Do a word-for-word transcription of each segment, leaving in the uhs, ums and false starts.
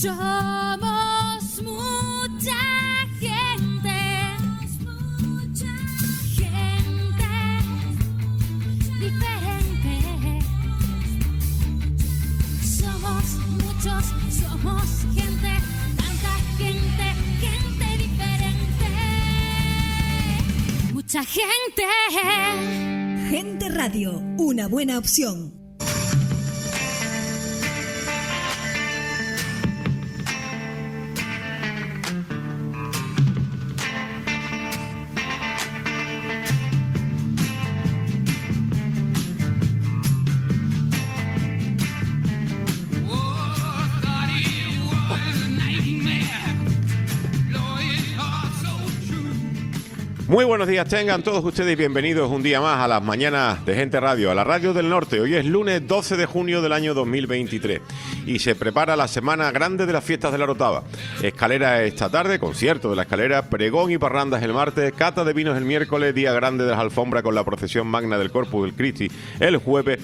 Somos mucha gente, mucha gente diferente. Somos muchos, somos gente, tanta gente, gente diferente. Mucha gente. Gente Radio, una buena opción. Muy buenos días tengan todos ustedes y bienvenidos un día más a las mañanas de Gente Radio, a la Radio del Norte. Hoy es lunes doce de junio del año dos mil veintitrés y se prepara la semana grande de las fiestas de la Orotava. Escalera esta tarde, concierto de la Escalera, pregón y parrandas el martes, cata de vinos el miércoles, día grande de las alfombras con la procesión magna del Corpus del Christi el jueves,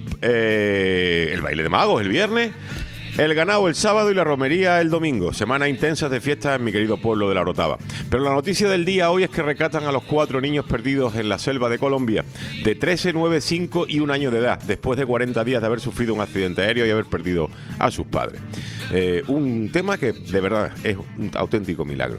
eh, el baile de magos el viernes, el ganado el sábado y la romería el domingo. Semana intensa de fiestas en mi querido pueblo de la Orotava. Pero la noticia del día hoy es que rescatan a los cuatro niños perdidos en la selva de Colombia, de trece, nueve, cinco y un año de edad, después de cuarenta días de haber sufrido un accidente aéreo y haber perdido a sus padres. Eh, un tema que de verdad es un auténtico milagro.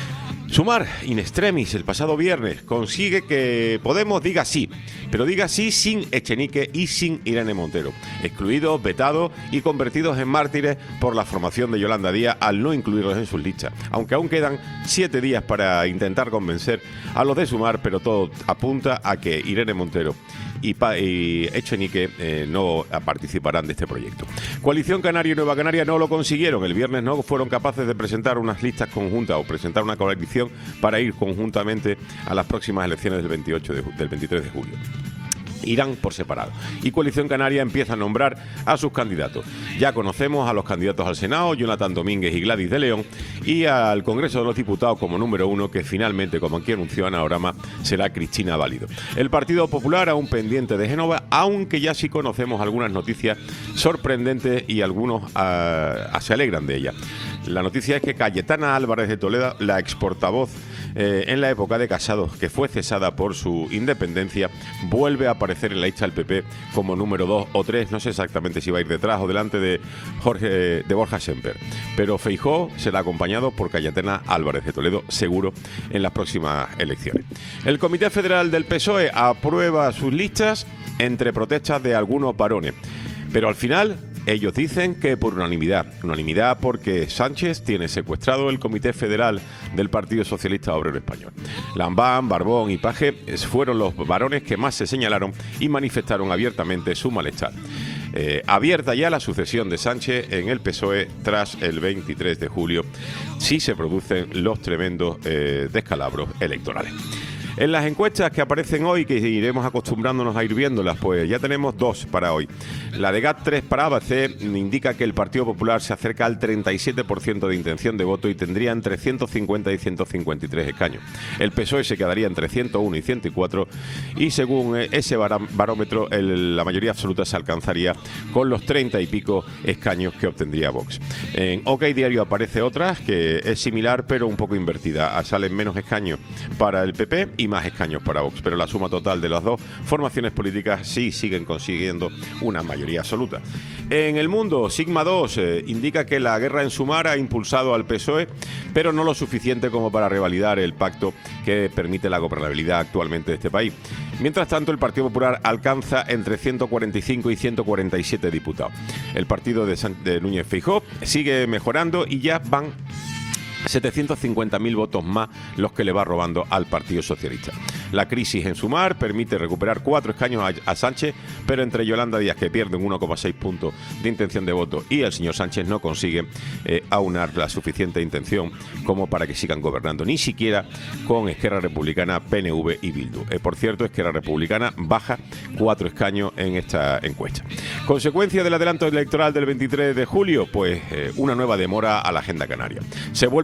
Sumar in extremis el pasado viernes consigue que Podemos diga sí, pero diga sí sin Echenique y sin Irene Montero, excluidos, vetados y convertidos en mártires por la formación de Yolanda Díaz al no incluirlos en sus listas, aunque aún quedan siete días para intentar convencer a los de Sumar, pero todo apunta a que Irene Montero y, pa y Echenique eh, no participarán de este proyecto. Coalición Canaria y Nueva Canaria no lo consiguieron. El viernes no fueron capaces de presentar unas listas conjuntas o presentar una coalición para ir conjuntamente a las próximas elecciones del, veintiocho de, del veintitrés de julio. Irán por separado. Y Coalición Canaria empieza a nombrar a sus candidatos. Ya conocemos a los candidatos al Senado, Jonathan Domínguez y Gladys de León, y al Congreso de los Diputados como número uno, que finalmente, como aquí anunció Anaorama, será Cristina Válido. El Partido Popular aún pendiente de Génova, aunque ya sí conocemos algunas noticias sorprendentes y algunos uh, se alegran de ellas. La noticia es que Cayetana Álvarez de Toledo, la exportavoz eh, en la época de Casado, que fue cesada por su independencia, vuelve a aparecer en la lista del P P como número dos o tres, no sé exactamente si va a ir detrás o delante de Jorge de Borja Semper, pero Feijóo será acompañado por Cayetana Álvarez de Toledo, seguro, en las próximas elecciones. El Comité Federal del P S O E aprueba sus listas entre protestas de algunos varones, pero al final ellos dicen que por unanimidad, unanimidad porque Sánchez tiene secuestrado el Comité Federal del Partido Socialista Obrero Español. Lambán, Barbón y Paje fueron los varones que más se señalaron y manifestaron abiertamente su malestar. Eh, abierta ya la sucesión de Sánchez en el P S O E tras el veintitrés de julio, si se producen los tremendos eh, descalabros electorales. En las encuestas que aparecen hoy, que iremos acostumbrándonos a ir viéndolas, pues ya tenemos dos para hoy. La de G A T tres para A B C indica que el Partido Popular se acerca al treinta y siete por ciento de intención de voto y tendría entre ciento cincuenta y ciento cincuenta y tres escaños. El P S O E se quedaría entre ciento uno y ciento cuatro y según ese barómetro el, la mayoría absoluta se alcanzaría con los treinta y pico escaños que obtendría Vox. En OK Diario aparece otra que es similar pero un poco invertida. Salen menos escaños para el P P y más escaños para Vox, pero la suma total de las dos formaciones políticas sí siguen consiguiendo una mayoría absoluta. En El Mundo, Sigma dos eh, indica que la guerra en Sumar ha impulsado al P S O E, pero no lo suficiente como para revalidar el pacto que permite la gobernabilidad actualmente de este país. Mientras tanto, el Partido Popular alcanza entre ciento cuarenta y cinco y ciento cuarenta y siete diputados. El partido de, San, de Núñez Feijóo sigue mejorando y ya van setecientos cincuenta mil votos más los que le va robando al Partido Socialista. La crisis en Sumar permite recuperar cuatro escaños a, a Sánchez, pero entre Yolanda Díaz, que pierde un uno coma seis puntos de intención de voto, y el señor Sánchez no consigue eh, aunar la suficiente intención como para que sigan gobernando, ni siquiera con Esquerra Republicana, P N V y Bildu. Eh, por cierto, Esquerra Republicana baja cuatro escaños en esta encuesta. Consecuencia del adelanto electoral del veintitrés de julio, pues eh, una nueva demora a la agenda canaria. Se vuelve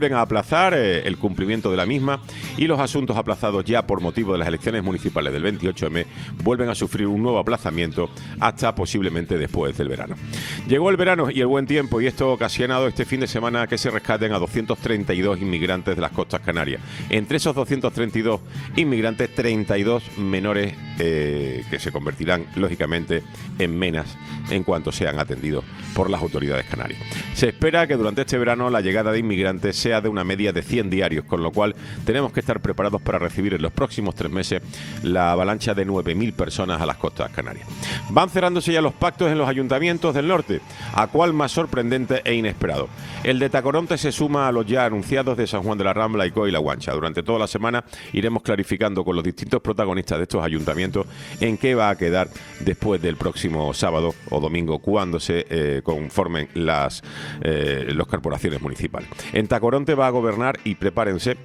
vuelven a aplazar eh, el cumplimiento de la misma y los asuntos aplazados ya por motivo de las elecciones municipales del veintiocho eme vuelven a sufrir un nuevo aplazamiento hasta posiblemente después del verano. Llegó el verano y el buen tiempo y esto ha ocasionado este fin de semana que se rescaten a doscientos treinta y dos inmigrantes de las costas canarias. Entre esos doscientos treinta y dos inmigrantes, treinta y dos menores eh, que se convertirán lógicamente en menas en cuanto sean atendidos por las autoridades canarias. Se espera que durante este verano la llegada de inmigrantes sea de una media de cien diarios, con lo cual tenemos que estar preparados para recibir en los próximos tres meses la avalancha de nueve mil personas a las costas canarias. Van cerrándose ya los pactos en los ayuntamientos del norte, a cuál más sorprendente e inesperado. El de Tacoronte se suma a los ya anunciados de San Juan de la Rambla, Icó y La Guancha. Durante toda la semana iremos clarificando con los distintos protagonistas de estos ayuntamientos en qué va a quedar después del próximo sábado o domingo, cuando se eh, conformen las eh, las corporaciones municipales. En Tacoronte va a gobernar, y prepárense,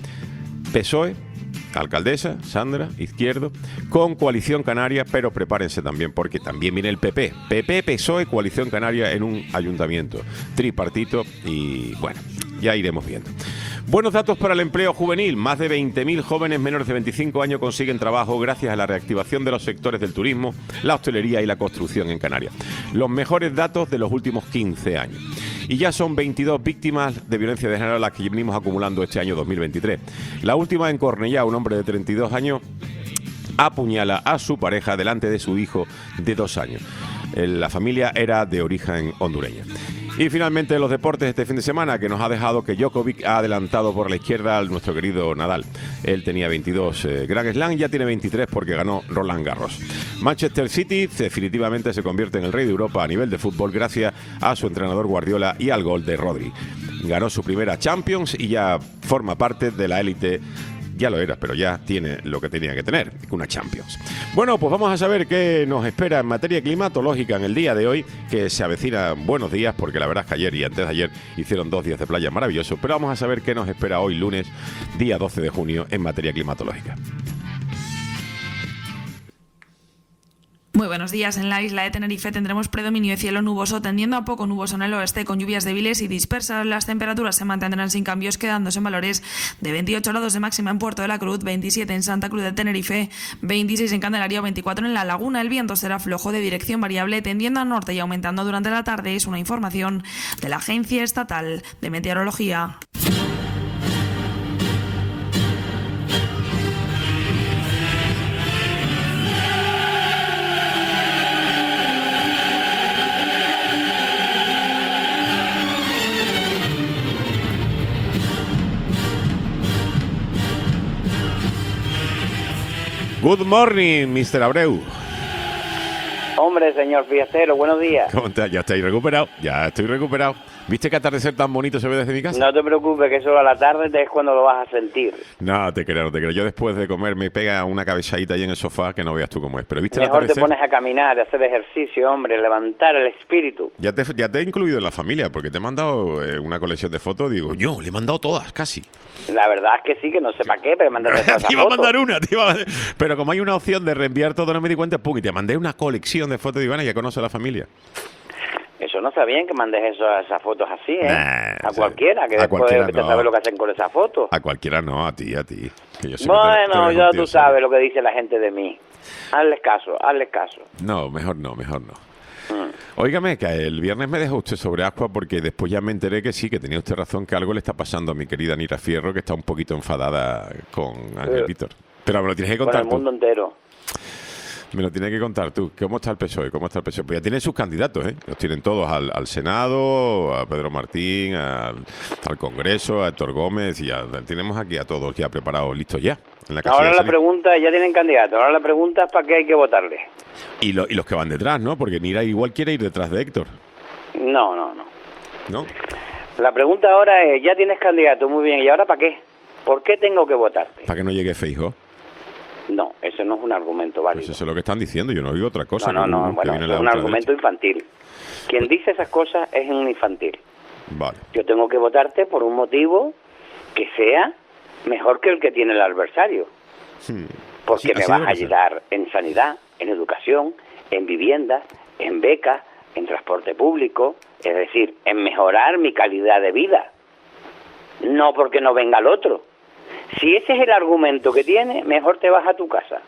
P S O E, alcaldesa, Sandra, Izquierdo, con Coalición Canaria, pero prepárense también porque también viene el P P. P P, P S O E, Coalición Canaria en un ayuntamiento tripartito y bueno, ya iremos viendo. Buenos datos para el empleo juvenil. Más de veinte mil jóvenes menores de veinticinco años consiguen trabajo gracias a la reactivación de los sectores del turismo, la hostelería y la construcción en Canarias. Los mejores datos de los últimos quince años. Y ya son veintidós víctimas de violencia de género las que venimos acumulando este año dos mil veintitrés. La última en Cornellá, un hombre de treinta y dos años apuñala a su pareja delante de su hijo de dos años. La familia era de origen hondureño. Y finalmente los deportes este fin de semana, que nos ha dejado que Djokovic ha adelantado por la izquierda al nuestro querido Nadal. Él tenía veintidós eh, Grand Slam, ya tiene veintitrés porque ganó Roland Garros. Manchester City definitivamente se convierte en el rey de Europa a nivel de fútbol gracias a su entrenador Guardiola y al gol de Rodri. Ganó su primera Champions y ya forma parte de la élite. Ya lo era, pero ya tiene lo que tenía que tener, una Champions. Bueno, pues vamos a saber qué nos espera en materia climatológica en el día de hoy, que se avecinan buenos días, porque la verdad es que ayer y antes de ayer hicieron dos días de playa maravillosos, pero vamos a saber qué nos espera hoy lunes, día doce de junio, en materia climatológica. Muy buenos días. En la isla de Tenerife tendremos predominio de cielo nuboso, tendiendo a poco nuboso en el oeste, con lluvias débiles y dispersas. Las temperaturas se mantendrán sin cambios, quedándose en valores de veintiocho grados de máxima en Puerto de la Cruz, veintisiete en Santa Cruz de Tenerife, veintiséis en Candelaria o veinticuatro en La Laguna. El viento será flojo de dirección variable, tendiendo al norte y aumentando durante la tarde. Es una información de la Agencia Estatal de Meteorología. Good morning, mister Abreu. Hombre, señor fiestero, buenos días. ¿Cómo estás? Ya estoy recuperado, ya estoy recuperado. ¿Viste qué atardecer tan bonito se ve desde mi casa? No te preocupes, que eso a la tarde es cuando lo vas a sentir. No, te creo, no te creo. Yo después de comer me pega una cabezadita ahí en el sofá que no veas tú cómo es. Pero ¿viste el Mejor atardecer? te pones a caminar, a hacer ejercicio, hombre, levantar el espíritu. Ya te, ya te he incluido en la familia, porque te he mandado eh, una colección de fotos. Digo, yo le he mandado todas, casi. La verdad es que sí, que no sé para qué, pero mandaste todas Te esas iba a fotos. mandar una, te iba a... pero como hay una opción de reenviar todo, no me di cuenta, pum, y te mandé una colección de fotos de Ivana, ya conoce a la familia. Eso no está bien que mandes eso, esas fotos así, ¿eh? Nah, a o sea, cualquiera, que a después cualquiera te no. sabe lo que hacen con esas fotos. A cualquiera no, a ti, a ti. Que yo sé que tú- tú Bueno, eres ya un tío tú serio. sabes lo que dice la gente de mí. Hazles caso, hazles caso. No, mejor no, mejor no. Mm. Óigame, que el viernes me dejó usted sobre ascua porque después ya me enteré que sí, que tenía usted razón, que algo le está pasando a mi querida Nira Fierro, que está un poquito enfadada con Ángel Eh, Víctor. Pero me lo tienes que Con contar el tú. mundo entero. Me lo tienes que contar tú. ¿Cómo está el P S O E? ¿Cómo está el P S O E? Pues ya tienen sus candidatos, ¿eh? Los tienen todos al, al Senado, a Pedro Martín, al, al Congreso, a Héctor Gómez, y ya tenemos aquí a todos ya preparados, listos ya. En la casilla Ahora de la salida. pregunta, ya tienen candidato, ahora la pregunta es para qué hay que votarle. Y, lo- y los que van detrás, ¿no? Porque Nira igual quiere ir detrás de Héctor, No, no, no. ¿no? La pregunta ahora es, ya tienes candidato, muy bien, ¿y ahora para qué? ¿Por qué tengo que votarte? Para que no llegue Feijóo. No, eso no es un argumento válido. Pues eso es lo que están diciendo, yo no oigo otra cosa. no, no, que- no, que bueno, viene eso la es un ultraderecha. argumento infantil. Quien dice esas cosas es un infantil. Vale. Yo tengo que votarte por un motivo que sea mejor que el que tiene el adversario. Hmm. Porque Así- me así vas debe a ser. ayudar en sanidad, en educación, en vivienda, en becas, en transporte público, es decir, en mejorar mi calidad de vida. no porque no venga el otro. Si ese es el argumento que tiene, mejor te vas a tu casa.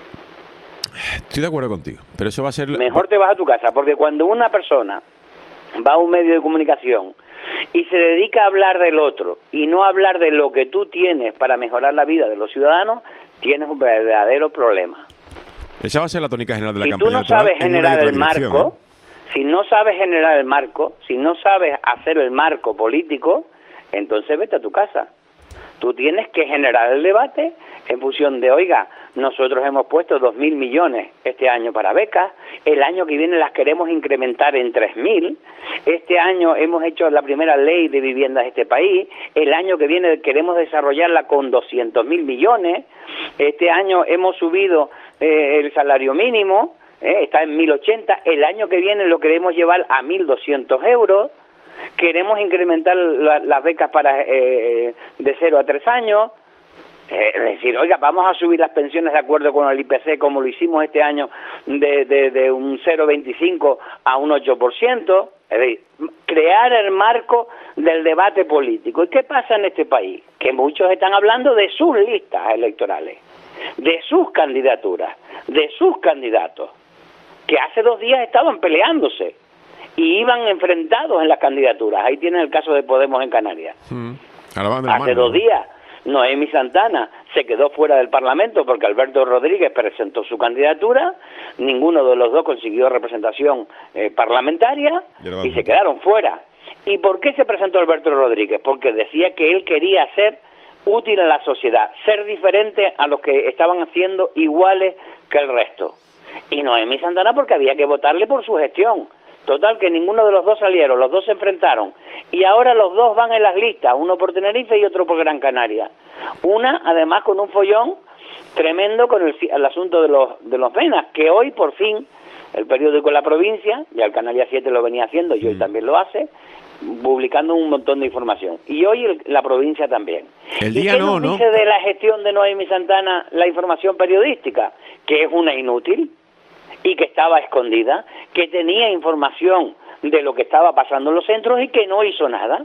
Estoy de acuerdo contigo, pero eso va a ser... Mejor te vas a tu casa, porque cuando una persona va a un medio de comunicación y se dedica a hablar del otro y no a hablar de lo que tú tienes para mejorar la vida de los ciudadanos, tienes un verdadero problema. Esa va a ser la tónica general de la si campaña. Si tú no sabes generar el marco, ¿eh? si no sabes generar el marco, si no sabes hacer el marco político, entonces vete a tu casa. Tú tienes que generar el debate en función de, oiga, nosotros hemos puesto dos mil millones este año para becas, el año que viene las queremos incrementar en tres mil, este año hemos hecho la primera ley de viviendas de este país, el año que viene queremos desarrollarla con doscientos mil millones, este año hemos subido eh, el salario mínimo, eh, está en mil ochenta, el año que viene lo queremos llevar a mil doscientos euros, queremos incrementar la, las becas para eh, de cero a tres años, eh, es decir, oiga, vamos a subir las pensiones de acuerdo con el I P C como lo hicimos este año de, de, de un cero coma veinticinco a un ocho por ciento, es decir, crear el marco del debate político. ¿Y qué pasa en este país? Que muchos están hablando de sus listas electorales, de sus candidaturas, de sus candidatos, que hace dos días estaban peleándose y iban enfrentados en las candidaturas. Ahí tienen el caso de Podemos en Canarias. Mm. Hace mano, dos ¿no? días, Noemí Santana se quedó fuera del Parlamento porque Alberto Rodríguez presentó su candidatura, ninguno de los dos consiguió representación eh, parlamentaria y se quedaron fuera. ¿Y por qué se presentó Alberto Rodríguez? Porque decía que él quería ser útil a la sociedad, ser diferente a los que estaban haciendo iguales que el resto. Y Noemí Santana porque había que votarle por su gestión. Total, que ninguno de los dos salieron, los dos se enfrentaron. Y ahora los dos van en las listas, uno por Tenerife y otro por Gran Canaria. Una, además, con un follón tremendo con el, el asunto de los de los Menas, que hoy, por fin, el periódico La Provincia, ya el Canarias siete lo venía haciendo y hoy mm. también lo hace, publicando un montón de información. Y hoy el, La Provincia también. El día ¿Y qué no, nos dice ¿no? de la gestión de Noemí Santana la información periodística? Que es una inútil y que estaba escondida, que tenía información de lo que estaba pasando en los centros y que no hizo nada,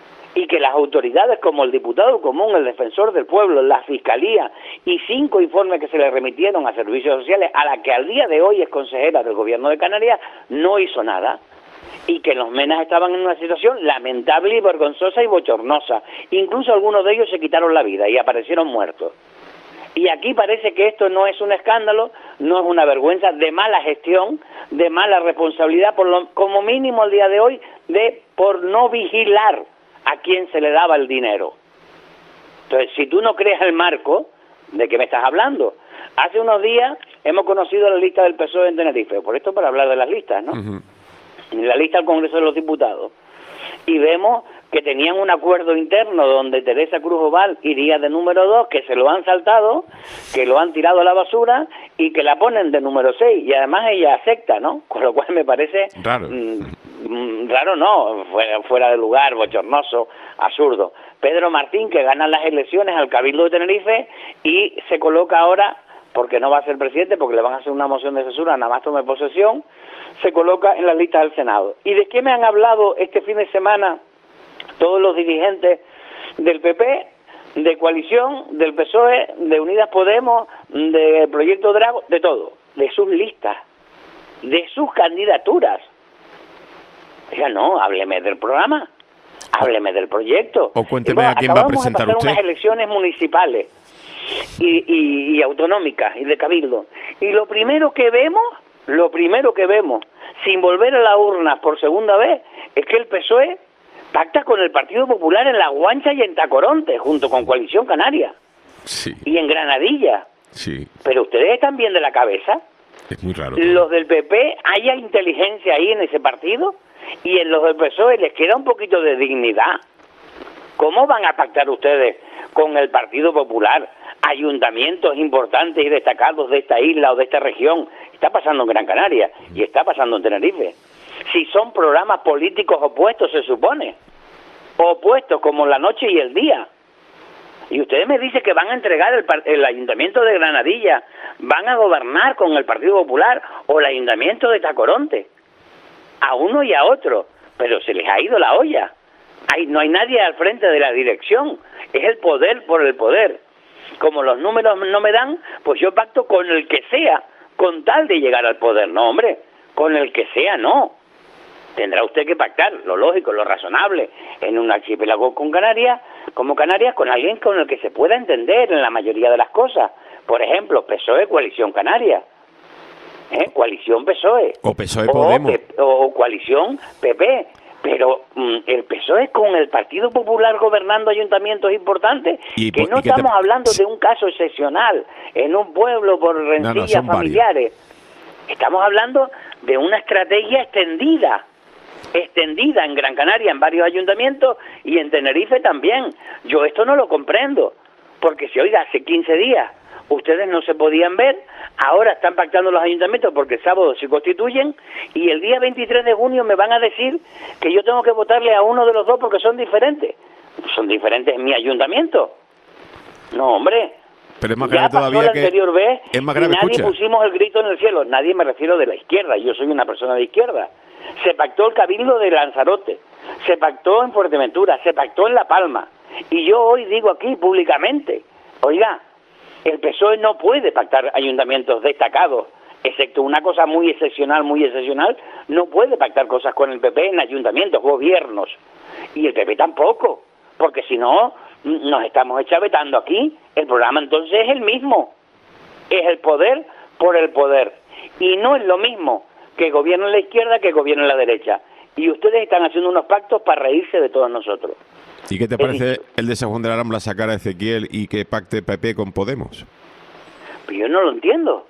y que las autoridades como el diputado común, el defensor del pueblo, la fiscalía y cinco informes que se le remitieron a servicios sociales, a la que al día de hoy es consejera del gobierno de Canarias, no hizo nada, y que los Menas estaban en una situación lamentable y vergonzosa y bochornosa, incluso algunos de ellos se quitaron la vida y aparecieron muertos. Y aquí parece que esto no es un escándalo, no es una vergüenza, de mala gestión, de mala responsabilidad, por lo, como mínimo el día de hoy, de por no vigilar a quién se le daba el dinero. Entonces, si tú no creas el marco, ¿de qué me estás hablando? Hace unos días hemos conocido la lista del P S O E en Tenerife, por esto para hablar de las listas, ¿no? Uh-huh. La lista del Congreso de los Diputados. Y vemos que tenían un acuerdo interno donde Teresa Cruz Oval iría de número dos, que se lo han saltado, que lo han tirado a la basura y que la ponen de número seis. Y además ella acepta, ¿no? Con lo cual me parece... Raro. Mmm, raro no, fuera, fuera de lugar, bochornoso, absurdo. Pedro Martín, que gana las elecciones al Cabildo de Tenerife y se coloca ahora, porque no va a ser presidente, porque le van a hacer una moción de censura, nada más tome posesión, se coloca en las listas del Senado. ¿Y de qué me han hablado este fin de semana todos los dirigentes del P P, de Coalición, del P S O E, de Unidas Podemos, de Proyecto Drago, de todo? De sus listas, de sus candidaturas. Diga, no, hábleme del programa, hábleme del proyecto. O cuénteme bueno, a quién va a presentar de pasar usted. Unas elecciones municipales y, y, y autonómicas y de cabildo. Y lo primero que vemos, lo primero que vemos, sin volver a la urna por segunda vez, es que el P S O E pacta con el Partido Popular en La Guancha y en Tacoronte, junto con Coalición Canaria. Sí. Y en Granadilla. Sí. Pero ustedes están bien de la cabeza. Es muy raro. Todo. Los del P P, ¿haya inteligencia ahí en ese partido? Y en los del P S O E les queda un poquito de dignidad. ¿Cómo van a pactar ustedes con el Partido Popular ayuntamientos importantes y destacados de esta isla o de esta región? Está pasando en Gran Canaria y está pasando en Tenerife. Si son programas políticos opuestos, se supone. Opuestos como la noche y el día. Y ustedes me dicen que van a entregar el, el Ayuntamiento de Granadilla, van a gobernar con el Partido Popular o el Ayuntamiento de Tacoronte. A uno y a otro. Pero se les ha ido la olla. Hay, no hay nadie al frente de la dirección, es el poder por el poder. Como los números no me dan, pues yo pacto con el que sea, con tal de llegar al poder. No, hombre, con el que sea no. Tendrá usted que pactar, lo lógico, lo razonable, en un archipiélago con Canarias, como Canarias, con alguien con el que se pueda entender en la mayoría de las cosas. Por ejemplo, P S O E, Coalición Canaria. ¿Eh? Coalición P S O E. O P S O E Podemos. O, o Coalición P P. Pero mm, el P S O E con el Partido Popular gobernando ayuntamientos importantes, y, que no y que estamos te... hablando de un caso excepcional en un pueblo por rencillas no, no, familiares. Varios. Estamos hablando de una estrategia extendida, extendida en Gran Canaria, en varios ayuntamientos, y en Tenerife también. Yo esto no lo comprendo, porque si, oiga, hace quince días ustedes no se podían ver, ahora están pactando los ayuntamientos porque el sábado se constituyen, y el día veintitrés de junio me van a decir que yo tengo que votarle a uno de los dos porque son diferentes. Son diferentes en mi ayuntamiento. No, hombre. Pero es más grave todavía la que... anterior vez es más grave, y nadie escucha. pusimos el grito en el cielo. Nadie, me refiero de la izquierda. Yo soy una persona de izquierda. Se pactó el Cabildo de Lanzarote. Se pactó en Fuerteventura. Se pactó en La Palma. Y yo hoy digo aquí públicamente, oiga, el P S O E no puede pactar ayuntamientos destacados, excepto una cosa muy excepcional, muy excepcional, no puede pactar cosas con el P P en ayuntamientos, gobiernos. Y el P P tampoco, porque si no, nos estamos echavetando aquí. El programa entonces es el mismo, es el poder por el poder. Y no es lo mismo que gobierne la izquierda que gobierne la derecha. Y ustedes están haciendo unos pactos para reírse de todos nosotros. ¿Y qué te parece el de San Juan de la Rambla sacar a Ezequiel y que pacte P P con Podemos? Pues yo no lo entiendo.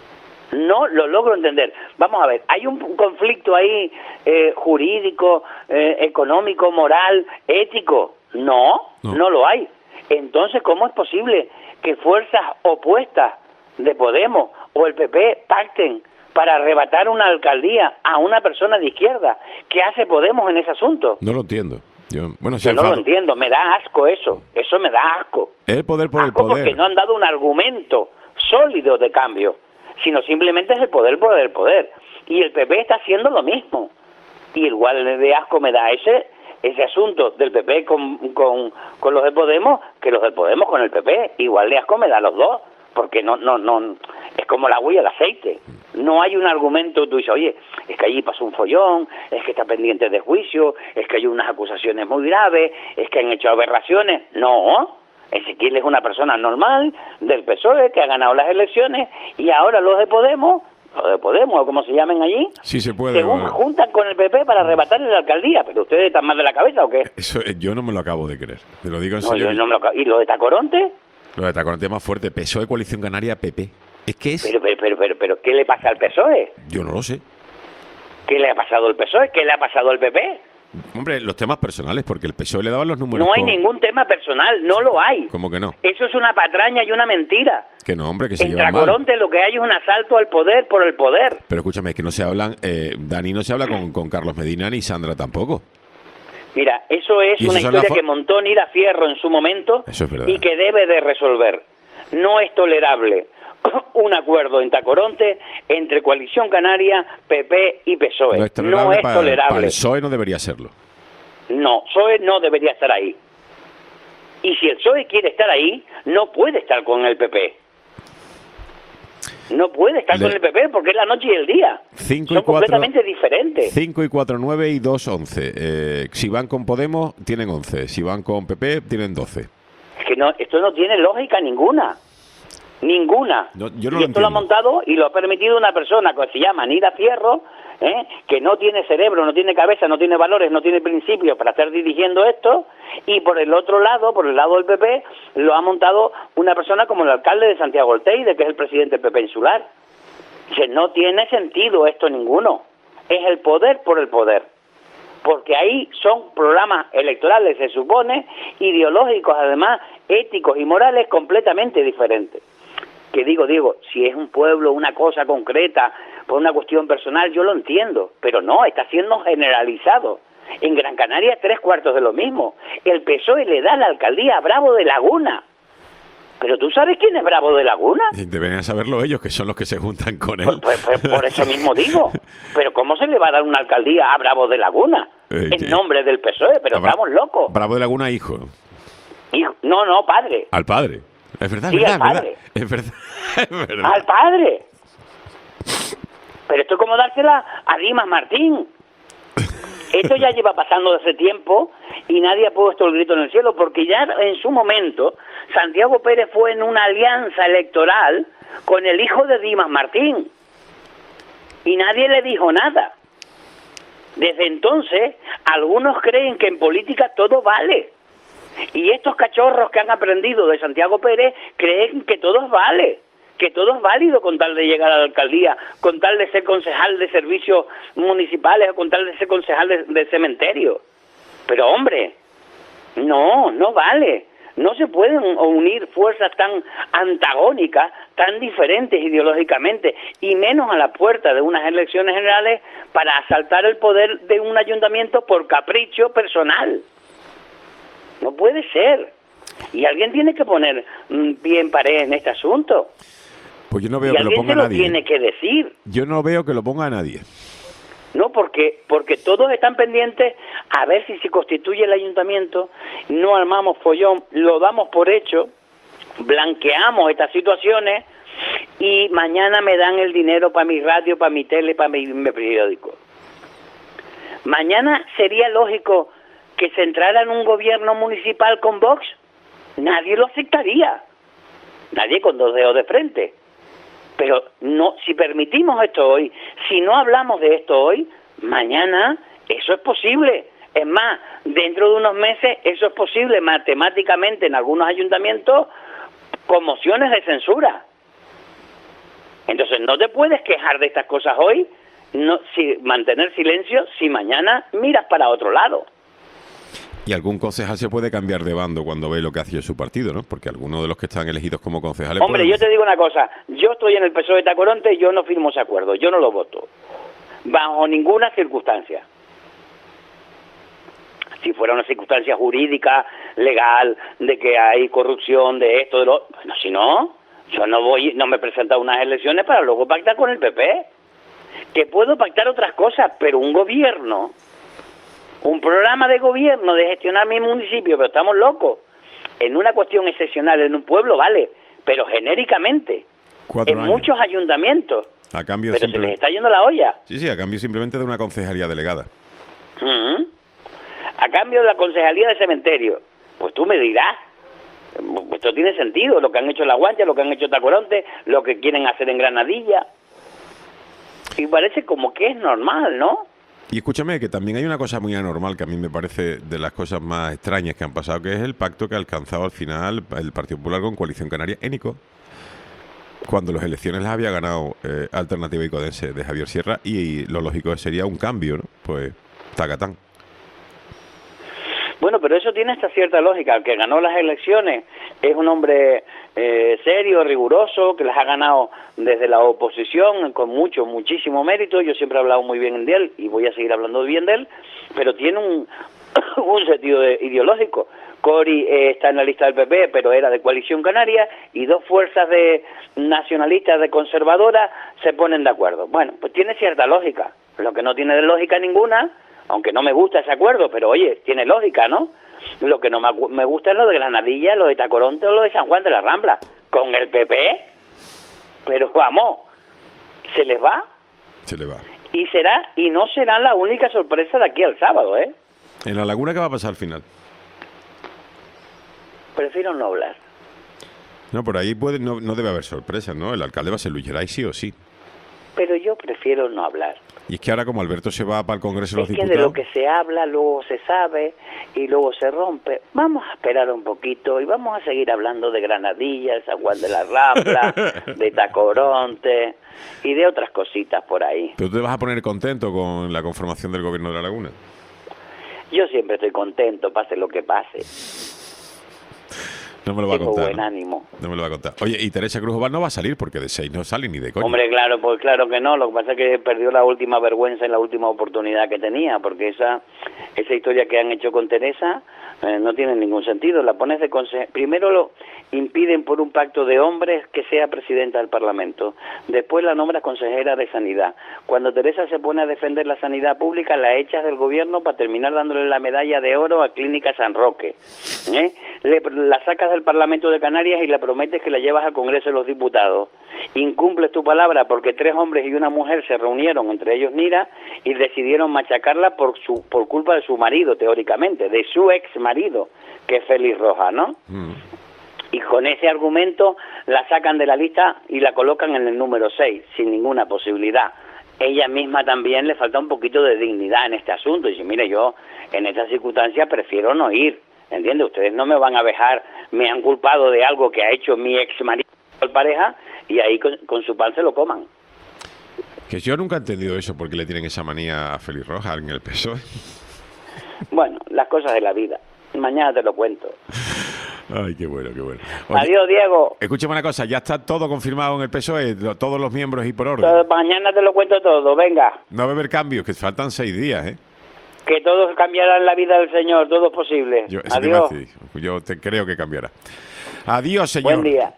No lo logro entender. Vamos a ver, hay un conflicto ahí eh, jurídico, eh, económico, moral, ético. No, no, no lo hay. Entonces, ¿cómo es posible que fuerzas opuestas de Podemos o el P P pacten para arrebatar una alcaldía a una persona de izquierda? ¿Qué hace Podemos en ese asunto? No lo entiendo. Yo, bueno, Yo no lo entiendo, me da asco eso, eso me da asco. El poder por asco el poder. Porque no han dado un argumento sólido de cambio, sino simplemente es el poder por el poder. Y el P P está haciendo lo mismo. Y igual de asco me da ese ese asunto del P P con, con, con los de Podemos que los de Podemos con el P P. Igual de asco me da los dos, porque no no no es como el agua y el aceite. No hay un argumento, tú dices, oye, es que allí pasó un follón, es que está pendiente de juicio, es que hay unas acusaciones muy graves, es que han hecho aberraciones. No, Ezequiel es una persona normal del P S O E que ha ganado las elecciones, y ahora los de Podemos, los de Podemos, o como se llamen allí, sí se puede, se bueno. juntan con el P P para arrebatarle la alcaldía. ¿Pero ustedes están mal de la cabeza o qué? Eso yo no me lo acabo de creer, te lo digo en no, serio. Yo no me lo... ¿Y los de Tacoronte? Los de Tacoronte más fuerte, P S O E, Coalición Canaria, P P. Es que es... Pero, pero, pero, pero, pero, ¿qué le pasa al P S O E? Yo no lo sé. ¿Qué le ha pasado al P S O E? ¿Qué le ha pasado al P P? Hombre, los temas personales, porque el P S O E le daban los números... No hay con... ningún tema personal, no lo hay. ¿Cómo que no? Eso es una patraña y una mentira. Que no, hombre, que se en llevan mal. Tacoronte lo que hay es un asalto al poder por el poder. Pero escúchame, es que no se hablan... Eh, Dani no se habla con, con Carlos Medina ni Sandra tampoco. Mira, eso es eso una historia fo- que montó Nira Fierro en su momento Eso es verdad. y que debe de resolver. No es tolerable un acuerdo en Tacoronte entre Coalición Canaria, P P y P S O E. No es tolerable, no es para, tolerable. para el P S O E no debería serlo. No, P S O E no debería estar ahí. Y si el P S O E quiere estar ahí, no puede estar con el P P. No puede estar Le... con el P P porque es la noche y el día. Cinco Son y cuatro, completamente diferentes. cinco y cuatro, nueve y dos, once. Eh, si van con Podemos, tienen once. Si van con P P, tienen doce. Es que no, esto no tiene lógica ninguna. Ninguna. No, yo no y lo esto lo ha entiendo. montado y lo ha permitido una persona que se llama Nira Fierro, ¿eh? que no tiene cerebro, no tiene cabeza, no tiene valores, no tiene principios para estar dirigiendo esto, y por el otro lado, por el lado del P P, lo ha montado una persona como el alcalde de Santiago del Teide, que es el presidente del P P insular. Dice, no tiene sentido esto ninguno. Es el poder por el poder. Porque ahí son programas electorales, se supone, ideológicos, además, éticos y morales completamente diferentes. Que digo, digo, si es un pueblo, una cosa concreta, por una cuestión personal, yo lo entiendo, pero no, está siendo generalizado. En Gran Canaria tres cuartos de lo mismo. El P S O E le da la alcaldía a Bravo de Laguna. ¿Pero tú sabes quién es Bravo de Laguna? Deberían saberlo ellos, que son los que se juntan con él. Pues, pues, pues por eso mismo digo. ¿Pero cómo se le va a dar una alcaldía a Bravo de Laguna? Eh, en nombre del P S O E, pero Bra- estamos locos. Bravo de Laguna, hijo. Hijo, no, no, padre. Al padre. Es verdad, Sí, es al verdad, padre. es verdad. Es verdad. Es verdad. Al padre. Pero esto es como dársela a Dimas Martín. Esto ya lleva pasando desde tiempo y nadie ha puesto el grito en el cielo, porque ya en su momento Santiago Pérez fue en una alianza electoral con el hijo de Dimas Martín y nadie le dijo nada. Desde entonces, algunos creen que en política todo vale. Y estos cachorros que han aprendido de Santiago Pérez creen que todo vale, que todo es válido con tal de llegar a la alcaldía, con tal de ser concejal de servicios municipales o con tal de ser concejal de, de cementerio. Pero hombre, no, no vale. No se pueden unir fuerzas tan antagónicas, tan diferentes ideológicamente, y menos a la puerta de unas elecciones generales para asaltar el poder de un ayuntamiento por capricho personal. No puede ser. Y alguien tiene que poner mm, pie en pared en este asunto. Pues yo no veo Y que lo alguien ponga se lo nadie. tiene que decir. Yo no veo que lo ponga nadie. No, porque porque todos están pendientes a ver si se constituye el ayuntamiento, no armamos follón, lo damos por hecho, blanqueamos estas situaciones y mañana me dan el dinero para mi radio, para mi tele, para mi, mi periódico. Mañana sería lógico que se entrara en un gobierno municipal con Vox. Nadie lo aceptaría, nadie con dos dedos de frente. Pero no, si permitimos esto hoy, si no hablamos de esto hoy, mañana eso es posible. Es más, dentro de unos meses eso es posible matemáticamente en algunos ayuntamientos con mociones de censura. Entonces no te puedes quejar de estas cosas hoy, no, si, mantener silencio si mañana miras para otro lado. Y algún concejal se puede cambiar de bando cuando ve lo que hace su partido, ¿no? Porque algunos de los que están elegidos como concejales... Hombre, pueden- yo te digo una cosa, yo estoy en el P S O E de Tacoronte y yo no firmo ese acuerdo, yo no lo voto, bajo ninguna circunstancia. Si fuera una circunstancia jurídica, legal, de que hay corrupción, de esto, de lo... Bueno, si no, yo no voy, no me presento a unas elecciones para luego pactar con el P P. Que puedo pactar otras cosas, pero un gobierno... Un programa de gobierno de gestionar mi municipio, pero estamos locos. En una cuestión excepcional, en un pueblo, vale, pero genéricamente, Cuatro en años. muchos ayuntamientos, A cambio pero se les simplemente... está yendo la olla. Sí, sí, a cambio simplemente de una concejalía delegada. Ujú. A cambio de la concejalía de cementerio, pues tú me dirás, esto tiene sentido, lo que han hecho en La Guancha, lo que han hecho en Tacoronte, lo que quieren hacer en Granadilla, y parece como que es normal, ¿no? Y escúchame, que también hay una cosa muy anormal que a mí me parece de las cosas más extrañas que han pasado, que es el pacto que ha alcanzado al final el Partido Popular con Coalición Canaria en ICO, cuando las elecciones las había ganado eh, Alternativa Icodense de Javier Sierra, y, y lo lógico sería un cambio, ¿no? Pues tacatán. Bueno, pero eso tiene esta cierta lógica. El que ganó las elecciones es un hombre eh, serio, riguroso, que las ha ganado desde la oposición con mucho, muchísimo mérito. Yo siempre he hablado muy bien de él y voy a seguir hablando bien de él, pero tiene un, un sentido de, ideológico. Cori eh, está en la lista del P P, pero era de Coalición Canaria, y dos fuerzas de nacionalistas, de conservadoras, se ponen de acuerdo. Bueno, pues tiene cierta lógica. Lo que no tiene de lógica ninguna, aunque no me gusta ese acuerdo, pero oye, tiene lógica, ¿no? Lo que no me, me gusta es lo de Granadilla, lo de Tacoronte o lo de San Juan de la Rambla. Con el P P, pero vamos, se les va. Se le va. Y será, y no será la única sorpresa de aquí al sábado, ¿eh? ¿En La Laguna qué va a pasar al final? Prefiero no hablar. No, por ahí puede, no, no debe haber sorpresas, ¿no? El alcalde va a ser Luis Geray, sí o sí. Pero yo prefiero no hablar. Y es que ahora, como Alberto se va para el Congreso de Es los que de Diputados... lo que se habla luego se sabe y luego se rompe. Vamos a esperar un poquito y vamos a seguir hablando de Granadilla, de San Juan de la Rambla, de Tacoronte y de otras cositas por ahí. ¿Pero tú te vas a poner contento con la conformación del Gobierno de La Laguna? Yo siempre estoy contento, pase lo que pase. No me lo va a Tengo contar. buen ¿no? ánimo. No me lo va a contar. Oye, y Teresa Cruz Oval no va a salir porque de seis no sale ni de coña. Hombre, claro, pues claro que no. Lo que pasa es que perdió la última vergüenza en la última oportunidad que tenía, porque esa esa historia que han hecho con Teresa Eh, no tiene ningún sentido. La pones de conseje... Primero lo impiden por un pacto de hombres que sea presidenta del Parlamento. Después la nombras consejera de Sanidad. Cuando Teresa se pone a defender la sanidad pública, la echas del gobierno para terminar dándole la medalla de oro a Clínica San Roque. ¿Eh? Le, la sacas del Parlamento de Canarias y le prometes que la llevas al Congreso de los Diputados. Incumples tu palabra porque tres hombres y una mujer se reunieron, entre ellos Nira, y decidieron machacarla por su por culpa de su marido, teóricamente, de su ex marido, que es Félix Rojas, ¿no? Mm. Y con ese argumento la sacan de la lista y la colocan en el número seis, sin ninguna posibilidad. Ella misma también le falta un poquito de dignidad en este asunto, y dice, mire, yo en estas circunstancias prefiero no ir, ¿entiende? Ustedes no me van a dejar, me han culpado de algo que ha hecho mi ex marido o pareja, y ahí con, con su pan se lo coman. Que yo nunca he entendido eso, porque le tienen esa manía a Félix Rojas en el P S O E. Bueno, las cosas de la vida. Mañana te lo cuento. Ay, qué bueno, qué bueno. Oye, adiós, Diego. Escúchame una cosa, ya está todo confirmado en el P S O E, todos los miembros y por orden. Todo, mañana te lo cuento todo, venga. No va a haber cambios, que faltan seis días, ¿eh? Que todos cambiarán la vida del Señor, todo es posible. Yo, adiós. Te decir, yo te creo que cambiará. Adiós, señor. Buen día.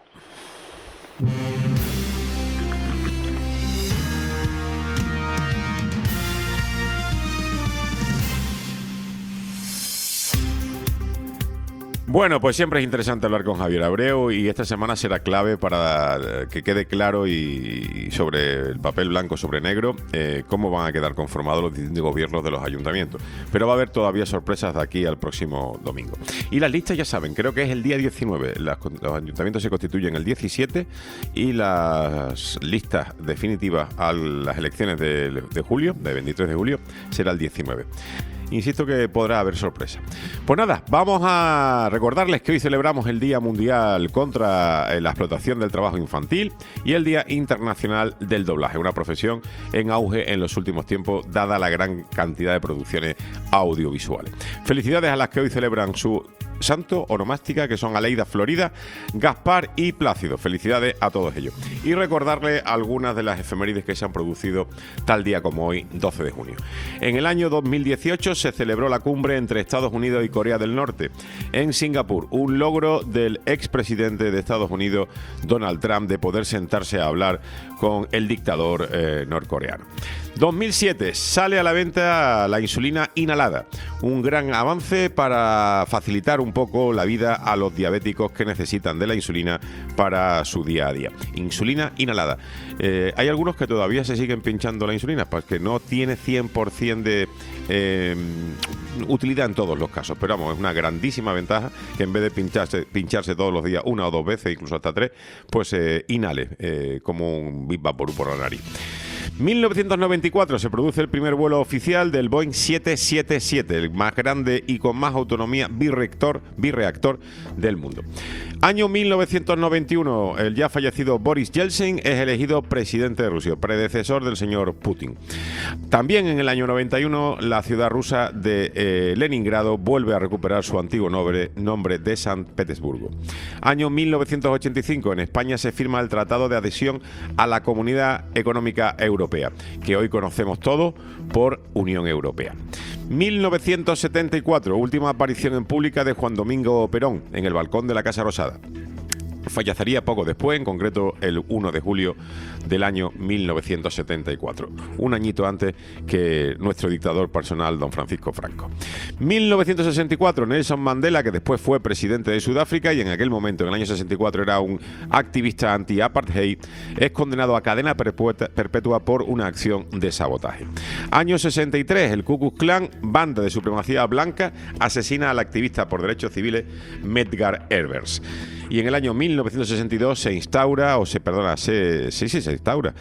Bueno, pues siempre es interesante hablar con Javier Abreu y esta semana será clave para que quede claro y sobre el papel blanco sobre negro eh, cómo van a quedar conformados los distintos gobiernos de los ayuntamientos. Pero va a haber todavía sorpresas de aquí al próximo domingo. Y las listas ya saben, creo que es el día diecinueve. Las, los ayuntamientos se constituyen el diecisiete y las listas definitivas a las elecciones de, de julio, de veintitrés de julio, será el diecinueve. Insisto que podrá haber sorpresa. Pues nada, vamos a recordarles que hoy celebramos el Día Mundial contra la Explotación del Trabajo Infantil y el Día Internacional del Doblaje, una profesión en auge en los últimos tiempos, dada la gran cantidad de producciones audiovisuales. Felicidades a las que hoy celebran su santo onomástica, que son Aleida Florida, Gaspar y Plácido. Felicidades a todos ellos. Y recordarles algunas de las efemérides que se han producido tal día como hoy, doce de junio. En el año dos mil dieciocho se celebró la cumbre entre Estados Unidos y Corea del Norte en Singapur, un logro del expresidente de Estados Unidos, Donald Trump, de poder sentarse a hablar con el dictador eh, norcoreano. dos mil siete sale a la venta la insulina inhalada, un gran avance para facilitar un poco la vida a los diabéticos que necesitan de la insulina para su día a día. Insulina inhalada. Eh, hay algunos que todavía se siguen pinchando la insulina porque no tiene cien por ciento de eh, utilidad en todos los casos, pero vamos, es una grandísima ventaja que en vez de pincharse, pincharse todos los días una o dos veces, incluso hasta tres, pues eh, inhale eh, como un Big Vaporub por la nariz. mil novecientos noventa y cuatro se produce el primer vuelo oficial del Boeing siete siete siete, el más grande y con más autonomía birreactor, birreactor del mundo. Año mil novecientos noventa y uno, el ya fallecido Boris Yeltsin es elegido presidente de Rusia, predecesor del señor Putin. También en el año noventa y uno, la ciudad rusa de eh, Leningrado vuelve a recuperar su antiguo nombre, nombre de San Petersburgo. Año mil novecientos ochenta y cinco, en España se firma el Tratado de Adhesión a la Comunidad Económica Europea, que hoy conocemos todos por Unión Europea. mil novecientos setenta y cuatro, última aparición en pública de Juan Domingo Perón en el balcón de la Casa Rosada. Fallecería poco después, en concreto el primero de julio del año mil novecientos setenta y cuatro, un añito antes que nuestro dictador personal, don Francisco Franco. mil novecientos sesenta y cuatro, Nelson Mandela, que después fue presidente de Sudáfrica y en aquel momento, en el año sesenta y cuatro, era un activista anti-apartheid, es condenado a cadena perpetua por una acción de sabotaje. Año sesenta y tres, el Ku Klux Klan, banda de supremacía blanca, asesina al activista por derechos civiles Medgar Evers. Y en el año mil novecientos sesenta y dos se instaura, o se, perdona, se, sí, sí, se instaura,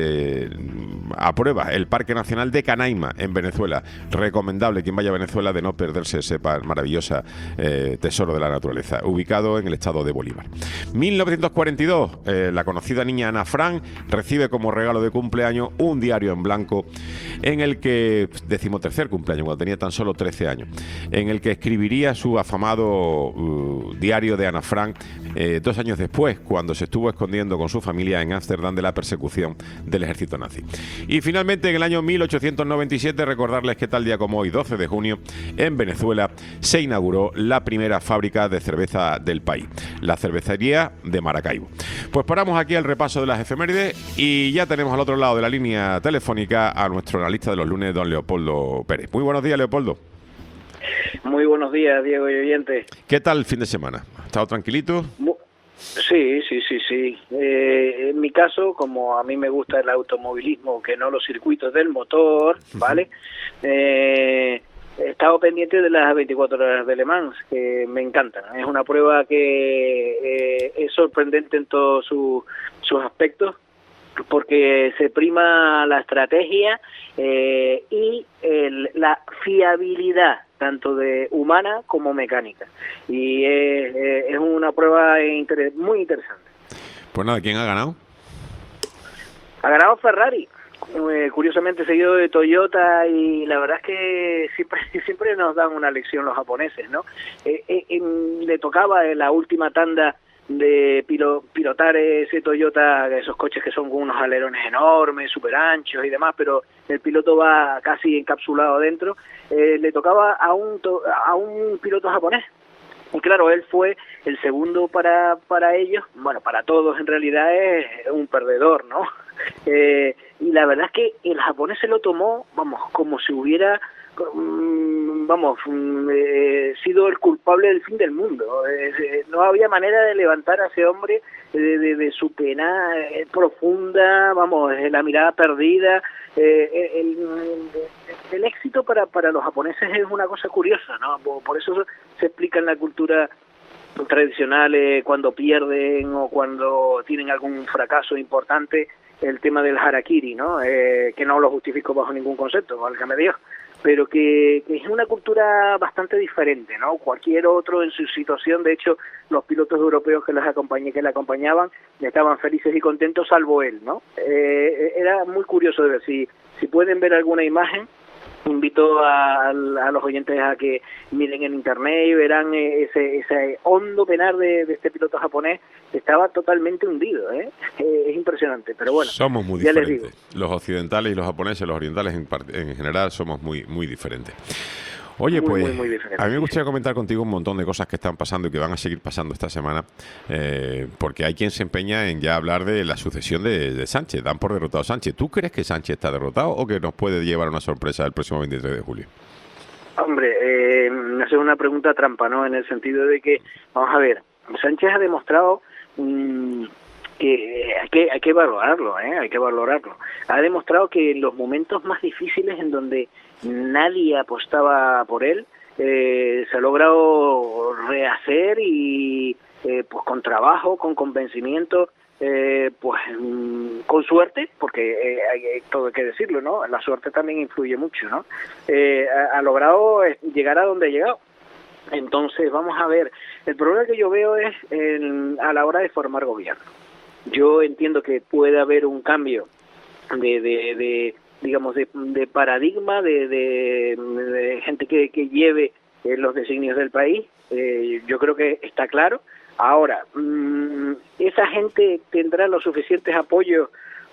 se aprueba el Parque Nacional de Canaima en Venezuela. Recomendable quien vaya a Venezuela de no perderse ese maravilloso eh, tesoro de la naturaleza, ubicado en el estado de Bolívar. mil novecientos cuarenta y dos, eh, la conocida niña Ana Frank recibe como regalo de cumpleaños un diario en blanco en el que, decimotercer cumpleaños, cuando tenía tan solo trece años, en el que escribiría su afamado uh, diario de Ana Frank, eh, dos años después, cuando se estuvo escondiendo con su familia en Ámsterdam de la persecución del ejército nazi. Y finalmente, en el año mil ochocientos noventa y siete, recordarles que tal día como hoy, doce de junio, en Venezuela se inauguró la primera fábrica de cerveza del país, la cervecería de Maracaibo. Pues paramos aquí el repaso de las efemérides y ya tenemos al otro lado de la línea telefónica a nuestro analista de los lunes, don Leopoldo Pérez. Muy buenos días, Leopoldo. Muy buenos días, Diego y oyentes. ¿Qué tal el fin de semana? ¿Ha estado tranquilito? Sí, sí, sí, sí. Eh, en mi caso, como a mí me gusta el automovilismo, que no los circuitos del motor, ¿vale? Eh, he estado pendiente de las veinticuatro horas de Le Mans, que me encantan. Es una prueba que eh, es sorprendente en todos su, sus aspectos, porque se prima la estrategia eh, y el, la fiabilidad tanto de humana como mecánica, y es, es una prueba inter- muy interesante. Pues nada, ¿quién ha ganado? Ha ganado Ferrari, eh, curiosamente seguido de Toyota, y la verdad es que siempre siempre nos dan una lección los japoneses, ¿no? Eh, eh, eh, le tocaba en la última tanda de pilo, pilotar ese Toyota, esos coches que son con unos alerones enormes, súper anchos y demás, pero el piloto va casi encapsulado dentro. Eh, le tocaba a un to, a un piloto japonés, y claro, él fue el segundo para para ellos, bueno, para todos en realidad es un perdedor, ¿no? Eh, y la verdad es que el japonés se lo tomó, vamos, como si hubiera vamos, eh, sido el culpable del fin del mundo. Eh, no había manera de levantar a ese hombre de, de, de su pena eh, profunda, vamos, la mirada perdida. Eh, el, el, el éxito para, para los japoneses es una cosa curiosa, ¿no? Por, por eso se explica en la cultura tradicional eh, cuando pierden o cuando tienen algún fracaso importante el tema del harakiri, ¿no? Eh, que no lo justifico bajo ningún concepto, válgame Dios, pero que, que es una cultura bastante diferente, ¿no? Cualquier otro en su situación, de hecho, los pilotos europeos que los acompañé, que le acompañaban, estaban felices y contentos, salvo él, ¿no? Eh, era muy curioso de ver. Si, si pueden ver alguna imagen, invito a, a los oyentes a que miren en internet y verán ese, ese hondo penar de, de este piloto japonés. Estaba totalmente hundido, ¿eh? Es impresionante, pero bueno. Somos muy ya diferentes. Les digo. Los occidentales y los japoneses, los orientales en, en general, somos muy, muy diferentes. Oye, Muy, pues muy, muy diferente. a mí me gustaría comentar contigo un montón de cosas que están pasando y que van a seguir pasando esta semana, eh, porque hay quien se empeña en ya hablar de la sucesión de, de Sánchez. Dan por derrotado a Sánchez. ¿Tú crees que Sánchez está derrotado o que nos puede llevar una sorpresa el próximo veintitrés de julio? Hombre, eh, es una pregunta trampa, ¿no? En el sentido de que, vamos a ver, Sánchez ha demostrado mmm, que hay que hay que valorarlo, ¿eh? Hay que valorarlo. Ha demostrado que en los momentos más difíciles, en donde nadie apostaba por él, eh, se ha logrado rehacer y eh, pues con trabajo, con convencimiento, eh, pues mmm, con suerte, porque eh, hay, hay todo hay que decirlo, ¿no? La suerte también influye mucho, ¿no? Eh, ha, ha logrado llegar a donde ha llegado. Entonces, vamos a ver, el problema que yo veo es el, a la hora de formar gobierno. Yo entiendo que puede haber un cambio de, de, de digamos, de, de paradigma, de, de, de gente que, que lleve eh, los designios del país. Eh, yo creo que está claro. Ahora, mmm, ¿esa gente tendrá los suficientes apoyos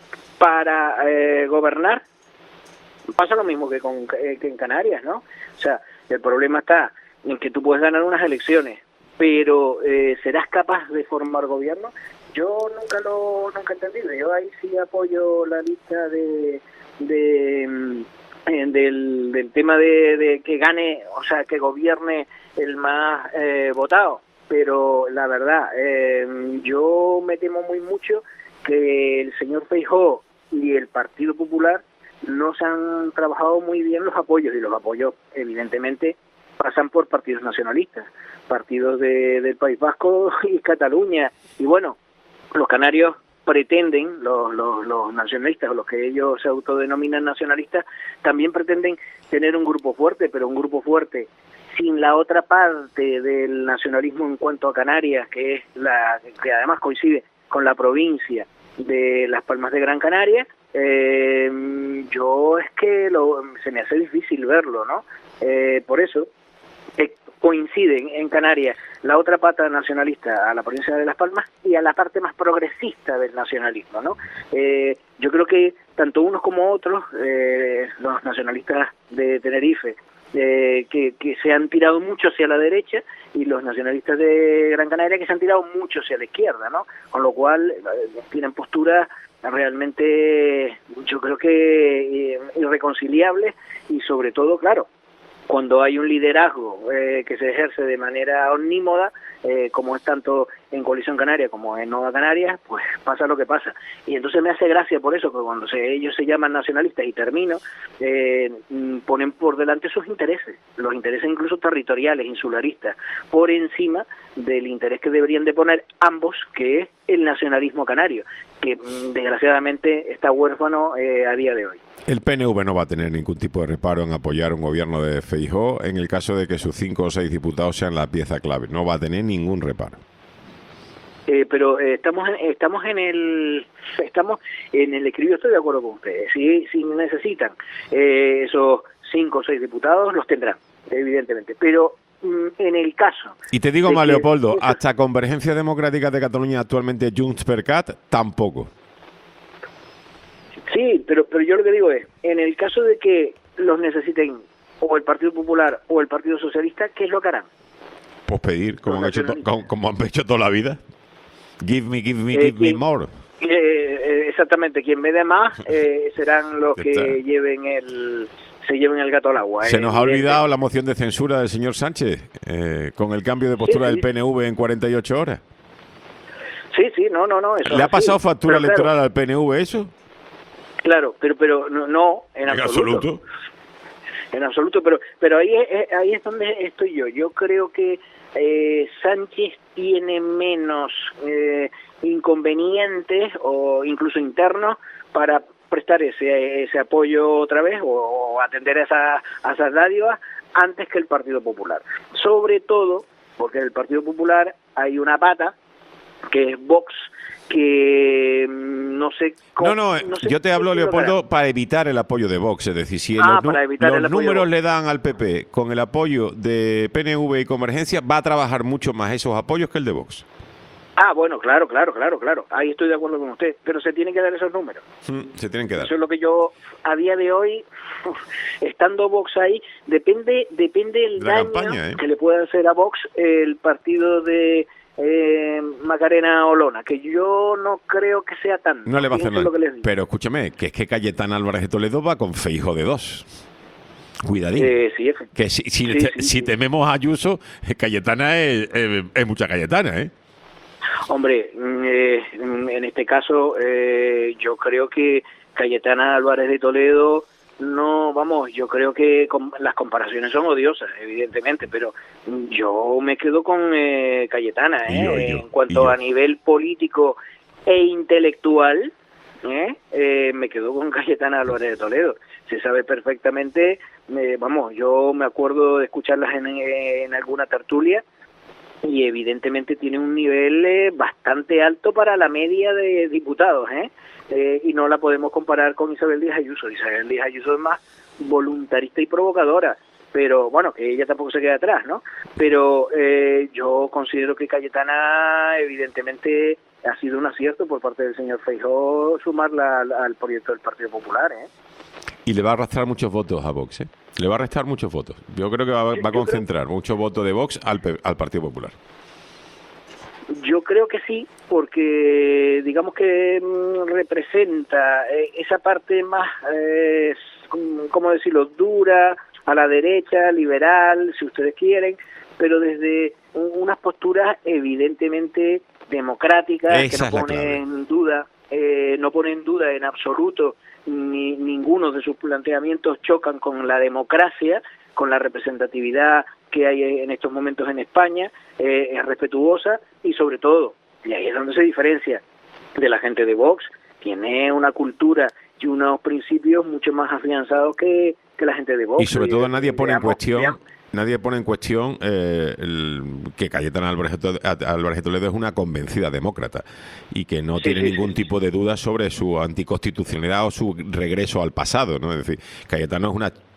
para eh, gobernar? Pasa lo mismo que, con, que en Canarias, ¿no? O sea, el problema está en que tú puedes ganar unas elecciones, pero eh, ¿serás capaz de formar gobierno? Yo nunca lo nunca he entendido. Yo ahí sí apoyo la lista de, de eh, del, del tema de, de que gane, o sea, que gobierne el más eh, votado. Pero la verdad, eh, yo me temo muy mucho que el señor Feijóo y el Partido Popular no se han trabajado muy bien los apoyos, y los apoyos evidentemente pasan por partidos nacionalistas, partidos de, del País Vasco y Cataluña, y bueno, los canarios pretenden, los, los, los nacionalistas, o los que ellos se autodenominan nacionalistas, también pretenden tener un grupo fuerte, pero un grupo fuerte sin la otra parte del nacionalismo en cuanto a Canarias, que es la que además coincide con la provincia de Las Palmas de Gran Canaria. Eh, yo es que lo, se me hace difícil verlo, ¿no? Eh, por eso, eh, coinciden en Canarias la otra pata nacionalista a la provincia de Las Palmas y a la parte más progresista del nacionalismo, ¿no? Eh, yo creo que tanto unos como otros, eh, los nacionalistas de Tenerife, eh, que, que se han tirado mucho hacia la derecha, y los nacionalistas de Gran Canaria que se han tirado mucho hacia la izquierda, ¿no? Con lo cual eh, tienen posturas realmente, yo creo que eh, irreconciliables, y sobre todo, claro, cuando hay un liderazgo eh, que se ejerce de manera omnímoda, eh, como es tanto en Coalición Canaria como en Nova Canarias, pues pasa lo que pasa. Y entonces me hace gracia por eso, que cuando se, ellos se llaman nacionalistas, y termino, eh, ponen por delante sus intereses, los intereses incluso territoriales, insularistas, por encima del interés que deberían de poner ambos, que es el nacionalismo canario, que desgraciadamente está huérfano eh, a día de hoy. El P N V no va a tener ningún tipo de reparo en apoyar un gobierno de Feijóo en el caso de que sus cinco o seis diputados sean la pieza clave. No va a tener ningún reparo. Eh, pero eh, estamos en, estamos en el estamos en el equilibrio. Estoy de acuerdo con ustedes. Si, si necesitan eh, esos cinco o seis diputados, los tendrán, evidentemente. Pero mm, en el caso... Y te digo más, que, Leopoldo, eso, hasta Convergencia Democrática de Cataluña, actualmente Junts per Cat, tampoco. Sí, pero pero yo lo que digo es, en el caso de que los necesiten o el Partido Popular o el Partido Socialista, ¿qué es lo que harán? Pues pedir, como, han hecho, to, como, como han hecho toda la vida. Give me, give me, Eh, give me ¿quién- more. Eh, eh, exactamente, quien me dé más eh, serán los Ya que está. lleven el se lleven el gato al agua. Se eh, nos ha evidente. olvidado la moción de censura del señor Sánchez, eh, con el cambio de postura Sí, sí. del P N V en cuarenta y ocho horas. Sí, sí, no, no, no. Eso ¿Le es ha así. pasado factura Pero, electoral claro, al P N V eso? Claro, pero pero no, no en, En absoluto. absoluto. En absoluto, pero pero ahí es, ahí es donde estoy yo. Yo creo que eh, Sánchez tiene menos eh, inconvenientes o incluso internos para prestar ese ese apoyo otra vez o, o atender a, esa, a esas dádivas antes que el Partido Popular. Sobre todo porque en el Partido Popular hay una pata que es Vox, que mm, no sé cómo... No, no, no sé yo te hablo, qué logrará. Leopoldo, para evitar el apoyo de Vox. Es decir, si Ah, los, nu- para evitar los el apoyo de números Vox. le dan al P P con el apoyo de P N V y Convergencia, va a trabajar mucho más esos apoyos que el de Vox. Ah, bueno, claro, claro, claro, claro. Ahí estoy de acuerdo con usted, pero se tienen que dar esos números. Mm, se tienen que dar. Eso es lo que yo, a día de hoy, estando Vox ahí, depende depende del De la daño campaña, ¿eh? que le pueda hacer a Vox el partido de eh, Macarena Olona, que yo no creo que sea tanto. No le va a hacer Fíjense nada. lo que les digo. Pero escúchame, que es que Cayetana Álvarez de Toledo va con Feijóo de dos. Cuidadín. Eh, sí, efe- que si, si, sí, te- sí, si sí. tememos a Ayuso, Cayetana es, es- es mucha Cayetana, ¿eh? Hombre, mm, eh, mm, en este caso eh, yo creo que Cayetana Álvarez de Toledo, no, vamos, yo creo que com- las comparaciones son odiosas, evidentemente, pero mm, yo me quedo con eh, Cayetana, Y ¿eh? yo, y yo, en cuanto y yo. a nivel político e intelectual, ¿eh? Eh, me quedo con Cayetana Álvarez de Toledo. Se sabe perfectamente, eh, vamos, yo me acuerdo de escucharlas en, en alguna tertulia, y evidentemente tiene un nivel eh, bastante alto para la media de diputados, ¿eh? Eh, y no la podemos comparar con Isabel Díaz Ayuso. Isabel Díaz Ayuso es más voluntarista y provocadora, pero bueno, que ella tampoco se queda atrás, ¿no? Pero eh, yo considero que Cayetana evidentemente ha sido un acierto por parte del señor Feijóo sumarla al, al proyecto del Partido Popular, ¿eh? Y le va a arrastrar muchos votos a Vox, ¿eh? Le va a restar muchos votos. Yo creo que va, va a concentrar muchos votos de Vox al, P- al Partido Popular. Yo creo que sí, porque digamos que mm, representa eh, esa parte más, eh, s- ¿cómo decirlo?, dura, a la derecha, liberal, si ustedes quieren, pero desde un- unas posturas evidentemente democráticas, Esa que es no la clave. ponen en duda, eh, no ponen en duda en absoluto, ni ninguno de sus planteamientos chocan con la democracia, con la representatividad que hay en estos momentos en España, eh, es respetuosa y sobre todo, y ahí es donde se diferencia de la gente de Vox, tiene una cultura y unos principios mucho más afianzados que, que la gente de Vox. Y sobre todo nadie pone en Veamos, cuestión veamos. nadie pone en cuestión eh, el- que Cayetana Álvarez de Toledo- Álvarez de Toledo es una convencida demócrata y que no Sí, tiene sí, ningún sí. tipo de duda sobre su anticonstitucionalidad o su regreso al pasado, ¿no? Es decir, Cayetano es una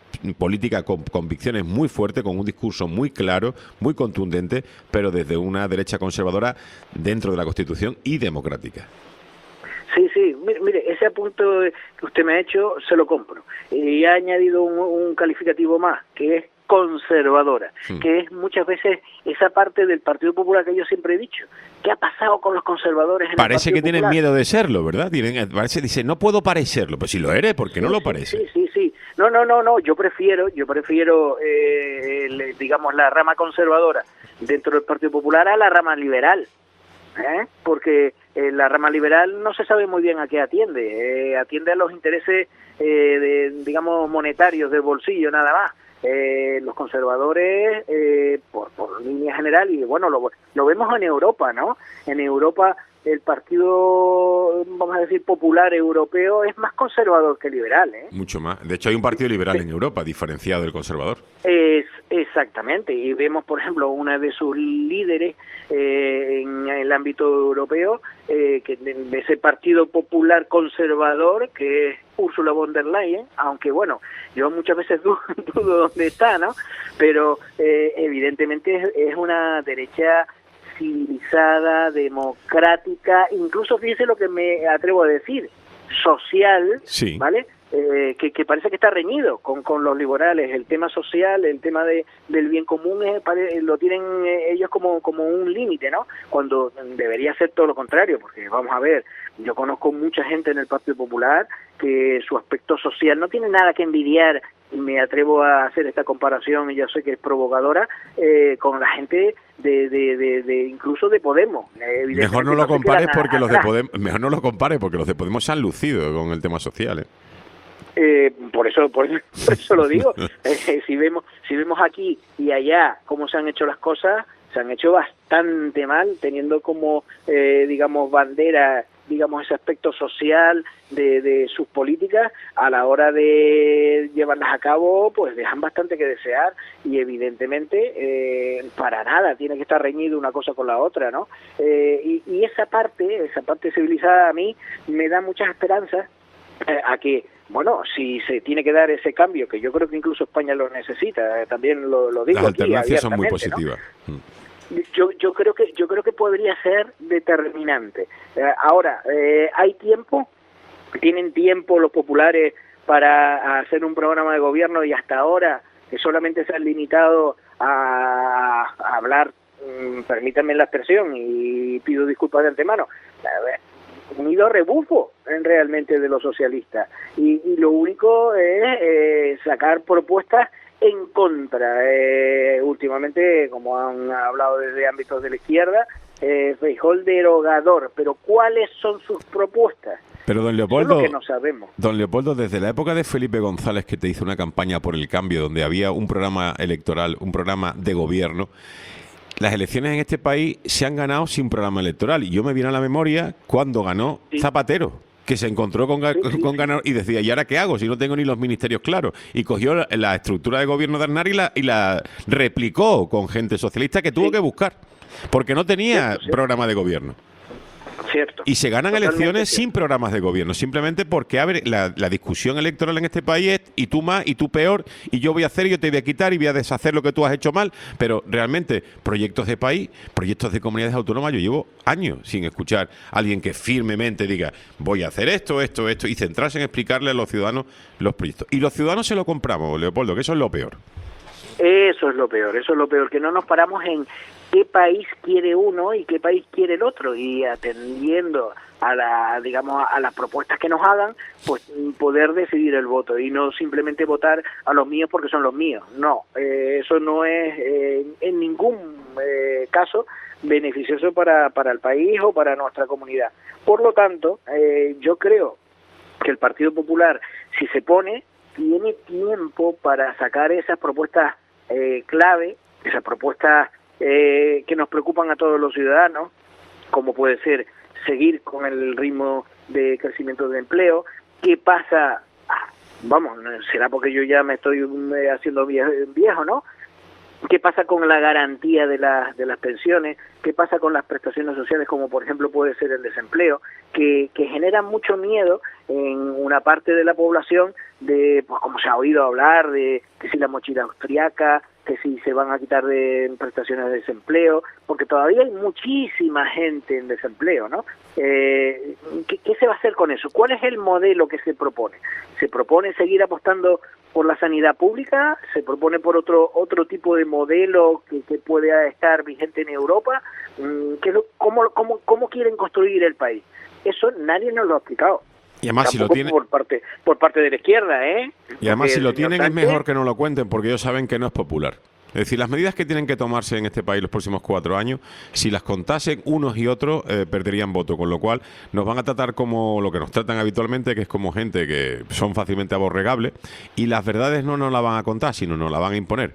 política con convicciones muy fuertes, con un discurso muy claro, muy contundente, pero desde una derecha conservadora dentro de la Constitución y democrática. Sí, sí, mire, mire, ese apunto que usted me ha hecho se lo compro. Y ha añadido un, un calificativo más, que es conservadora, sí. Que es muchas veces esa parte del Partido Popular que yo siempre he dicho. ¿Qué ha pasado con los conservadores en Parece el Partido que tienen Popular? miedo de serlo, ¿verdad? Tienen, parece, dice, no puedo parecerlo. Pues si lo eres, ¿por qué sí, no lo sí, parece? Sí, sí, sí. No, no, no, no. Yo prefiero, yo prefiero, eh, el, digamos, la rama conservadora dentro del Partido Popular a la rama liberal. ¿Eh? Porque eh, la rama liberal no se sabe muy bien a qué atiende, eh, atiende a los intereses, eh, de, digamos, monetarios del bolsillo nada más. Eh, los conservadores, eh, por, por línea general, y bueno, lo, lo vemos en Europa, ¿no? En Europa el partido, vamos a decir, popular europeo es más conservador que liberal, ¿eh? Mucho más. De hecho, hay un partido liberal en Europa, diferenciado del conservador. Es, exactamente, y vemos, por ejemplo, una de sus líderes eh, en el ámbito europeo, eh, que de, de ese partido popular conservador, que es Ursula von der Leyen, aunque bueno, yo muchas veces dudo, dudo dónde está, ¿no? Pero eh, evidentemente es, es una derecha civilizada, democrática, incluso fíjese lo que me atrevo a decir, social, sí. ¿Vale? Eh, que, que parece que está reñido con, con los liberales. El tema social, el tema de, del bien común, es, pare, lo tienen eh, ellos como, como un límite, ¿no? Cuando debería ser todo lo contrario, porque vamos a ver, yo conozco mucha gente en el Partido Popular que su aspecto social no tiene nada que envidiar, y me atrevo a hacer esta comparación, y yo sé que es provocadora, eh, con la gente de, de, de, de incluso de Podemos. Mejor no lo compares porque los de Podemos, mejor no lo compares porque los de Podemos se han lucido con el tema social, ¿eh? Eh, por eso por eso, por eso lo digo. Eh, si vemos si vemos aquí y allá cómo se han hecho las cosas, se han hecho bastante mal, teniendo como eh, digamos bandera, digamos, ese aspecto social de, de sus políticas. A la hora de llevarlas a cabo, pues dejan bastante que desear, y evidentemente eh, para nada tiene que estar reñido una cosa con la otra, ¿no? Eh, y, y esa parte esa parte civilizada a mí me da muchas esperanzas eh, a que, bueno, si se tiene que dar ese cambio, que yo creo que incluso España lo necesita, eh, también lo, lo digo. Las aquí alternancias son muy abiertamente, positivas. ¿no? Yo, yo creo que yo creo que podría ser determinante. Eh, ahora, eh, hay tiempo, tienen tiempo los populares para hacer un programa de gobierno, y hasta ahora que solamente se han limitado a, a hablar, mmm, permítanme la expresión y pido disculpas de antemano, un ido rebufo en realmente de los socialistas, y, y lo único es eh, sacar propuestas en contra. Eh, últimamente, como han hablado desde ámbitos de la izquierda, eh, Feijóo el derogador, pero ¿cuáles son sus propuestas? Pero don Leopoldo, Eso es lo que no sabemos. Don Leopoldo, desde la época de Felipe González, que te hizo una campaña por el cambio, donde había un programa electoral, un programa de gobierno, las elecciones en este país se han ganado sin programa electoral. Y yo me viene a la memoria cuando ganó sí. Zapatero, que se encontró con, sí, sí, con ganador y decía, ¿y ahora qué hago si no tengo ni los ministerios claros? Y cogió la, la estructura de gobierno de Aznar y la, y la replicó con gente socialista que tuvo sí. que buscar, porque no tenía cierto, cierto. programa de gobierno. Cierto. Y se ganan Totalmente elecciones cierto. sin programas de gobierno, simplemente porque abre la, la discusión electoral en este país es y tú más, y tú peor, y yo voy a hacer, y yo te voy a quitar, y voy a deshacer lo que tú has hecho mal. Pero realmente, proyectos de país, proyectos de comunidades autónomas, yo llevo años sin escuchar a alguien que firmemente diga, voy a hacer esto, esto, esto, y centrarse en explicarle a los ciudadanos los proyectos. Y los ciudadanos se lo compramos, Leopoldo, que eso es lo peor. Eso es lo peor, eso es lo peor, que no nos paramos en qué país quiere uno y qué país quiere el otro, y atendiendo a la, digamos, a las propuestas que nos hagan, pues poder decidir el voto, y no simplemente votar a los míos porque son los míos. No, eh, eso no es eh, en ningún eh, caso beneficioso para, para el país o para nuestra comunidad. Por lo tanto, eh, yo creo que el Partido Popular, si se pone, tiene tiempo para sacar esas propuestas eh, clave, esas propuestas eh, que nos preocupan a todos los ciudadanos, como puede ser seguir con el ritmo de crecimiento de empleo. ¿Qué pasa? Ah, vamos, será porque yo ya me estoy haciendo viejo, ¿no? ¿Qué pasa con la garantía de las de las pensiones? ¿Qué pasa con las prestaciones sociales, como por ejemplo puede ser el desempleo, que, que generan mucho miedo en una parte de la población de, pues como se ha oído hablar, de que si la mochila austriaca, que si se van a quitar de prestaciones de desempleo, porque todavía hay muchísima gente en desempleo, ¿no? Eh, ¿qué, ¿Qué se va a hacer con eso? ¿Cuál es el modelo que se propone? ¿Se propone seguir apostando por la sanidad pública? ¿Se propone por otro otro tipo de modelo que, que pueda estar vigente en Europa? ¿Qué, cómo, cómo, ¿Cómo quieren construir el país? Eso nadie nos lo ha explicado. Y además, si lo tienen, por parte por parte de la izquierda, ¿eh? Y además, Porque si lo el señor tienen, es Sánchez, mejor que no lo cuenten, porque ellos saben que no es popular. Es decir, las medidas que tienen que tomarse en este país los próximos cuatro años, si las contasen unos y otros, eh, perderían voto, con lo cual nos van a tratar como lo que nos tratan habitualmente, que es como gente que son fácilmente aborregables, y las verdades no nos las van a contar, sino nos las van a imponer.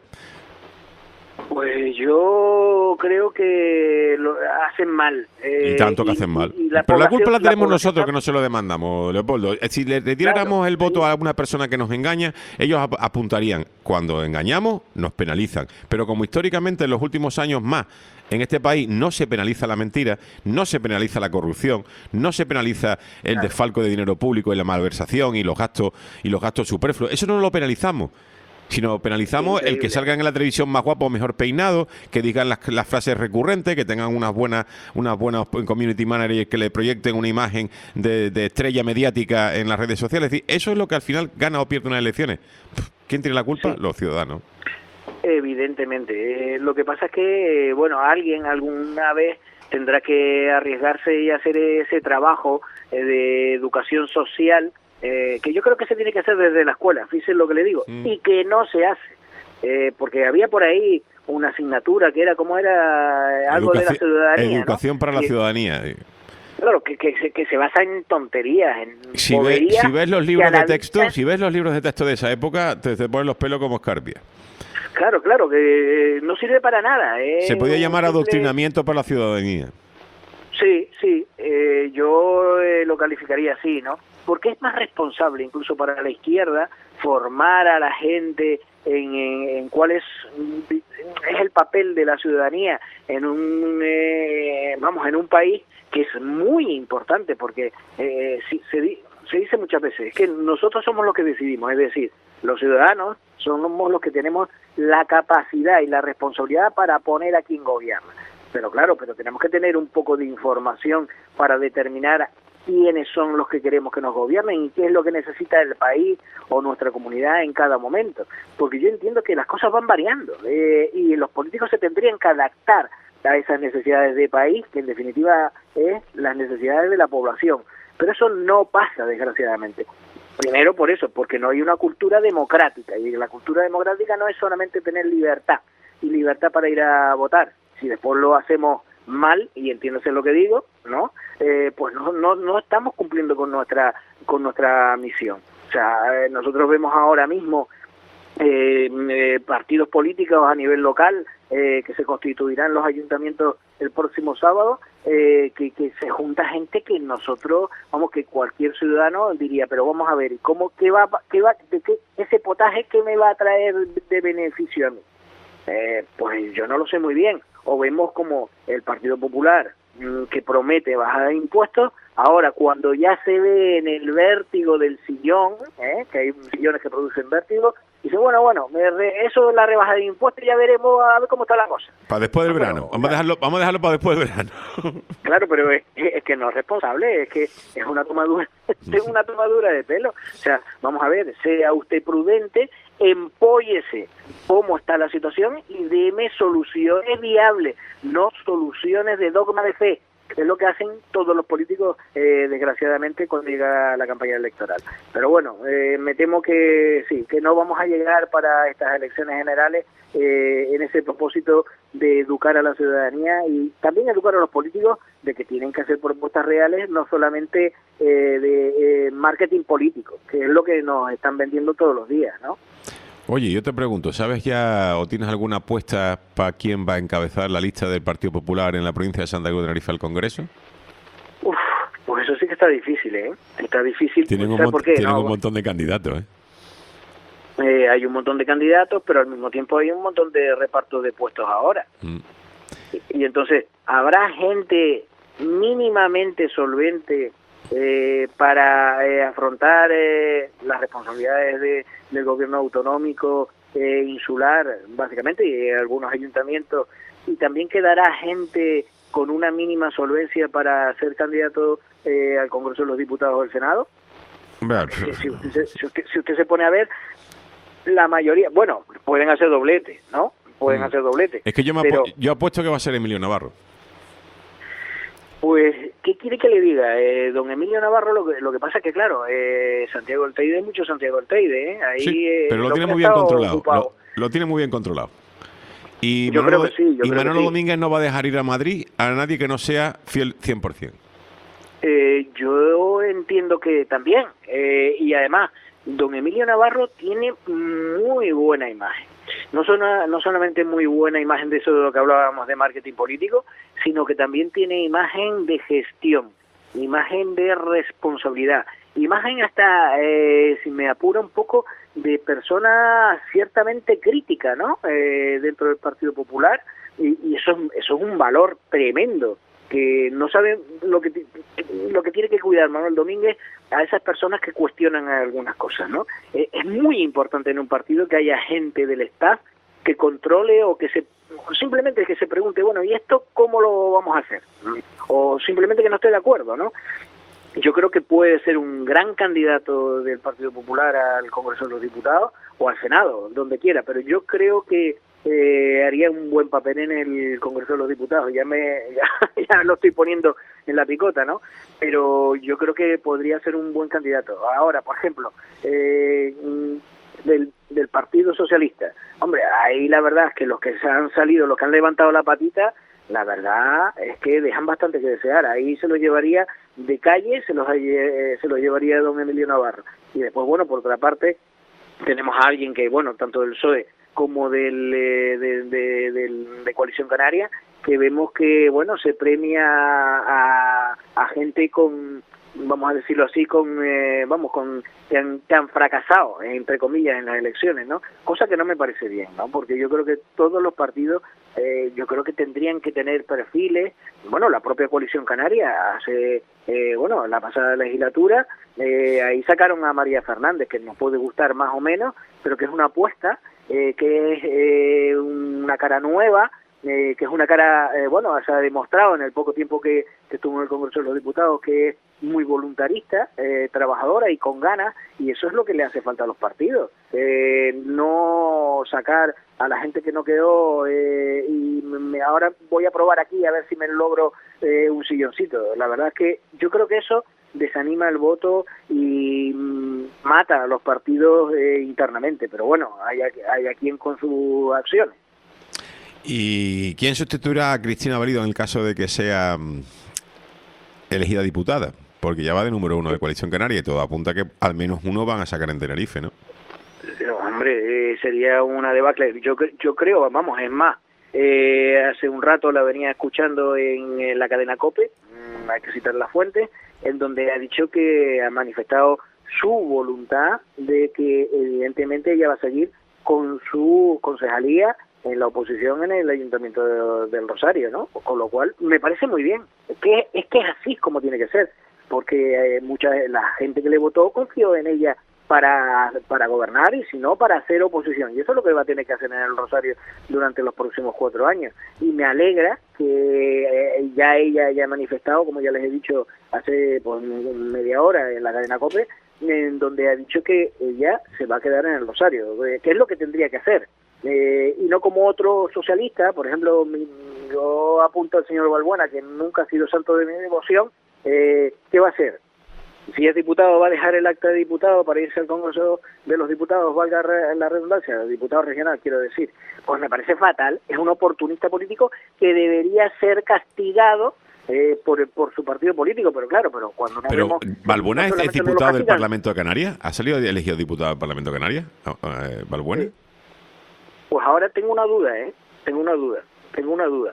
Pues yo creo que lo hacen mal. Eh, Y tanto que y, hacen mal. y, y la Pero la culpa la población- tenemos la nosotros, población- que no se lo demandamos, Leopoldo. Eh, Si le retiráramos Claro, el voto sí. a una persona que nos engaña, ellos ap- apuntarían. Cuando engañamos, nos penalizan. Pero como históricamente en los últimos años más, en este país no se penaliza la mentira, no se penaliza la corrupción, no se penaliza el desfalco de dinero público y la malversación y los gastos y los gastos superfluos. Eso no lo penalizamos. Sino penalizamos el que Increíble. salgan en la televisión más guapo, mejor peinado, que digan las, las frases recurrentes, que tengan unas buenas unas buenas community managers que le proyecten una imagen de, de estrella mediática en las redes sociales. Es decir, eso es lo que al final gana o pierde unas elecciones. ¿Quién tiene la culpa? Sí. Los ciudadanos. Evidentemente. Eh, lo que pasa es que, eh, bueno, alguien alguna vez tendrá que arriesgarse y hacer ese trabajo eh, de educación social, eh, que yo creo que se tiene que hacer desde la escuela, fíjense lo que le digo, Mm. y que no se hace. Eh, porque había por ahí una asignatura que era, como era? Algo de la Educaci- ciudadanía, Educación ¿no? para la Que- ciudadanía. Claro, que, que, se, que se basa en tonterías, en Si, ve- boberías, si ves los que libros de analizan- texto, si ves los libros de texto de esa época, te, te ponen los pelos como escarpia. Claro, claro, que eh, no sirve para nada. eh, Se podía llamar simple- adoctrinamiento para la ciudadanía. Sí, sí, eh, yo eh, lo calificaría así, ¿no? Porque es más responsable incluso para la izquierda formar a la gente en, en, en cuál es, es el papel de la ciudadanía en un, eh, vamos, en un país que es muy importante, porque eh, si, se, di- se dice muchas veces que nosotros somos los que decidimos, es decir, los ciudadanos somos los que tenemos la capacidad y la responsabilidad para poner a quien gobierna. Pero claro, pero tenemos que tener un poco de información para determinar quiénes son los que queremos que nos gobiernen y qué es lo que necesita el país o nuestra comunidad en cada momento. Porque yo entiendo que las cosas van variando eh, y los políticos se tendrían que adaptar a esas necesidades de país, que en definitiva es las necesidades de la población. Pero eso no pasa, desgraciadamente. Primero por eso, porque no hay una cultura democrática, y la cultura democrática no es solamente tener libertad, y libertad para ir a votar. Si después lo hacemos mal, y entiéndose lo que digo, ¿no? Eh, pues no, no no estamos cumpliendo con nuestra con nuestra misión. O sea, eh, nosotros vemos ahora mismo eh, eh, partidos políticos a nivel local eh, que se constituirán en los ayuntamientos el próximo sábado, eh, que, que se junta gente que nosotros, vamos, que cualquier ciudadano diría, pero vamos a ver, ¿cómo qué va qué va de qué, ese potaje qué me va a traer de beneficio a mí? Eh, pues yo no lo sé muy bien. O vemos como el Partido Popular, mmm, que promete bajar de impuestos, ahora cuando ya se ve en el vértigo del sillón, ¿eh? Que hay sillones que producen vértigo, dice, bueno, bueno, me re, eso es la rebaja de impuestos, ya veremos a ver cómo está la cosa. Para después del Ah, verano. bueno, Vamos a dejarlo, vamos a dejarlo para después del verano. Claro, pero es, es que no es responsable, es que es una tomadura, es una tomadura de pelo. O sea, vamos a ver, sea usted prudente, empóyese cómo está la situación y deme soluciones viables, no soluciones de dogma de fe, que es lo que hacen todos los políticos, eh, desgraciadamente, cuando llega la campaña electoral. Pero bueno, eh, me temo que sí, que no vamos a llegar para estas elecciones generales eh, en ese propósito de educar a la ciudadanía y también educar a los políticos de que tienen que hacer propuestas reales, no solamente eh, de eh, marketing político, que es lo que nos están vendiendo todos los días, ¿no? Oye, yo te pregunto, ¿sabes ya o tienes alguna apuesta para quién va a encabezar la lista del Partido Popular en la provincia de Santa Cruz de Tenerife al Congreso? Uf, pues eso sí que está difícil, ¿eh? Está difícil. Tienen, un, ¿Sabes mont- por qué? tienen No, un montón de candidatos, ¿eh? eh, hay un montón de candidatos, pero al mismo tiempo hay un montón de repartos de puestos ahora. Mm. Y, y entonces, ¿habrá gente mínimamente solvente eh, para eh, afrontar eh, las responsabilidades de, del gobierno autonómico eh, insular, básicamente, y eh, algunos ayuntamientos? Y también quedará gente con una mínima solvencia para ser candidato eh, al Congreso de los Diputados o al Senado. Si, si, usted, si, usted, si usted se pone a ver, la mayoría, bueno, pueden hacer doblete, ¿no? Pueden mm. hacer doblete. Es que yo, me pero, apu yo apuesto que va a ser Emilio Navarro. Pues, ¿qué quiere que le diga? Eh, don Emilio Navarro, lo que, lo que pasa es que, claro, eh, Santiago del Teide es mucho Santiago del Teide, ¿eh? Ahí, sí, eh, pero lo, lo tiene muy bien controlado. Lo, lo tiene muy bien controlado. Y yo Manolo, creo que sí. Yo y creo Manolo que sí. Domínguez no va a dejar ir a Madrid a nadie que no sea fiel cien por cien. Eh, yo entiendo que también. Eh, y además, don Emilio Navarro tiene muy buena imagen. No, son, no solamente muy buena imagen de eso de lo que hablábamos de marketing político, sino que también tiene imagen de gestión, imagen de responsabilidad, imagen hasta, eh, si me apura un poco, de persona ciertamente crítica, ¿no? Eh, dentro del Partido Popular, y, y eso, eso es un valor tremendo, que no sabe lo que lo que tiene que cuidar Manuel Domínguez a esas personas que cuestionan algunas cosas, ¿no? Eh, es muy importante en un partido que haya gente del staff que controle o que se simplemente que se pregunte, bueno, ¿y esto cómo lo vamos a hacer? O simplemente que no esté de acuerdo, ¿no? Yo creo que puede ser un gran candidato del Partido Popular al Congreso de los Diputados o al Senado, donde quiera, pero yo creo que eh, haría un buen papel en el Congreso de los Diputados. Ya me ya, ya lo estoy poniendo en la picota, ¿no? Pero yo creo que podría ser un buen candidato. Ahora, por ejemplo, eh, del, del Partido Socialista, hombre, ahí la verdad es que los que se han salido, los que han levantado la patita, la verdad es que dejan bastante que desear. Ahí se lo llevaría de calle, se los eh, se lo llevaría don Emilio Navarro. Y después, bueno, por otra parte, tenemos a alguien que, bueno, tanto del P S O E como del eh, de, de, de, de Coalición Canaria, que vemos que, bueno, se premia a, a gente con, vamos a decirlo así, con, eh, vamos, con que han, que han fracasado, entre comillas, en las elecciones, ¿no? Cosa que no me parece bien, ¿no? Porque yo creo que todos los partidos, eh, yo creo que tendrían que tener perfiles. Bueno, la propia Coalición Canaria hace, eh, bueno, la pasada legislatura, eh, ahí sacaron a María Fernández, que nos puede gustar más o menos, pero que es una apuesta, eh, que es eh, una cara nueva, Eh, que es una cara, eh, bueno, se ha demostrado en el poco tiempo que, que estuvo en el Congreso de los Diputados que es muy voluntarista, eh, trabajadora y con ganas, y eso es lo que le hace falta a los partidos. Eh, no sacar a la gente que no quedó eh, y me, ahora voy a probar aquí a ver si me logro eh, un silloncito. La verdad es que yo creo que eso desanima el voto y mmm, mata a los partidos eh, internamente, pero bueno, hay, hay a quien con sus acciones. ¿Y quién sustituirá a Cristina Valido en el caso de que sea elegida diputada? Porque ya va de número uno de Coalición Canaria y todo apunta que al menos uno van a sacar en Tenerife, ¿no? Pero, hombre, eh, sería una debacle. Yo, yo creo, vamos, es más, eh, hace un rato la venía escuchando en, en la cadena COPE, mmm, hay que citar la fuente, en donde ha dicho que ha manifestado su voluntad de que evidentemente ella va a seguir con su concejalía en la oposición en el Ayuntamiento de, del Rosario, ¿no? Con lo cual me parece muy bien. Es que es que es así como tiene que ser, porque eh, mucha la gente que le votó confió en ella para para gobernar y si no para hacer oposición. Y eso es lo que va a tener que hacer en el Rosario durante los próximos cuatro años. Y me alegra que eh, ya ella haya manifestado, como ya les he dicho hace pues, media hora en la cadena COPE, en donde ha dicho que ella se va a quedar en el Rosario, que es lo que tendría que hacer. Eh, y no como otro socialista, por ejemplo, mi, yo apunto al señor Balbuena, que nunca ha sido santo de mi devoción, eh, ¿qué va a hacer? Si es diputado, va a dejar el acta de diputado para irse al Congreso de los Diputados, valga la redundancia, diputado regional, quiero decir. Pues me parece fatal, es un oportunista político que debería ser castigado eh, por por su partido político, pero claro, pero cuando no Pero, vemos... ¿Balbuena no es diputado del Parlamento de Canarias? ¿Ha salido elegido diputado del Parlamento de Canarias? No, eh, ¿Balbuena? Sí. Pues ahora tengo una duda, ¿eh? Tengo una duda, tengo una duda.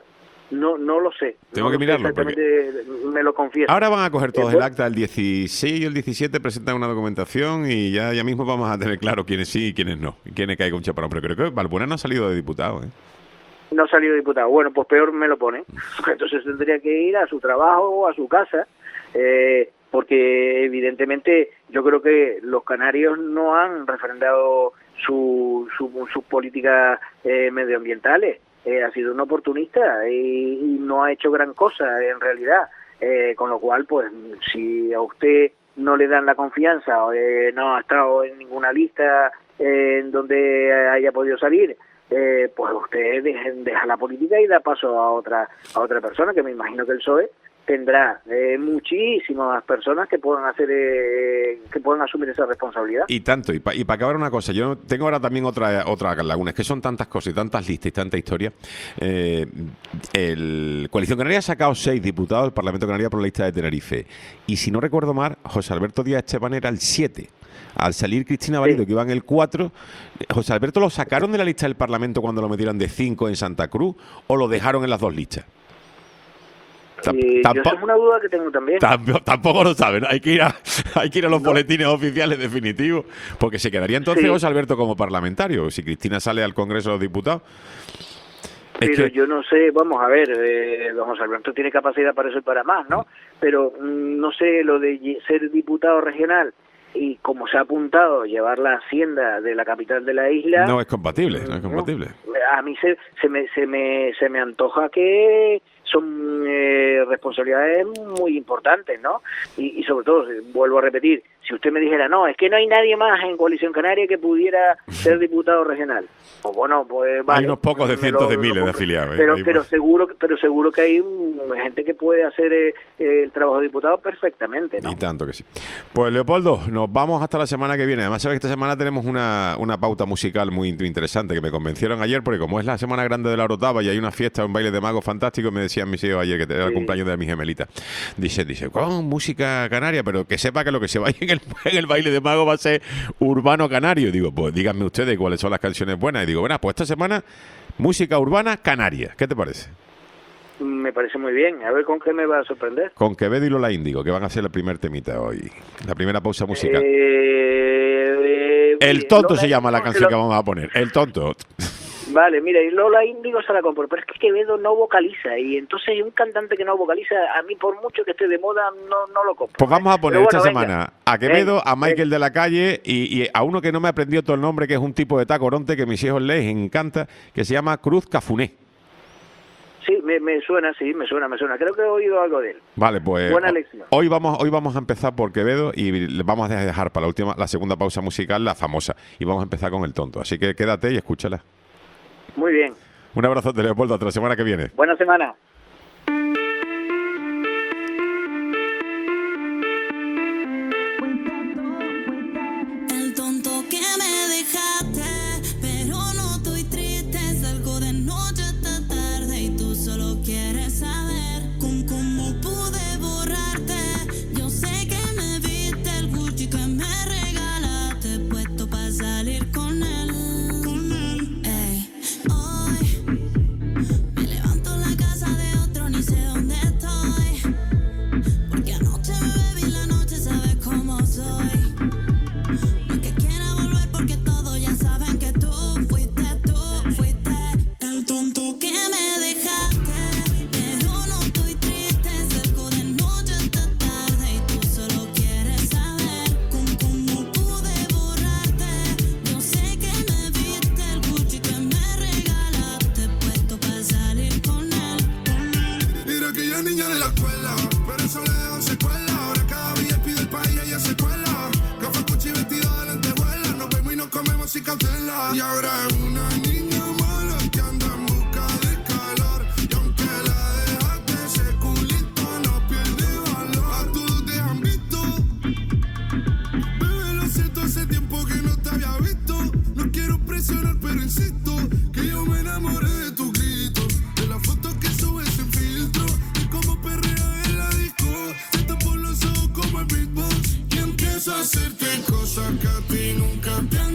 no no lo sé. Tengo no que lo sé mirarlo, exactamente, me lo confieso. Ahora van a coger todos Eh, el acta, el dieciséis y el diecisiete presentan una documentación y ya, ya mismo vamos a tener claro quiénes sí y quiénes no, y quiénes cae con chaparrón. Pero creo que Balbuena no ha salido de diputado, ¿eh? No ha salido diputado. Bueno, pues peor me lo pone. Entonces tendría que ir a su trabajo o a su casa, eh, porque evidentemente yo creo que los canarios no han refrendado su, su, sus políticas eh, medioambientales. Eh, ha sido un oportunista y, y no ha hecho gran cosa en realidad. Eh, con lo cual, pues, si a usted no le dan la confianza, o eh, no ha estado en ninguna lista eh, en donde haya podido salir, eh, pues usted deja, deja la política y da paso a otra a otra persona, que me imagino que el P S O E tendrá eh, muchísimas personas que puedan hacer eh, que puedan asumir esa responsabilidad. Y tanto, y para y pa acabar una cosa, yo tengo ahora también otra otra laguna, es que son tantas cosas y tantas listas y tanta historia. Eh, el Coalición Canaria ha sacado seis diputados del Parlamento Canario por la lista de Tenerife, y si no recuerdo mal, José Alberto Díaz Esteban era el siete. Al salir Cristina Valido, sí, que iba en el cuatro, ¿José Alberto lo sacaron de la lista del Parlamento cuando lo metieron de cinco en Santa Cruz o lo dejaron en las dos listas? Eh, yo es una duda que tengo también. Tampoco, tampoco lo saben. Hay que ir a, hay que ir a los no. boletines oficiales definitivos, porque se quedaría entonces sí. José Alberto como parlamentario si Cristina sale al Congreso de los Diputados. Pero es que... yo no sé, vamos a ver, eh, don José Alberto tiene capacidad para eso y para más, ¿no? Pero mm, no sé, lo de ser diputado regional y como se ha apuntado llevar la hacienda de la capital de la isla, no es compatible, no es compatible. No, a mí se, se me se me se me antoja que son eh, responsabilidades muy importantes, ¿no? Y, y sobre todo, vuelvo a repetir, si usted me dijera, no, es que no hay nadie más en Coalición Canaria que pudiera ser diputado regional, pues bueno, pues vale. Hay unos pocos de cientos lo, de miles lo, de afiliados. Pero, ¿eh? pero seguro pero seguro que hay un, gente que puede hacer eh, el trabajo de diputado perfectamente, ¿no? Y tanto que sí. Pues Leopoldo, nos vamos hasta la semana que viene. Además, sabes que esta semana tenemos una, una pauta musical muy interesante que me convencieron ayer, porque como es la semana grande de la Orotava y hay una fiesta, un baile de magos fantástico, me decían mis hijos ayer que era el sí. cumpleaños de mi gemelita. Dice, dice, con música canaria, pero que sepa que lo que se vaya en el, en el baile de magos va a ser urbano canario. Digo, pues díganme ustedes cuáles son las canciones buenas. Y digo, bueno, pues esta semana música urbana canaria. ¿Qué te parece? Me parece muy bien. A ver con qué me va a sorprender. Con Quevedo y Lola Índigo, que van a ser el primer temita hoy. La primera pausa musical. Eh, eh, el tonto Lola se llama la Índigo, canción lo... que vamos a poner. El tonto. Vale, mira, y Lola Índigo se la compro, pero es que Quevedo no vocaliza, y entonces un cantante que no vocaliza, a mí por mucho que esté de moda, no, no lo compro. Pues vamos a poner bueno, esta venga. semana a Quevedo, venga, a Michael venga. de la Calle y, y a uno que no me ha aprendido todo el nombre, que es un tipo de tacoronte que a mis hijos les encanta, que se llama Cruz Cafuné. Sí, me, me suena, sí, me suena, me suena. Creo que he oído algo de él. Vale, pues buena lección. Hoy vamos, hoy vamos a empezar por Quevedo y le vamos a dejar para la última, la segunda pausa musical, la famosa, y vamos a empezar con el tonto. Así que quédate y escúchala. Muy bien. Un abrazo de Leopoldo, hasta la semana que viene. Buena semana. El tonto que me dejaste, pero no estoy triste, salgo de noche hasta tarde y tú solo quieres saber con cómo pude borrarte. Yo sé que me viste el Gucci que me regalaste, puesto para salir con él. Con él. Ey. Hoy me levanto en la casa de otro, ni sé dónde estoy, porque anoche me bebí la noche, sabes cómo soy. No es que quiera volver porque todos ya saben que tú fuiste, tú fuiste el tonto que me dejaste, pero no estoy triste, salgo de noche hasta tarde y tú solo quieres saber con cómo pude borrarte. Yo sé que me viste el Gucci que me regalaste, puesto para salir con él. Mira aquella niña de la escuela, pero eso le dejó secuela. Ahora cada día pide el país y ella se cuela. Café, Gucci, vestido de lentejuela. Nos vemos y nos comemos sin cautela. Y ahora es una niña mala que anda en busca de calor. Y aunque la dejaste, ese culito no pierde valor. A todos te han visto. Bebé, lo siento, hace tiempo que no te había visto. No quiero presionar, pero insisto que yo me enamoré de tus gritos, de las fotos que subes sin filtro, y como perrea en la disco. Se te por los ojos como el beatbox y empiezo a hacerte cosas que a ti nunca te han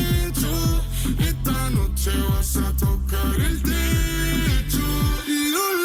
hecho. Esta noche vas a tocar el techo y yo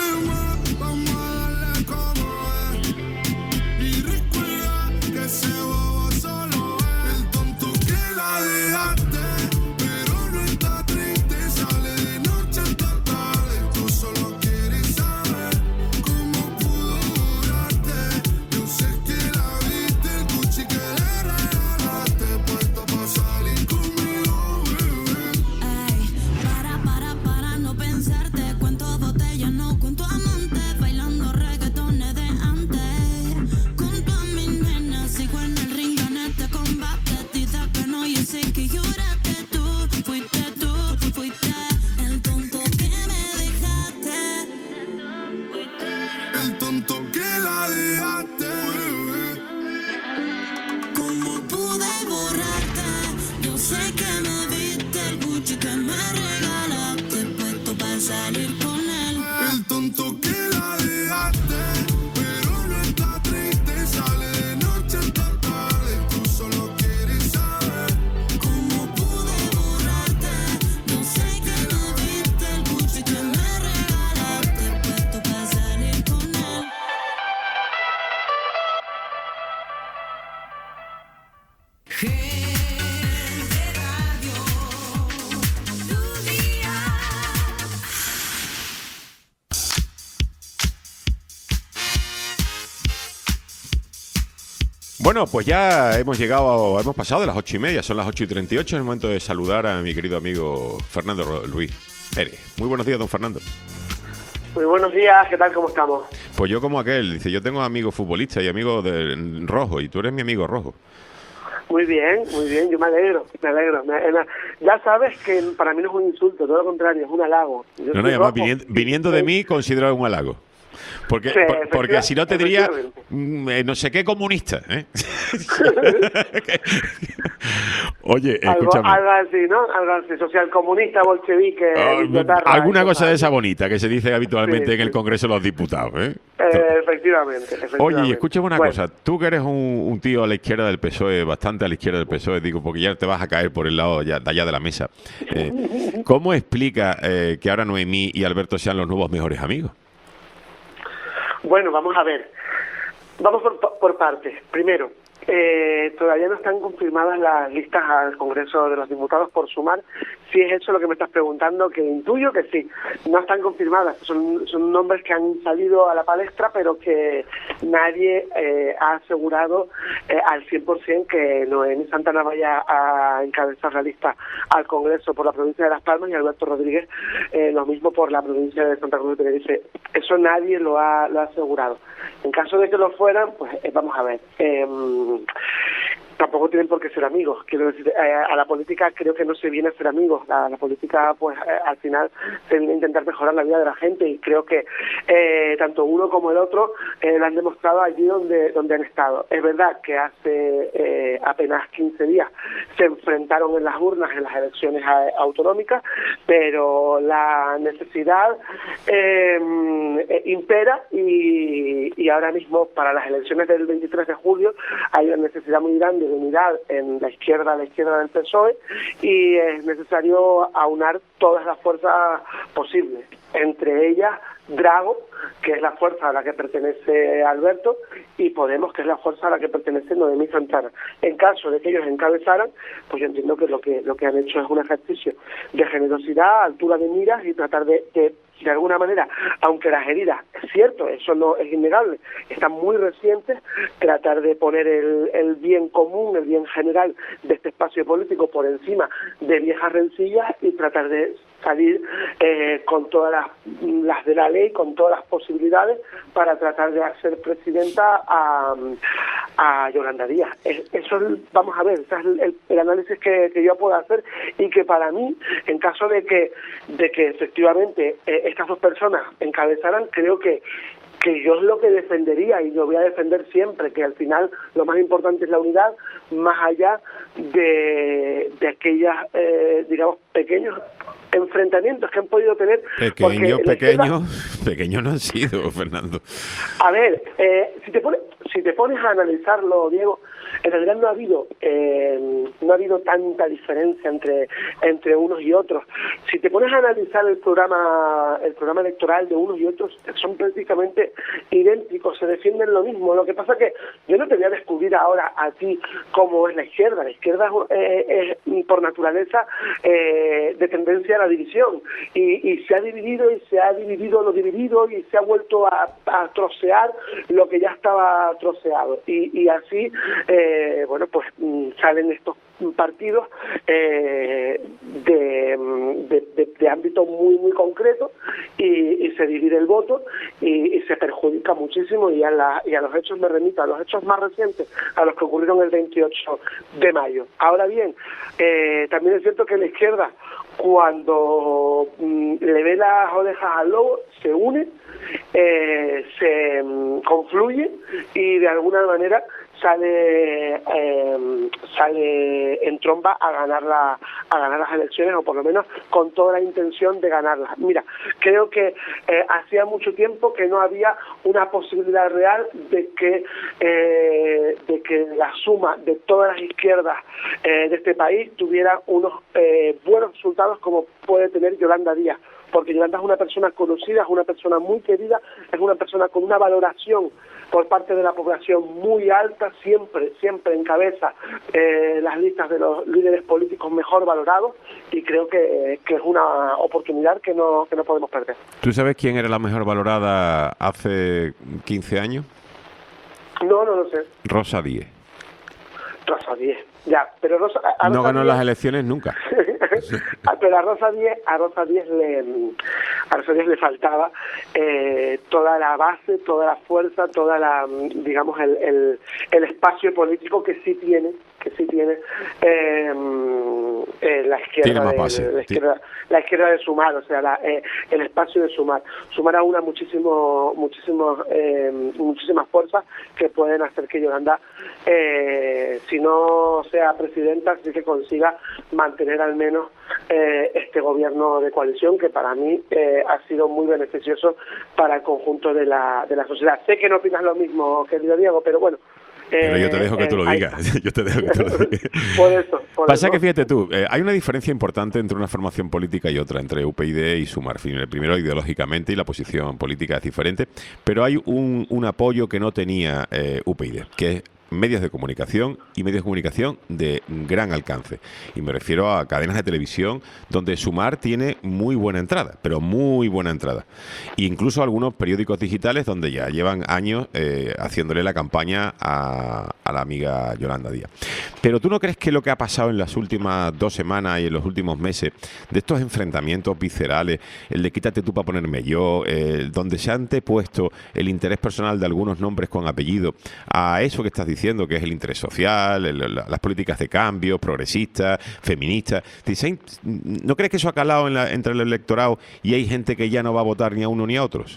el tonto que la dejaste. ¿Cómo pude borrarte? Yo sé que me viste el Gucci que me regalaste, puesto para salir con él. El tonto que la dejaste, pero no está triste, sale de noche hasta tarde, tú solo quieres saber. ¿Cómo pude borrarte? Yo sé que me viste el Gucci que me regalaste, puesto para salir con él. Bueno, pues ya hemos llegado, hemos pasado de las ocho y media, son las ocho y treinta y ocho, es el momento de saludar a mi querido amigo Fernando Ro- Luis Pérez. Muy buenos días, don Fernando. Muy buenos días, ¿qué tal? ¿Cómo estamos? Pues yo como aquel, dice, yo tengo amigos futbolistas y amigos de rojo, y tú eres mi amigo rojo. Muy bien, muy bien, yo me alegro, me alegro. Me- me- ya sabes que para mí no es un insulto, todo lo contrario, es un halago. Yo No, no, soy y además, rojo. viniendo, viniendo de mí, considero un halago. Porque, Sí, por- porque efectiva- si no te diría, efectivamente. mm, eh, no sé qué comunista, ¿eh? Oye, Algo, escúchame. algo así, ¿no? Algo así, socialcomunista, bolchevique, Ah, idiotarra, alguna y cosa de cosas esa bonita que se dice habitualmente Sí, en el sí. Congreso de los Diputados, ¿eh? así. Eh, efectivamente, efectivamente. Oye, y escúchame una Bueno, cosa, tú que eres un, un tío a la izquierda del P S O E, bastante a la izquierda del P S O E, digo, porque ya te vas a caer por el lado ya, de allá de la mesa. Eh, ¿Cómo explica eh, que ahora Noemí y Alberto sean los nuevos mejores amigos? Bueno, vamos a ver. Vamos por, por partes. Primero, eh, todavía no están confirmadas las listas al Congreso de los Diputados por sumar. Si es eso lo que me estás preguntando, que intuyo que sí. No están confirmadas. Son, son nombres que han salido a la palestra, pero que nadie eh, ha asegurado eh, al cien por ciento que Noemí Santana vaya a encabezar la lista al Congreso por la provincia de Las Palmas y Alberto Rodríguez eh, lo mismo por la provincia de Santa Cruz de Tenerife. Eso nadie lo ha, lo ha asegurado. En caso de que lo fueran, pues eh, vamos a ver. Eh, tampoco tienen por qué ser amigos. Quiero decir, eh, a la política creo que no se viene a ser amigos. La, la política, pues eh, al final se viene a intentar mejorar la vida de la gente y creo que eh, tanto uno como el otro eh, lo han demostrado allí donde donde han estado. Es verdad que hace eh, apenas quince días se enfrentaron en las urnas en las elecciones a, autonómicas, pero la necesidad eh, impera y, y ahora mismo para las elecciones del veintitrés de julio hay una necesidad muy grande de unidad en la izquierda, a la izquierda del P S O E y es necesario aunar todas las fuerzas posibles, entre ellas Drago, que es la fuerza a la que pertenece Alberto, y Podemos, que es la fuerza a la que pertenece Noemí Santana. En caso de que ellos encabezaran, pues yo entiendo que lo que lo que han hecho es un ejercicio de generosidad, altura de miras y tratar de, de de alguna manera, aunque las heridas, es cierto, eso no es innegable, están muy recientes, tratar de poner el, el bien común, el bien general de este espacio político por encima de viejas rencillas y tratar de salir eh, con todas las, las de la ley, con todas las posibilidades para tratar de hacer presidenta a, a Yolanda Díaz. Es, eso es, vamos a ver, ese es el, el análisis que, que yo puedo hacer y que para mí, en caso de que, de que efectivamente eh, estas dos personas encabezaran, creo que que yo es lo que defendería y lo voy a defender siempre, que al final lo más importante es la unidad, más allá de, de aquellas, eh, digamos, pequeños enfrentamientos que han podido tener. Pequeños, porque pequeños, izquierda, pequeños no han sido, Fernando. A ver, eh, si te pones, si te pones a analizarlo, Diego, en realidad no ha habido eh, no ha habido tanta diferencia entre entre unos y otros. Si te pones a analizar el programa el programa electoral de unos y otros, son prácticamente idénticos, se defienden lo mismo. Lo que pasa que yo no te voy a descubrir ahora a ti cómo es la izquierda. La izquierda eh, es por naturaleza eh, de tendencia a la división y, y se ha dividido y se ha dividido lo dividido y se ha vuelto a, a trocear lo que ya estaba troceado y, y así eh, bueno pues salen estos partidos eh, de, de, de, de ámbito muy muy concreto y, y se divide el voto y, y se perjudica muchísimo y a, la, y a los hechos me remito, a los hechos más recientes, a los que ocurrieron el veintiocho de mayo. Ahora bien, eh, también es cierto que la izquierda cuando mm, le ve las orejas al lobo se une, eh, se confluye y de alguna manera sale eh, sale en tromba a ganar la, a ganar las elecciones, o por lo menos con toda la intención de ganarlas. Mira, creo que eh, hacía mucho tiempo que no había una posibilidad real de que eh, de que la suma de todas las izquierdas eh, de este país tuviera unos eh, buenos resultados como puede tener Yolanda Díaz, porque Yolanda es una persona conocida, es una persona muy querida, es una persona con una valoración por parte de la población muy alta, siempre, siempre encabeza eh, las listas de los líderes políticos mejor valorados, y creo que, que es una oportunidad que no, que no podemos perder. ¿Tú sabes quién era la mejor valorada hace quince años? No, no lo sé. Rosa Díez. Rosa Díez, ya, pero Rosa... A no Rosa ganó Díez, las elecciones nunca. Pero a Rosa Díez, a Rosa Díez le, a Rosa Díez le faltaba eh, toda la base, toda la fuerza, toda la, digamos, el, el, el espacio político que sí tiene, que sí tiene eh, eh, la izquierda, tiene más de, base, la izquierda, la izquierda de Sumar, o sea, la, eh, el espacio de Sumar. Sumar a una muchísimo, muchísimo, eh, muchísimas fuerzas que pueden hacer que Yolanda, eh, si no sea presidenta, sí que consiga mantener al menos eh, este gobierno de coalición, que para mí eh, ha sido muy beneficioso para el conjunto de la, de la sociedad. Sé que no opinas lo mismo, querido Diego, pero bueno. Pero yo te dejo que eh, tú lo hay... digas. Yo te dejo que tú lo digas. Por eso. Por Pasa eso. que fíjate tú, eh, hay una diferencia importante entre una formación política y otra, entre U P YD y Sumar. El primero ideológicamente y la posición política es diferente, pero hay un, un apoyo que no tenía eh, U P YD, que es medios de comunicación y medios de comunicación de gran alcance. Y me refiero a cadenas de televisión donde Sumar tiene muy buena entrada, pero muy buena entrada. E incluso algunos periódicos digitales donde ya llevan años eh, haciéndole la campaña a, a la amiga Yolanda Díaz. Pero ¿tú no crees que lo que ha pasado en las últimas dos semanas y en los últimos meses, de estos enfrentamientos viscerales, el de quítate tú para ponerme yo, eh, donde se ha antepuesto el interés personal de algunos nombres con apellido a eso que estás diciendo, que es el interés social, el, la, las políticas de cambio, progresistas, feministas? ¿No crees que eso ha calado en la, entre el electorado y hay gente que ya no va a votar ni a uno ni a otros?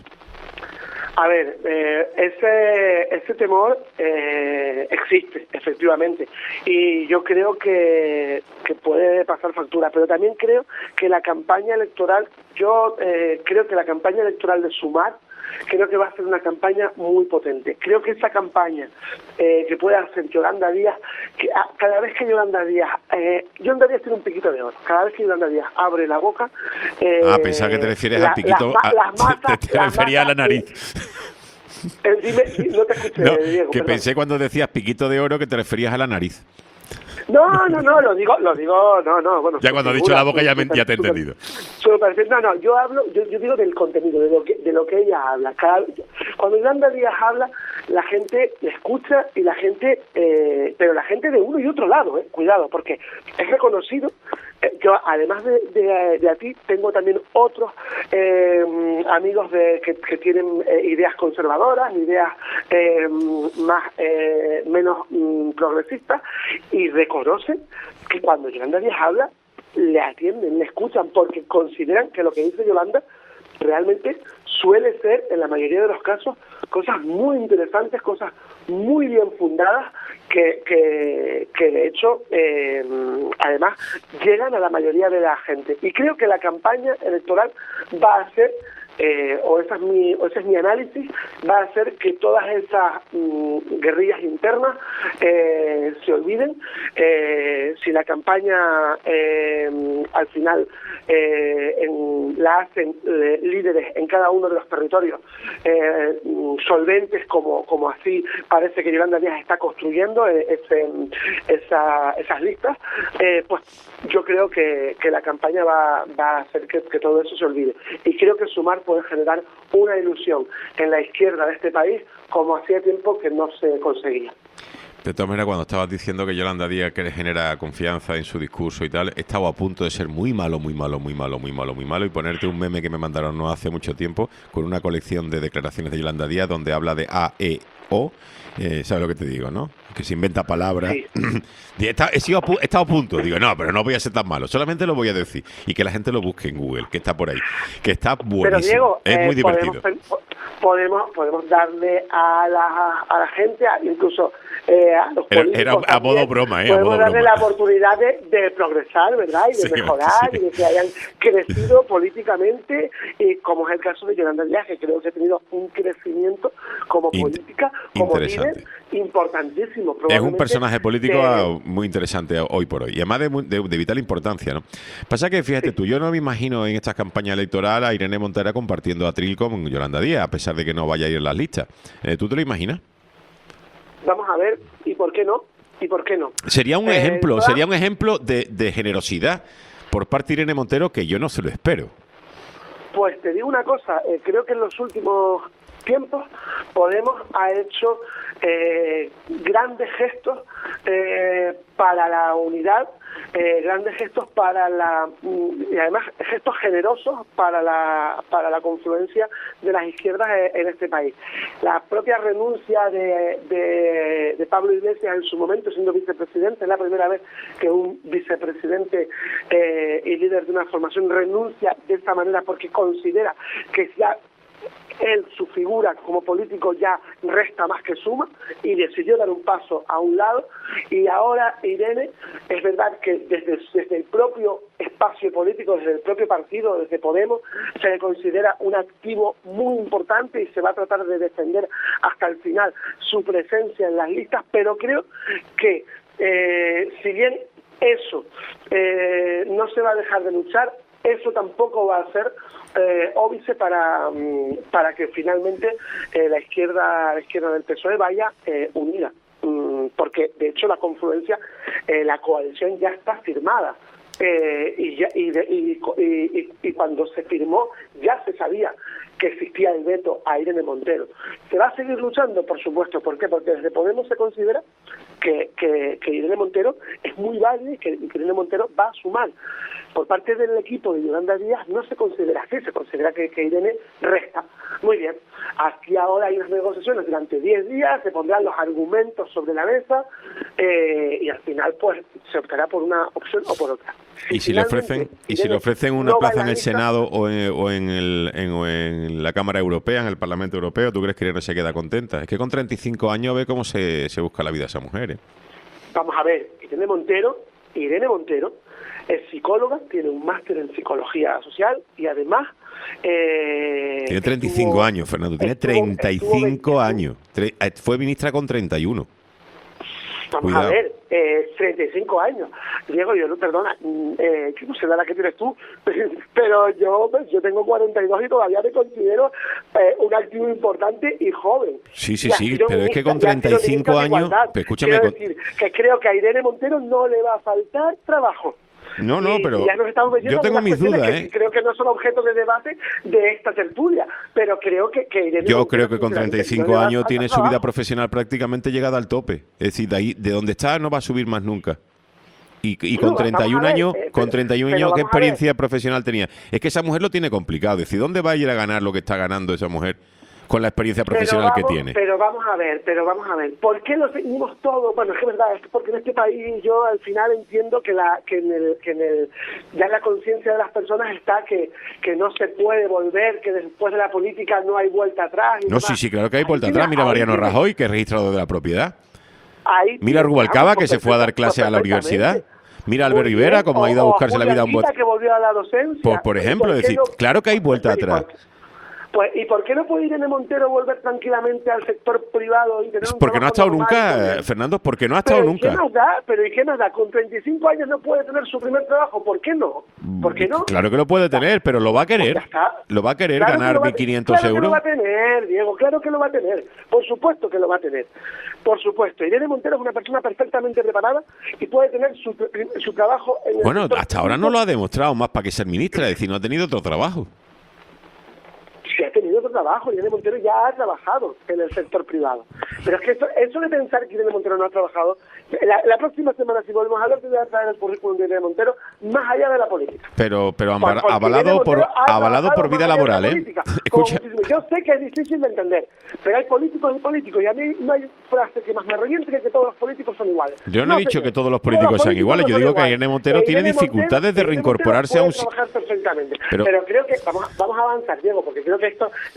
A ver, eh, ese ese temor eh, existe, efectivamente, y yo creo que, que puede pasar factura, pero también creo que la campaña electoral, yo eh, creo que la campaña electoral de Sumar, creo que va a ser una campaña muy potente. Creo que esa campaña eh, que puede hacer Yolanda Díaz, que a, cada vez que Yolanda Díaz, eh, Yolanda Díaz tiene un piquito de oro, cada vez que Yolanda Díaz abre la boca... Eh, ah, pensaba que te refieres la, al piquito, la, a, las masas, te, te refería a la nariz. Eh, dime, no te escuché, no, Diego, que perdón. Pensé cuando decías piquito de oro que te referías a la nariz. No, no, no, lo digo, lo digo, no, no, bueno. Ya cuando he dicho la boca ya, me, ya te he entendido. Super, no, no, yo hablo, yo, yo digo del contenido, de lo que, de lo que ella habla. Cada, cuando Yolanda Díaz habla, la gente le escucha y la gente, eh, pero la gente de uno y otro lado, eh, cuidado, porque es reconocido. Eh, yo, además de, de, de a ti, tengo también otros eh, amigos de, que, que tienen eh, ideas conservadoras, ideas eh, más eh, menos mm, progresistas, y reconocen que cuando Yolanda Díaz habla, le atienden, le escuchan, porque consideran que lo que dice Yolanda realmente suele ser, en la mayoría de los casos, cosas muy interesantes, cosas muy bien fundadas, que, que, que de hecho, eh, además, llegan a la mayoría de la gente. Y creo que la campaña electoral va a ser, eh, o, esa es mi, o ese es mi análisis, va a hacer que todas esas mm, guerrillas internas eh, se olviden. Eh, si la campaña eh, al final eh, en, la hacen eh, líderes en cada uno de los territorios eh, solventes, como, como así parece que Yolanda Díaz está construyendo eh, ese, esa, esas listas, eh, pues yo creo que, que la campaña va, va a hacer que, que todo eso se olvide. Y creo que Sumar puede generar una ilusión en la izquierda de este país como hacía tiempo que no se conseguía. De todas maneras, cuando estabas diciendo que Yolanda Díaz que le genera confianza en su discurso y tal, estaba a punto de ser muy malo, muy malo, muy malo, muy malo, muy malo y ponerte un meme que me mandaron no hace mucho tiempo con una colección de declaraciones de Yolanda Díaz donde habla de A, E, O. Eh, ¿Sabes lo que te digo, no? Que se inventa palabras. Sí. he, estado, he, sido a pu- he estado a punto. Digo, no, pero no voy a ser tan malo. Solamente lo voy a decir. Y que la gente lo busque en Google, que está por ahí. Que está buenísimo. Pero, Diego, es eh, muy divertido. Podemos, podemos podemos darle a la, a la gente, a, incluso eh, a los Era, políticos era a también, modo broma, ¿eh? A podemos modo darle broma. la oportunidad de, de progresar, ¿verdad? Y de Sí, mejorar, sí. y de que hayan crecido políticamente, y como es el caso de Yolanda Díaz, que creo que ha tenido un crecimiento como Int- política, como interesante. líder, importantísimo. Es un probablemente personaje político de- ah, muy interesante hoy por hoy y además de, muy- de- de vital importancia, ¿no? Pasa que, fíjate tú, yo no me imagino en esta campaña electoral a Irene Montero compartiendo atril con Yolanda Díaz, a pesar de que no vaya a ir en las listas. Eh, ¿Tú te lo imaginas? Vamos a ver, ¿y por qué no? ¿Y por qué no? Sería un Eh, ejemplo, toda- sería un ejemplo de, de generosidad por parte de Irene Montero que yo no se lo espero. Pues te digo una cosa, eh, creo que en los últimos tiempos Podemos ha hecho eh, grandes gestos eh, para la unidad, eh, grandes gestos para la y además gestos generosos para la para la confluencia de las izquierdas en este país. La propia renuncia de, de, de Pablo Iglesias en su momento siendo vicepresidente, es la primera vez que un vicepresidente eh, y líder de una formación renuncia de esta manera porque considera que ya él, su figura como político ya resta más que suma, y decidió dar un paso a un lado. Y ahora Irene, es verdad que desde, desde el propio espacio político, desde el propio partido, desde Podemos, se le considera un activo muy importante y se va a tratar de defender hasta el final su presencia en las listas, pero creo que eh, si bien eso eh, no se va a dejar de luchar, eso tampoco va a ser eh, óbice para para que finalmente eh, la izquierda la izquierda del P S O E vaya eh, unida, mm, porque de hecho la confluencia, eh, la coalición ya está firmada. Eh, y, ya, y, de, y, y, y cuando se firmó ya se sabía que existía el veto a Irene Montero. ¿Se va a seguir luchando? Por supuesto. ¿Por qué? Porque desde Podemos se considera que, que, que Irene Montero es muy válida y que, que Irene Montero va a sumar. Por parte del equipo de Yolanda Díaz no se considera así, se considera que, que Irene resta. Muy bien, aquí ahora hay unas negociaciones durante diez días, se pondrán los argumentos sobre la mesa eh, y al final pues se optará por una opción o por otra. Si y si le ofrecen y si le ofrecen una no plaza va en el lista, Senado o en, o en el en, o en la Cámara Europea, en el Parlamento Europeo, ¿tú crees que Irene se queda contenta? Es que con treinta y cinco años ve cómo se, se busca la vida esa mujer, ¿eh? Vamos a ver, Irene Montero, Irene Montero es psicóloga, tiene un máster en psicología social y además eh, tiene treinta y cinco estuvo, años, Fernando, tiene estuvo, treinta y cinco estuvo, años. Tre- eh, fue ministra con treinta y uno. Vamos Cuidado. a ver, eh, treinta y cinco años. Diego, yo no, perdona, eh, ¿qué pues, la que tienes tú? Pero yo yo tengo cuarenta y dos y todavía me considero eh, un activo importante y joven. Sí, sí, Y sí, aspiro pero es que con ministra- y treinta y aspiro cinco ministra de años, igualdad. pero escúchame, Quiero con- decir que creo que a Irene Montero no le va a faltar trabajo. No, no, Y- pero y ya nos estamos metiendo yo en tengo unas mis cuestiones dudas, que ¿eh? creo que no son objeto de debate de esta tertulia, pero creo que, que Irene Yo Montero, creo que con treinta y sinceramente, no cinco le va a años faltar tiene su vida trabajo. profesional prácticamente llegada al tope. Es decir, de ahí, de donde está no va a subir más nunca. Y, y No, con vamos treinta y un a ver, años, eh, con pero- treinta y un pero años, ¿qué vamos a ver. experiencia profesional tenía? Es que esa mujer lo tiene complicado. Es decir, ¿dónde va a ir a ganar lo que está ganando esa mujer con la experiencia profesional pero vamos, que tiene? Pero vamos a ver, pero vamos a ver. ¿Por qué lo seguimos todo? Bueno, es que es verdad, es que porque en este país yo al final entiendo que la que en el que en el ya en la conciencia de las personas está que que no se puede volver, que después de la política no hay vuelta atrás. y No, demás. sí, sí, claro que hay vuelta Ahí atrás. tiene- Mira a ahí Mariano tiene- Rajoy, que es registrador de la propiedad. ahí Mira a tiene- Rubalcaba, vamos, que se fue a dar perfecta- clases a la perfectamente. universidad. Mira a Albert Muy Rivera, bien. como ha ido a O- o buscarse la vida a un Julián buen... Quita, que volvió a la docencia. Por, por ejemplo, ¿Y es qué decir, no- claro que hay vuelta ¿Y por- atrás. Pues, ¿y por qué no puede Irene Montero volver tranquilamente al sector privado y tener un Porque no ha trabajo estado normal y nunca, todo? Fernando, porque no ha estado Pero ¿y qué nunca. más da? Pero ¿y qué más da? Con treinta y cinco años no puede tener su primer trabajo. ¿Por qué no? ¿Por qué no? Claro que lo puede tener, pero lo va a querer. Pues ya está. Lo va a querer Claro que ganar lo va a- mil quinientos claro que euros. lo va a tener, Diego, claro que lo va a tener. Por supuesto que lo va a tener. Por supuesto. Irene Montero es una persona perfectamente preparada y puede tener su, su trabajo en el Bueno, sector hasta ahora no lo ha demostrado más para que ser ministra, es decir, no ha tenido otro trabajo. Si ha tenido otro trabajo, Irene Montero ya ha trabajado en el sector privado. Pero es que eso, eso de pensar que Irene Montero no ha trabajado, la, la próxima semana, si volvemos a hablar, te voy a traer el currículum de Irene Montero más allá de la política. Pero, pero Por- amba- porque avalado Irene por Montero ha avalado por trabajado vida más allá de la laboral, ¿eh? política, como Escucha, muchísimo. Yo sé que es difícil de entender, pero hay políticos y políticos, y a mí no hay frase que más me reviente que que todos los políticos son iguales. yo no he dicho señor. que todos los Todos políticos sean políticos iguales, no yo son digo que iguales. Irene Montero Eh, tiene Irene dificultades de Montero reincorporarse a un puede si- trabajar perfectamente. Pero- Pero, creo que vamos, a- vamos a avanzar, Diego, porque creo que esto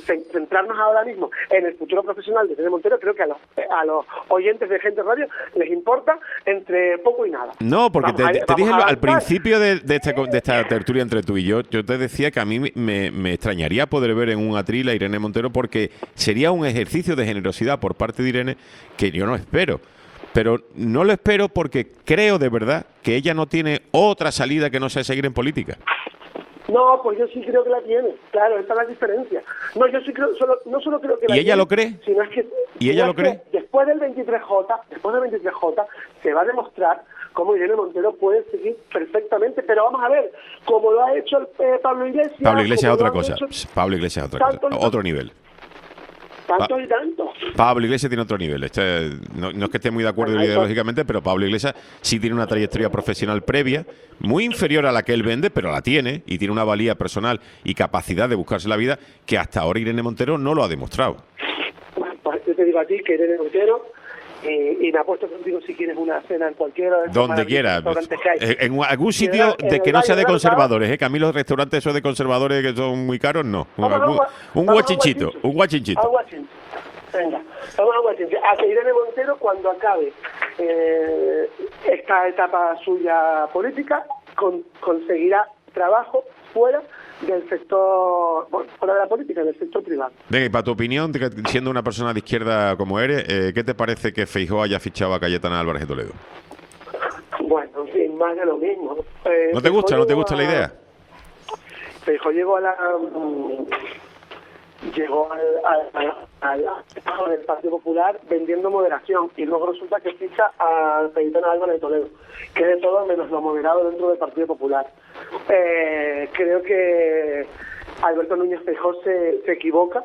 centrarnos ahora mismo en el futuro profesional de Irene Montero, creo que a los, a los oyentes de Gente Radio les importa entre poco y nada. No, porque Vamos te, a- te dije vamos a al avanzar. principio de, de, esta, de esta tertulia entre tú y yo, yo te decía que a mí me, me extrañaría poder ver en un atril a Irene Montero, porque sería un ejercicio de generosidad por parte de Irene que yo no espero. Pero no lo espero porque creo de verdad que ella no tiene otra salida que no sea seguir en política. No, pues yo sí creo que la tiene, claro, esa es la diferencia. No, yo sí creo, solo, no solo creo que la ¿Y ella tiene, lo cree? sino es que, ¿Y sino ella es lo que cree? Después del veintitrés J, después del veintitrés J, se va a demostrar cómo Irene Montero puede seguir perfectamente, pero vamos a ver, como lo ha hecho el, eh, Pablo Iglesias... Pablo Iglesias es como otra lo han cosa. hecho Pablo Iglesias es otra cosa. tantos y Otro nivel. tantos y tantos. Pablo Iglesias tiene otro nivel. Este, no, no es que esté muy de acuerdo Bueno, ideológicamente, pero Pablo Iglesias sí tiene una trayectoria profesional previa, muy inferior a la que él vende, pero la tiene, y tiene una valía personal y capacidad de buscarse la vida que hasta ahora Irene Montero no lo ha demostrado. Bueno, pues yo te digo a ti que Irene Montero, eh, y me apuesto contigo si quieres una cena en cualquiera de estos Donde quiera. restaurantes que hay. En en algún Y sitio en el- de en que el no sea de Valle del conservadores, ¿eh? Que a mí los restaurantes esos de conservadores que son muy caros, no. Un, Vamos a un gua- un vamos a un guachinchito, guachincho. un guachinchito. A Guachincho. Venga, vamos a Guachincho. A que Irene Montero, cuando acabe eh, esta etapa suya política, con- conseguirá trabajo fuera del sector, bueno, fuera de la política, del sector privado. Venga, y para tu opinión, de que siendo una persona de izquierda como eres, eh, ¿qué te parece que Feijóo haya fichado a Cayetana Álvarez de Toledo? Bueno, en fin, más de lo mismo. Eh, ¿No te gusta? ¿No te gusta la Feijóo idea? Feijóo llegó a la... mm, llegó al, al, al, al del Partido Popular vendiendo moderación y luego resulta que ficha a Cayetana Álvarez de Toledo, que es de todo menos lo moderado dentro del Partido Popular. Eh, creo que Alberto Núñez Feijóo se, se equivoca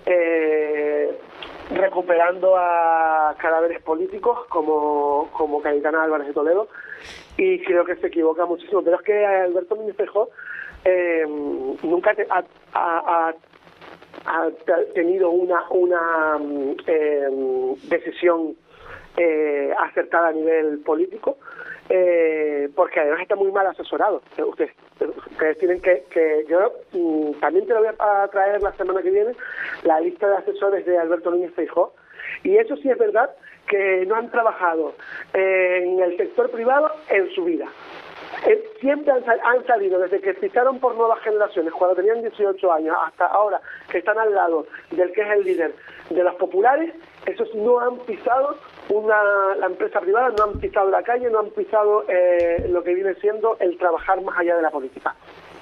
eh, recuperando a cadáveres políticos como, como Cayetana Álvarez de Toledo, y creo que se equivoca muchísimo, pero es que Alberto Núñez Feijóo eh, nunca te, ha, ha, ha ha tenido una una eh, decisión eh, acertada a nivel político, eh, porque además está muy mal asesorado. Ustedes, ustedes tienen que, que yo mm, también te lo voy a traer la semana que viene, la lista de asesores de Alberto Núñez Feijóo, y eso sí es verdad que no han trabajado eh, en el sector privado en su vida. Eh, siempre han, sal- han salido, desde que ficharon por Nuevas Generaciones, cuando tenían dieciocho años, hasta ahora, que están al lado del que es el líder de los populares, esos no han pisado una la empresa privada, no han pisado la calle, no han pisado eh, lo que viene siendo el trabajar más allá de la política.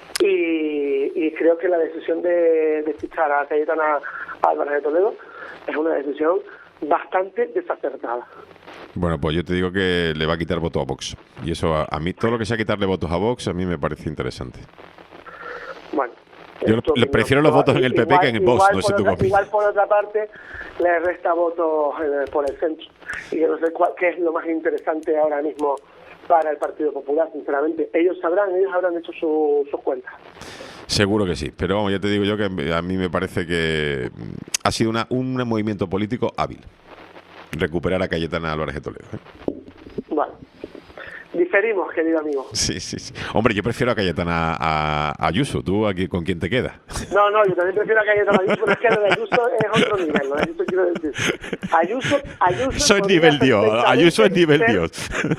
Y, y creo que la decisión de, de fichar a Cayetana Álvarez de Toledo es una decisión bastante desacertada. Bueno, pues yo te digo que le va a quitar votos a Vox. Y eso, a, a mí, todo lo que sea quitarle votos a Vox, a mí me parece interesante. Bueno, Yo esto le que prefiero no- los votos en el P P igual- que en el Vox, igual no sé por tú qué otra- opinas. Igual por otra parte le resta votos eh, por el centro. Y yo no sé cuál, qué es lo más interesante ahora mismo para el Partido Popular, sinceramente. Ellos sabrán, ellos habrán hecho su- sus cuentas. Seguro que sí, pero vamos, ya te digo yo que a mí me parece que mm, ha sido una, un movimiento político hábil recuperar a Cayetana Álvarez de Toledo. ¿eh? Bueno, diferimos, querido amigo. Sí, sí, sí. Hombre, yo prefiero a Cayetana a, a Ayuso. ¿Tú aquí con quién te quedas? No, no, yo también prefiero a Cayetana Ayuso, pero es que lo de Ayuso es otro nivel, ¿no? Ayuso quiero decir. Ayuso, Ayuso Soy podría nivel Dios. perfectamente Ayuso es nivel ser- Dios.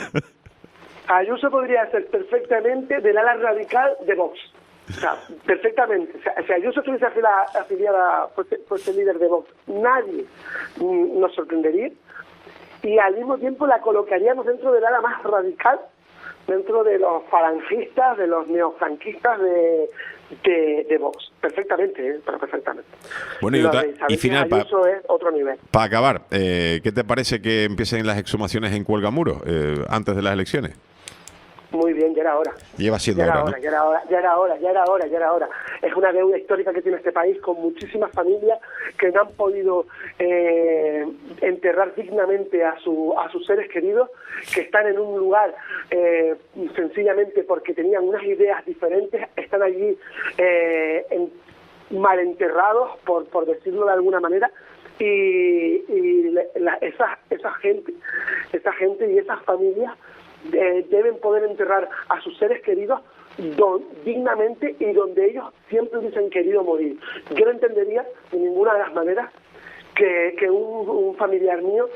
Ayuso podría ser perfectamente del ala radical de Vox. O sea, perfectamente. O sea, si Ayuso estuviese afiliada, afiliada fuese, fuese líder de Vox, nadie mm, nos sorprendería, y al mismo tiempo la colocaríamos dentro del ala más radical, dentro de los falangistas, de los neofranquistas de, de, de Vox. Perfectamente, ¿eh? Pero perfectamente. Bueno, y, Lo otra- de Isabel y final, para Ayuso es otro nivel. acabar, eh, ¿qué te parece que empiecen las exhumaciones en Cuelgamuros eh, antes de las elecciones? Muy bien, ya era hora. Lleva siendo Ya era hora, hora, ¿no? ya era hora, ya era hora, ya era hora, ya era hora. Es una deuda histórica que tiene este país con muchísimas familias que no han podido eh, enterrar dignamente a, su, a sus seres queridos, que están en un lugar eh, sencillamente porque tenían unas ideas diferentes, están allí eh, en, mal enterrados, por, por decirlo de alguna manera, y, y la, esa, esa gente, esa gente y esas familias Eh, deben poder enterrar a sus seres queridos don, dignamente y donde ellos siempre hubiesen querido morir. Yo no entendería de ninguna de las maneras que, que un, un familiar mío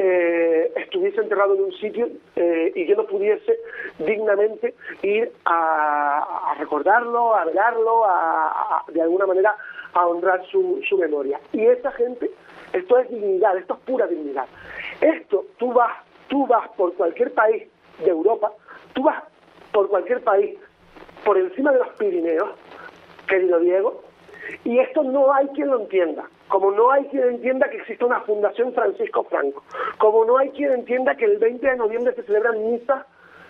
eh, estuviese enterrado en un sitio eh, y yo no pudiese dignamente ir a, a recordarlo, a velarlo, a, a, de alguna manera a honrar su, su memoria. Y esa gente, esto es dignidad, esto es pura dignidad. Esto, tú vas, tú vas por cualquier país de Europa, tú vas por cualquier país por encima de los Pirineos, querido Diego, y esto no hay quien lo entienda. Como no hay quien entienda que existe una Fundación Francisco Franco, como no hay quien entienda que el veinte de noviembre se celebran misas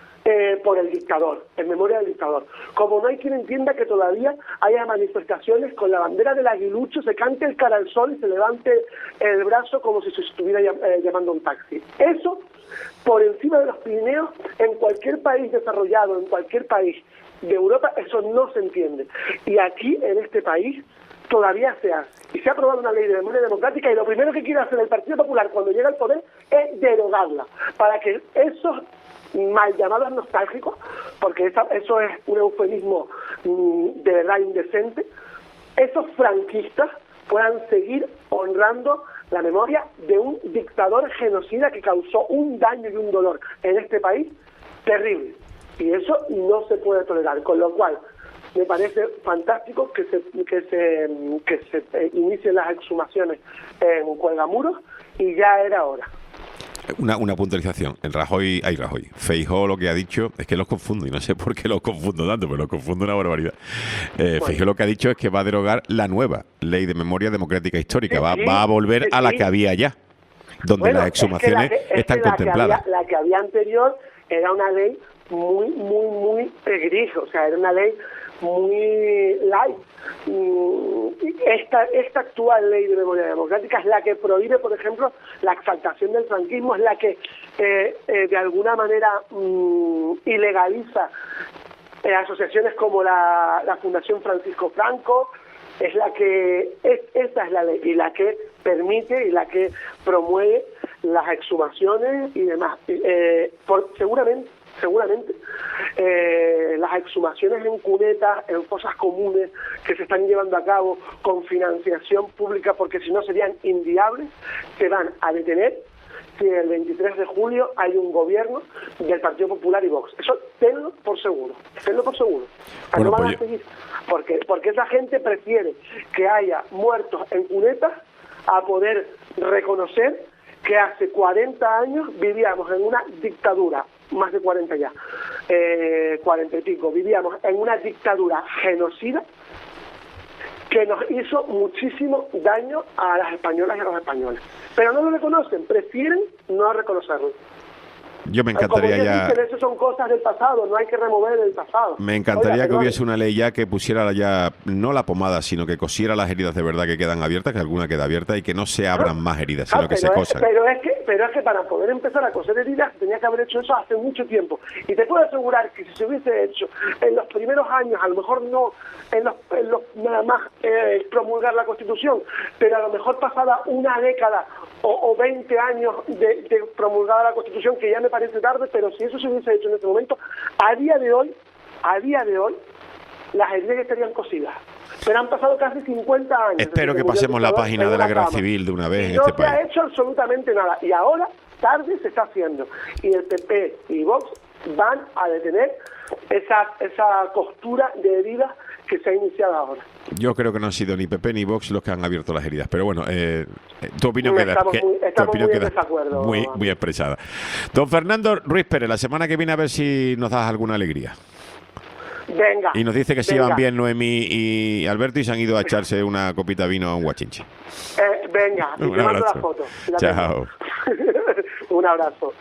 eh, por el dictador, en memoria del dictador, como no hay quien entienda que todavía haya manifestaciones con la bandera del aguilucho, se cante el cara al sol y se levante el brazo como si se estuviera eh, llamando un taxi. Eso, por encima de los Pirineos, en cualquier país desarrollado, en cualquier país de Europa, eso no se entiende. Y aquí, en este país, todavía se hace. Y se ha aprobado una ley de memoria democrática y lo primero que quiere hacer el Partido Popular cuando llega al poder es derogarla, para que esos mal llamados nostálgicos, porque esa, eso es un eufemismo mmm, de verdad indecente, esos franquistas puedan seguir honrando la memoria de un dictador genocida que causó un daño y un dolor en este país terrible. Y eso no se puede tolerar, con lo cual me parece fantástico que se que se que se eh, inicien las exhumaciones en Cuelgamuros y ya era hora. Una, una puntualización. En Rajoy, hay Rajoy. Feijóo lo que ha dicho, es que los confundo y no sé por qué los confundo tanto, pero los confundo una barbaridad. Eh, bueno. Feijóo lo que ha dicho es que va a derogar la nueva Ley de Memoria Democrática Histórica. Sí, va, sí, va a volver sí, a la sí. que había ya, donde bueno, las exhumaciones es que la, están es que contempladas. La que, había, la que había anterior era una ley muy, muy, muy gris, o sea, era una ley muy light. Esta, esta actual ley de memoria democrática es la que prohíbe, por ejemplo, la exaltación del franquismo, es la que eh, eh, de alguna manera um, ilegaliza eh, asociaciones como la, la Fundación Francisco Franco, es la que, es, esta es la ley, y la que permite y la que promueve las exhumaciones y demás. Eh, por, seguramente seguramente eh, las exhumaciones en cunetas, en fosas comunes que se están llevando a cabo con financiación pública, porque si no serían inviables, se van a detener si el veintitrés de julio hay un gobierno del Partido Popular y Vox. Eso tenlo por seguro, tenlo por seguro. O sea, bueno, no van pues a seguir, porque, porque esa gente prefiere que haya muertos en cunetas a poder reconocer que hace cuarenta años vivíamos en una dictadura, más de cuarenta ya, eh, cuarenta y pico, vivíamos en una dictadura genocida que nos hizo muchísimo daño a las españolas y a los españoles. Pero no lo reconocen, prefieren no reconocerlo. Yo me encantaría Como ya... Dicen, eso son cosas del pasado, no hay que remover el pasado. Me encantaría Oiga, que hubiese una ley ya que pusiera ya, no la pomada, sino que cosiera las heridas de verdad que quedan abiertas, que alguna queda abierta y que no se abran no, más heridas, sino no, que se cosan. Es, pero, es que, pero es que para poder empezar a coser heridas tenía que haber hecho eso hace mucho tiempo. Y te puedo asegurar que si se hubiese hecho en los primeros años, a lo mejor no en los, en los nada más eh, promulgar la Constitución, pero a lo mejor pasada una década o, o veinte años de, de promulgada la Constitución, que ya me parece tarde, pero si eso se hubiese hecho en este momento, a día de hoy, a día de hoy, las heridas estarían cosidas. Pero han pasado casi cincuenta años. Espero que pasemos la página de la guerra civil de una vez en este país. No se ha hecho absolutamente nada. Y ahora, tarde, se está haciendo. Y el P P y Vox van a detener esa, esa costura de heridas que se ha iniciado ahora. Yo creo que no han sido ni P P ni Vox los que han abierto las heridas, pero bueno, eh, tu opinión queda, estamos muy, que, tu opinión muy, queda en desacuerdo, muy, muy expresada. Don Fernando Ruiz Pérez, la semana que viene a ver si nos das alguna alegría. Venga. Y nos dice que se venga. llevan bien Noemí y Alberto y se han ido a echarse una copita de vino a un guachinche. Eh, venga, y un te mando abrazo. la foto. La Chao. Un abrazo.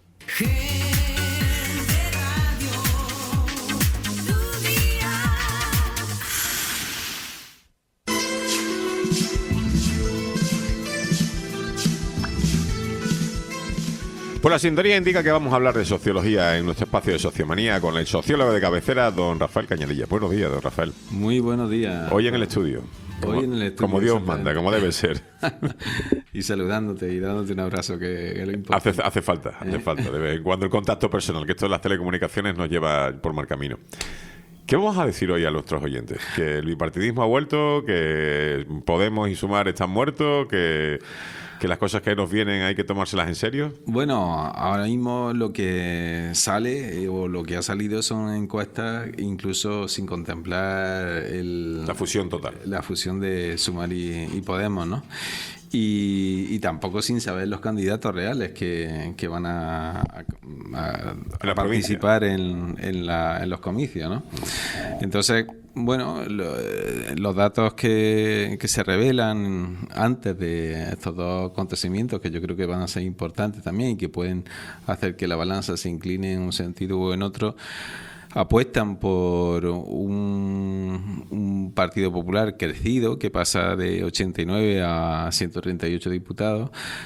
Pues la sintonía indica que vamos a hablar de sociología en nuestro espacio de Sociomanía con el sociólogo de cabecera, don Rafael Cañadilla. Buenos días, don Rafael. Muy buenos días. Hoy en el estudio. Como, Hoy en el estudio. Como Dios manda, como debe ser. Y saludándote y dándote un abrazo, que, que es lo importante. Hace, hace falta, hace ¿Eh? falta. De vez en cuando el contacto personal, que esto en las telecomunicaciones nos lleva por mal camino. ¿Qué vamos a decir hoy a nuestros oyentes? ¿Que el bipartidismo ha vuelto? ¿Que Podemos y Sumar están muertos? ¿Que, que las cosas que nos vienen hay que tomárselas en serio? Bueno, ahora mismo lo que sale eh, o lo que ha salido son encuestas incluso sin contemplar el, la fusión total. La fusión de Sumar y, y Podemos, ¿no? Y, y tampoco sin saber los candidatos reales que, que van a, a, a, a participar en, en, la, en los comicios, ¿no? Entonces, bueno, lo, los datos que, que se revelan antes de estos dos acontecimientos, que yo creo que van a ser importantes también y que pueden hacer que la balanza se incline en un sentido o en otro, apuestan por un, un Partido Popular crecido que pasa de ochenta y nueve a ciento treinta y ocho diputados,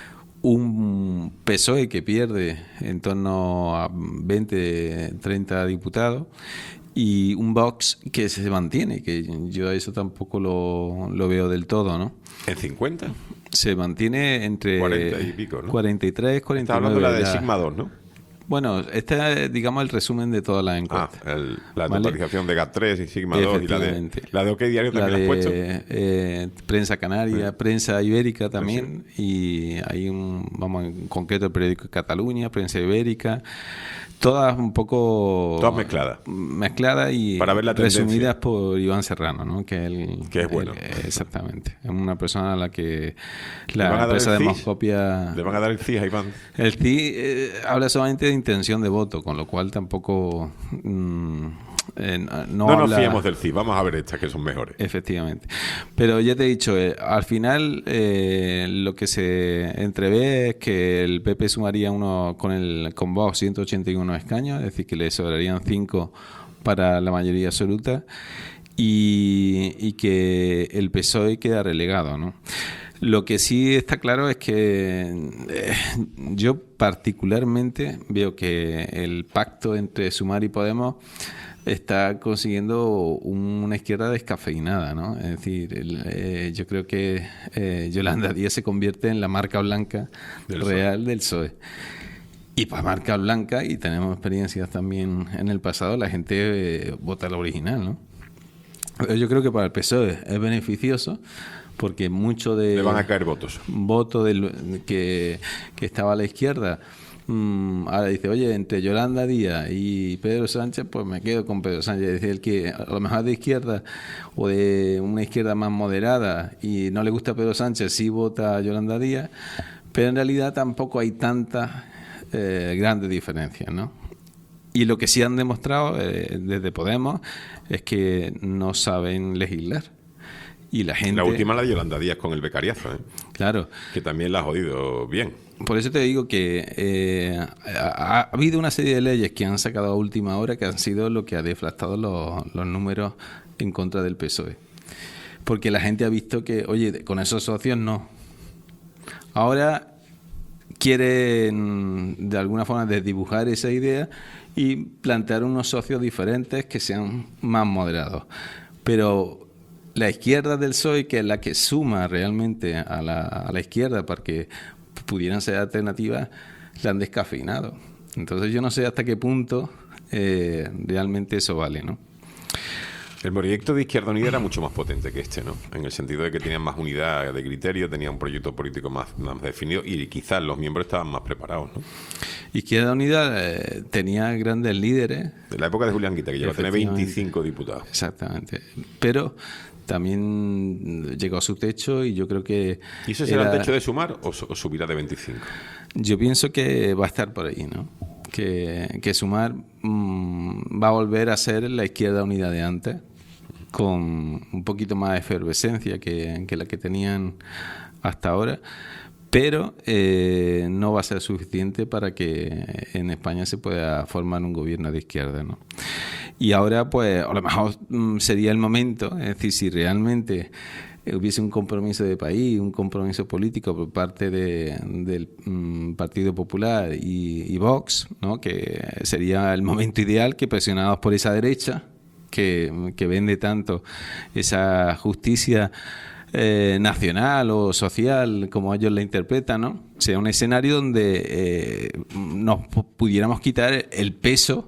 un P S O E que pierde en torno a veinte, treinta diputados y un Vox que se mantiene, que yo eso tampoco lo, lo veo del todo, ¿no? ¿En cincuenta? Se mantiene entre cuarenta y pico, ¿no? cuarenta y tres, cuarenta y nueve. Está hablando de la de ya. Sigma dos, ¿no? Bueno, este es, digamos, el resumen de todas las encuestas. Ah, el, la ¿vale? Totalización de GAT tres y Sigma dos y la de, la de OK Diario también la de, has puesto. Eh, Prensa Canaria, sí. Prensa Ibérica también, sí. Y hay un, vamos, en concreto el periódico Cataluña, Prensa Ibérica, todas un poco... Todas mezcladas. Mezcladas y para ver la resumidas por Iván Serrano, ¿no? Que, el, que es bueno. El, exactamente. Es una persona a la que la empresa de Demoscopia... ¿Le van a dar el C I S a Iván? El C I S eh, habla solamente de intención de voto, con lo cual tampoco... Mmm, Eh, no no habla... nos fiemos del C I S, vamos a ver estas que son mejores. Efectivamente. Pero ya te he dicho, eh, al final eh, lo que se entrevé es que el P P sumaría uno con el con Vox ciento ochenta y uno escaños, es decir, que le sobrarían cinco para la mayoría absoluta y, y que el P S O E queda relegado, ¿no? Lo que sí está claro es que eh, yo particularmente veo que el pacto entre Sumar y Podemos está consiguiendo una izquierda descafeinada, ¿no? Es decir, el, eh, yo creo que eh, Yolanda Díaz se convierte en la marca blanca del real del P S O E. Y para marca blanca, y tenemos experiencias también en el pasado, la gente eh, vota la original, ¿no? Yo creo que para el P S O E es beneficioso porque mucho de... Le van a caer votos. Voto del, que, que estaba a la izquierda... Mm, ahora dice, oye, entre Yolanda Díaz y Pedro Sánchez, pues me quedo con Pedro Sánchez. Es decir, el que a lo mejor de izquierda o de una izquierda más moderada y no le gusta Pedro Sánchez, sí vota a Yolanda Díaz, pero en realidad tampoco hay tantas eh, grandes diferencias, ¿no? Y lo que sí han demostrado eh, desde Podemos es que no saben legislar. Y la gente... La última la de Yolanda Díaz con el becariazo, ¿eh? Claro. Que también la ha jodido bien. Por eso te digo que eh, ha, ha habido una serie de leyes que han sacado a última hora que han sido lo que ha deflactado los, los números en contra del P S O E. Porque la gente ha visto que, oye, con esos socios no. Ahora quieren de alguna forma desdibujar esa idea y plantear unos socios diferentes que sean más moderados. Pero la izquierda del P S O E, que es la que suma realmente a la, a la izquierda para que pudieran ser alternativas, la han descafeinado. Entonces yo no sé hasta qué punto eh, realmente eso vale, ¿no? El proyecto de Izquierda Unida era mucho más potente que este, ¿no? En el sentido de que tenían más unidad de criterio, tenían un proyecto político más, más definido y quizás los miembros estaban más preparados, ¿no? Izquierda Unida eh, tenía grandes líderes. De la época de Julián Guita, que llegó a tener veinticinco diputados. Exactamente. Pero también llegó a su techo y yo creo que... ¿Y ese será era... el techo de Sumar o, o subirá de veinticinco? Yo pienso que va a estar por ahí, ¿no? Que, que Sumar mmm, va a volver a ser la Izquierda Unida de antes, con un poquito más de efervescencia que, que la que tenían hasta ahora, pero eh, no va a ser suficiente para que en España se pueda formar un gobierno de izquierda, ¿no? Y ahora, pues, a lo mejor mmm, sería el momento, es decir, si realmente hubiese un compromiso de país, un compromiso político por parte de, del um, Partido Popular y, y Vox, ¿no? Que sería el momento ideal que, presionados por esa derecha que, que vende tanto esa justicia eh, nacional o social, como ellos la interpretan, ¿no? Sea un escenario donde eh, nos pudiéramos quitar el peso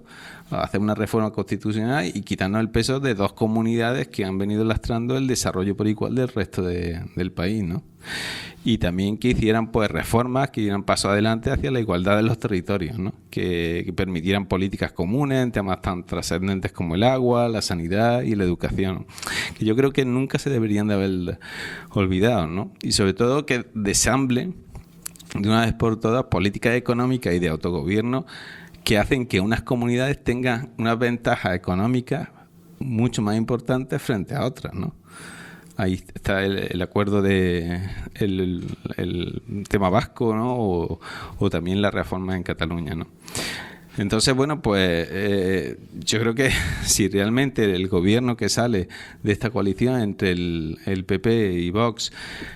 hacer una reforma constitucional y quitarnos el peso de dos comunidades que han venido lastrando el desarrollo por igual del resto de, del país, ¿no? Y también que hicieran pues reformas que dieran paso adelante hacia la igualdad de los territorios, ¿no? Que, que permitieran políticas comunes en temas tan trascendentes como el agua, la sanidad y la educación, que yo creo que nunca se deberían de haber olvidado, ¿no? Y sobre todo que desamblen de una vez por todas políticas económicas y de autogobierno que hacen que unas comunidades tengan unas ventajas económicas mucho más importantes frente a otras, ¿no? Ahí está el, el acuerdo de el, el, el tema vasco, ¿no? O, o también la reforma en Cataluña, ¿no? Entonces, bueno, pues eh, yo creo que si realmente el gobierno que sale de esta coalición entre el, el P P y Vox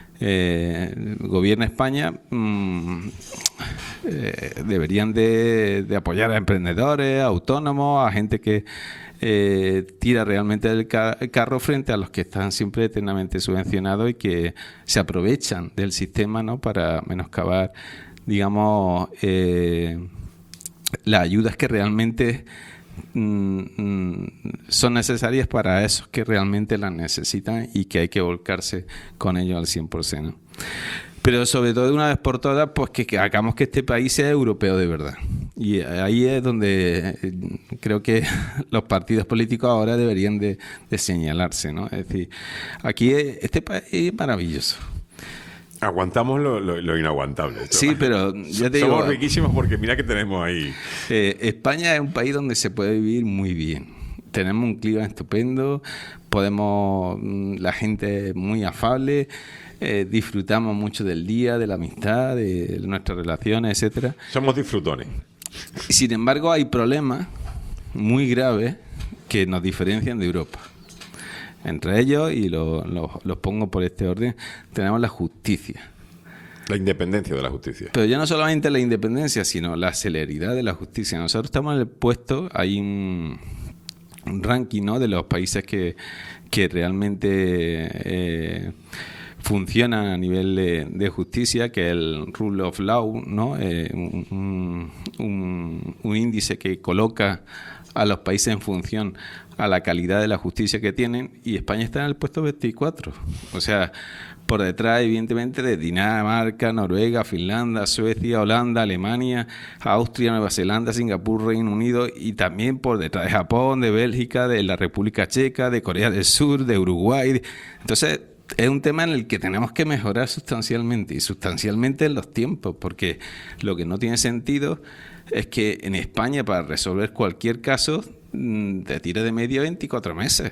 eh, gobierna España, mmm, eh, deberían de, de apoyar a emprendedores, a autónomos, a gente que Eh, tira realmente el, ca- el carro frente a los que están siempre eternamente subvencionados y que se aprovechan del sistema, ¿no? Para menoscabar, digamos, eh, las ayudas que realmente mm, mm, son necesarias para esos que realmente las necesitan y que hay que volcarse con ellos al cien por ciento, ¿no? Pero sobre todo de una vez por todas, pues que, que hagamos que este país sea europeo de verdad. Y ahí es donde creo que los partidos políticos ahora deberían de, de señalarse, ¿no? Es decir, aquí es, este país es maravilloso. Aguantamos lo, lo, lo inaguantable. Sí, pero ya te digo, somos riquísimos porque mira que tenemos ahí. Eh, España es un país donde se puede vivir muy bien. Tenemos un clima estupendo, podemos, la gente es muy afable. Eh, disfrutamos mucho del día, de la amistad, de nuestras relaciones, etcétera. Somos disfrutones. Sin embargo, hay problemas muy graves que nos diferencian de Europa. Entre ellos, y los lo, lo pongo por este orden, tenemos la justicia. La independencia de la justicia. Pero ya no solamente la independencia, sino la celeridad de la justicia. Nosotros estamos en el puesto, hay un, un ranking, ¿no?, de los países que, que realmente eh, funcionan a nivel de, de justicia, que es el Rule of Law, ¿no? Eh, un, un, un índice que coloca a los países en función a la calidad de la justicia que tienen, y España está en el puesto veinticuatro. O sea, por detrás, evidentemente, de Dinamarca, Noruega, Finlandia, Suecia, Holanda, Alemania, Austria, Nueva Zelanda, Singapur, Reino Unido, y también por detrás de Japón, de Bélgica, de la República Checa, de Corea del Sur, de Uruguay. Entonces, es un tema en el que tenemos que mejorar sustancialmente, y sustancialmente en los tiempos, porque lo que no tiene sentido es que en España, para resolver cualquier caso, te tire de media veinticuatro meses.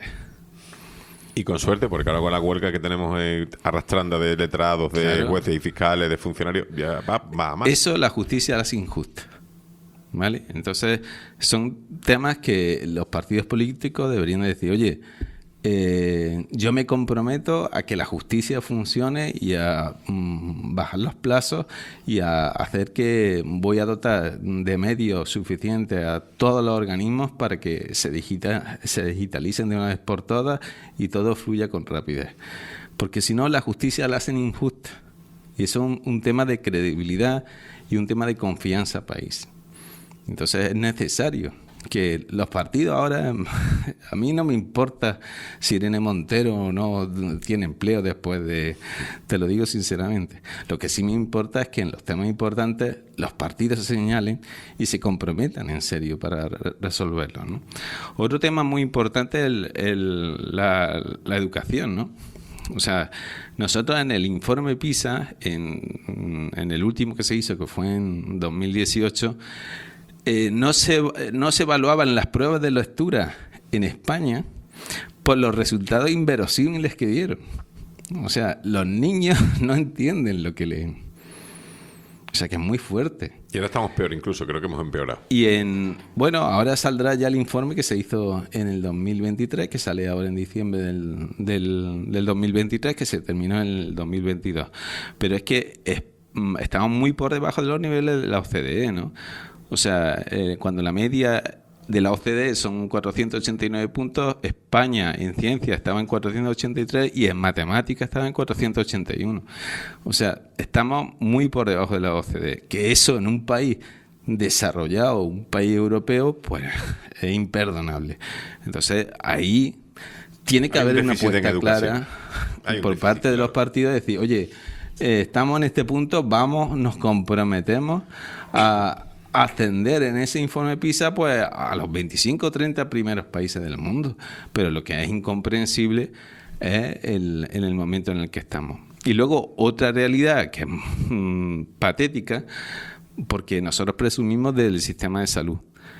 Y con suerte, porque ahora con la huelga que tenemos eh, arrastrando de letrados, de Claro. jueces y fiscales, de funcionarios, ya va, va a más. Eso la justicia la hace injusta, ¿vale? Entonces, son temas que los partidos políticos deberían de decir, oye, eh, yo me comprometo a que la justicia funcione y a mm, bajar los plazos y a hacer que voy a dotar de medios suficientes a todos los organismos para que se, digita, se digitalicen de una vez por todas y todo fluya con rapidez. Porque si no, la justicia la hacen injusta. Y eso es un, un tema de credibilidad y un tema de confianza país. Entonces es necesario que los partidos ahora, a mí no me importa si Irene Montero o no tiene empleo después de, te lo digo sinceramente. Lo que sí me importa es que en los temas importantes los partidos se señalen y se comprometan en serio para re- resolverlos, ¿no? Otro tema muy importante es el, el, la, la educación, ¿no? O sea, nosotros en el informe PISA, en, en el último que se hizo, que fue en dos mil dieciocho, Eh, no se no se evaluaban las pruebas de lectura en España por los resultados inverosímiles que dieron. O sea, los niños no entienden lo que leen. O sea, que es muy fuerte. Y ahora estamos peor incluso, creo que hemos empeorado. Y en bueno, ahora saldrá ya el informe que se hizo en el dos mil veintitrés, que sale ahora en diciembre del, del, del dos mil veintitrés, que se terminó en el dos mil veintidós. Pero es que es, estamos muy por debajo de los niveles de la O C D E, ¿no? O sea, eh, cuando la media de la O C D E son cuatrocientos ochenta y nueve puntos, España en ciencia estaba en cuatrocientos ochenta y tres y en matemáticas estaba en cuatrocientos ochenta y uno. O sea, estamos muy por debajo de la O C D E. Que eso en un país desarrollado, un país europeo, pues es imperdonable. Entonces, ahí tiene que Hay un haber una déficit en apuesta educación. clara Hay un por déficit, parte de claro. los partidos, decir, oye, eh, estamos en este punto, vamos, nos comprometemos a ascender en ese informe PISA pues a los veinticinco o treinta primeros países del mundo. Pero lo que es incomprensible es el, en el momento en el que estamos. Y luego otra realidad que es mmm, patética, porque nosotros presumimos del sistema de salud.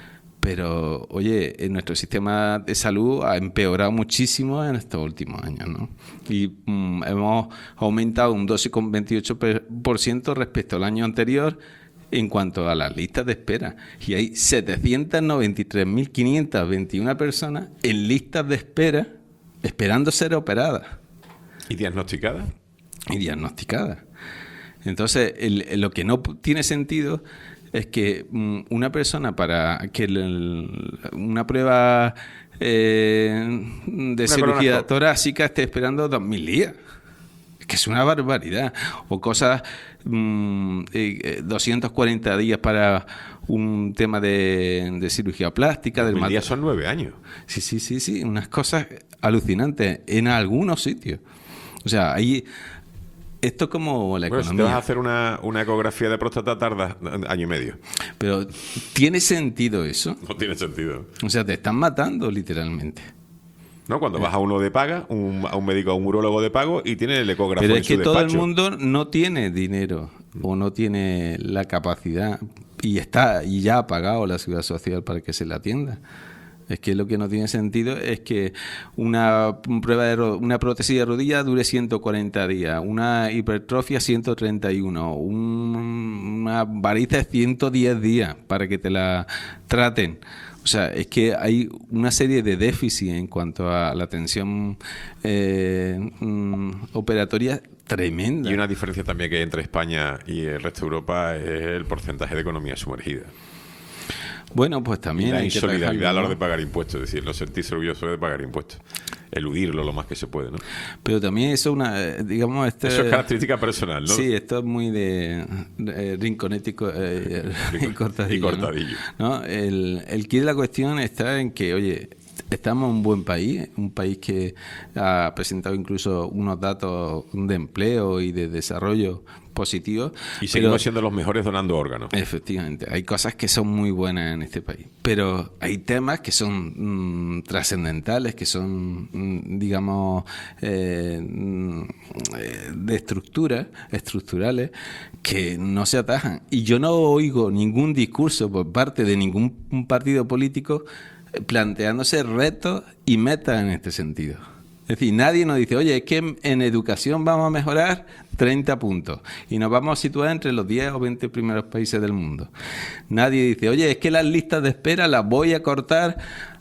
Pero, oye, nuestro sistema de salud ha empeorado muchísimo en estos últimos años, ¿no? Y mmm, hemos aumentado un doce coma veintiocho por ciento respecto al año anterior en cuanto a las listas de espera. Y hay setecientas noventa y tres mil quinientas veintiuna personas en listas de espera esperando ser operadas. ¿Y diagnosticadas? Y diagnosticadas. Entonces, el, el, lo que no tiene sentido es que um, una persona para que el, el, una prueba eh, de una cirugía torácica esté esperando dos mil días. Es que es una barbaridad. O cosas, um, eh, doscientos cuarenta días para un tema de, de cirugía plástica. dos mil días son nueve años. Sí, sí, sí, sí. Unas cosas alucinantes en algunos sitios. O sea, ahí... Esto es como la bueno, economía. Si te vas a hacer una, una ecografía de próstata tarda año y medio. Pero, ¿tiene sentido eso? No tiene sentido. O sea, te están matando literalmente. No, cuando eh. vas a uno de paga, un, a un médico, a un urólogo de pago y tiene el ecógrafo Pero en es que su todo despacho. el mundo no tiene dinero o no tiene la capacidad y está y ya ha pagado la seguridad social para que se le atienda. Es que lo que no tiene sentido es que una prueba de ro- una prótesis de rodilla dure ciento cuarenta días, una hipertrofia ciento treinta y uno, un, una varices ciento diez días para que te la traten. O sea, es que hay una serie de déficits en cuanto a la atención eh, mm, operatoria tremenda. Y una diferencia también que hay entre España y el resto de Europa es el porcentaje de economía sumergida. Bueno, pues también y la hay que insolidaridad a la hora de ¿no? pagar impuestos, es decir, no sentirse orgulloso de pagar impuestos, eludirlo lo más que se puede, ¿no? Pero también eso es una, digamos, este, eso es característica personal, ¿no? Sí, esto es muy de, de rinconético eh, y cortadillo, y cortadillo. ¿no? ¿No? El, el quid de la cuestión está en que, oye, estamos en un buen país, un país que ha presentado incluso unos datos de empleo y de desarrollo positivos. Y seguimos pero, siendo los mejores donando órganos. Efectivamente, hay cosas que son muy buenas en este país, pero hay temas que son mmm, trascendentales, que son, mmm, digamos, eh, mmm, de estructura, estructurales, que no se atajan. Y yo no oigo ningún discurso por parte de ningún partido político planteándose retos y metas en este sentido. Es decir, nadie nos dice, oye, es que en educación vamos a mejorar treinta puntos y nos vamos a situar entre los diez o veinte primeros países del mundo. Nadie dice, oye, es que las listas de espera las voy a cortar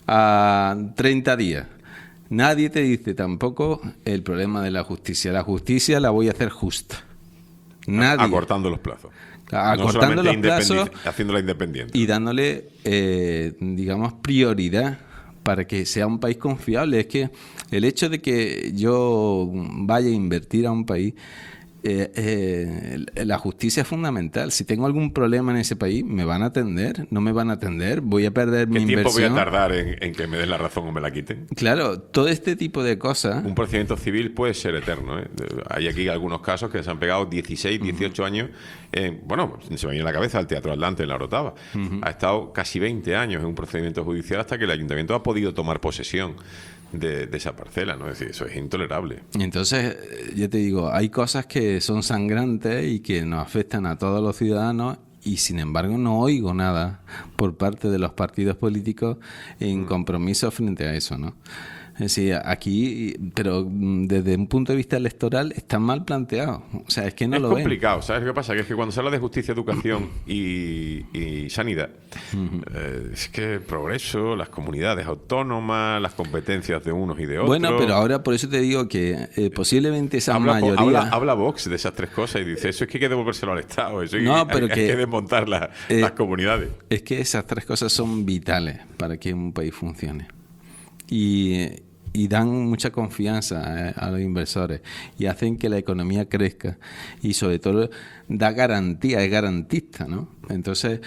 a treinta días. Nadie te dice tampoco el problema de la justicia. La justicia la voy a hacer justa. Nadie. Acortando los plazos. Acortando no los plazos. Haciéndola independiente. Y dándole, eh, digamos, prioridad para que sea un país confiable. Es que el hecho de que yo vaya a invertir a un país, eh, eh, la justicia es fundamental. Si tengo algún problema en ese país, ¿me van a atender? ¿No me van a atender? ¿Voy a perder mi inversión? ¿Qué tiempo voy a tardar en, en que me den la razón o me la quiten? Claro, todo este tipo de cosas... Un procedimiento civil puede ser eterno, ¿eh? Hay aquí algunos casos que se han pegado dieciséis, dieciocho uh-huh. años. En, bueno, se me viene a la cabeza el Teatro Atlante en La Orotava. Uh-huh. Ha estado casi veinte años en un procedimiento judicial hasta que el ayuntamiento ha podido tomar posesión de, de esa parcela, ¿no? Es decir, eso es intolerable. Entonces, ya te digo, hay cosas que son sangrantes y que nos afectan a todos los ciudadanos y sin embargo no oigo nada por parte de los partidos políticos en compromiso frente a eso, ¿no? Es decir, aquí, pero desde un punto de vista electoral está mal planteado. O sea, es que no es lo ven. Es complicado, ¿sabes qué pasa? Que es que cuando se habla de justicia, educación y, y sanidad, uh-huh. eh, es que el progreso, las comunidades autónomas, las competencias de unos y de otros... Bueno, pero ahora por eso te digo que eh, posiblemente esa habla, mayoría... Habla, habla Vox de esas tres cosas y dice, eso es que hay que devolvérselo al Estado, eso no, hay, pero hay, que, hay que desmontar la, eh, las comunidades. Es que esas tres cosas son vitales para que un país funcione. Y... y dan mucha confianza eh, a los inversores y hacen que la economía crezca y sobre todo da garantía, es garantista, ¿no? Entonces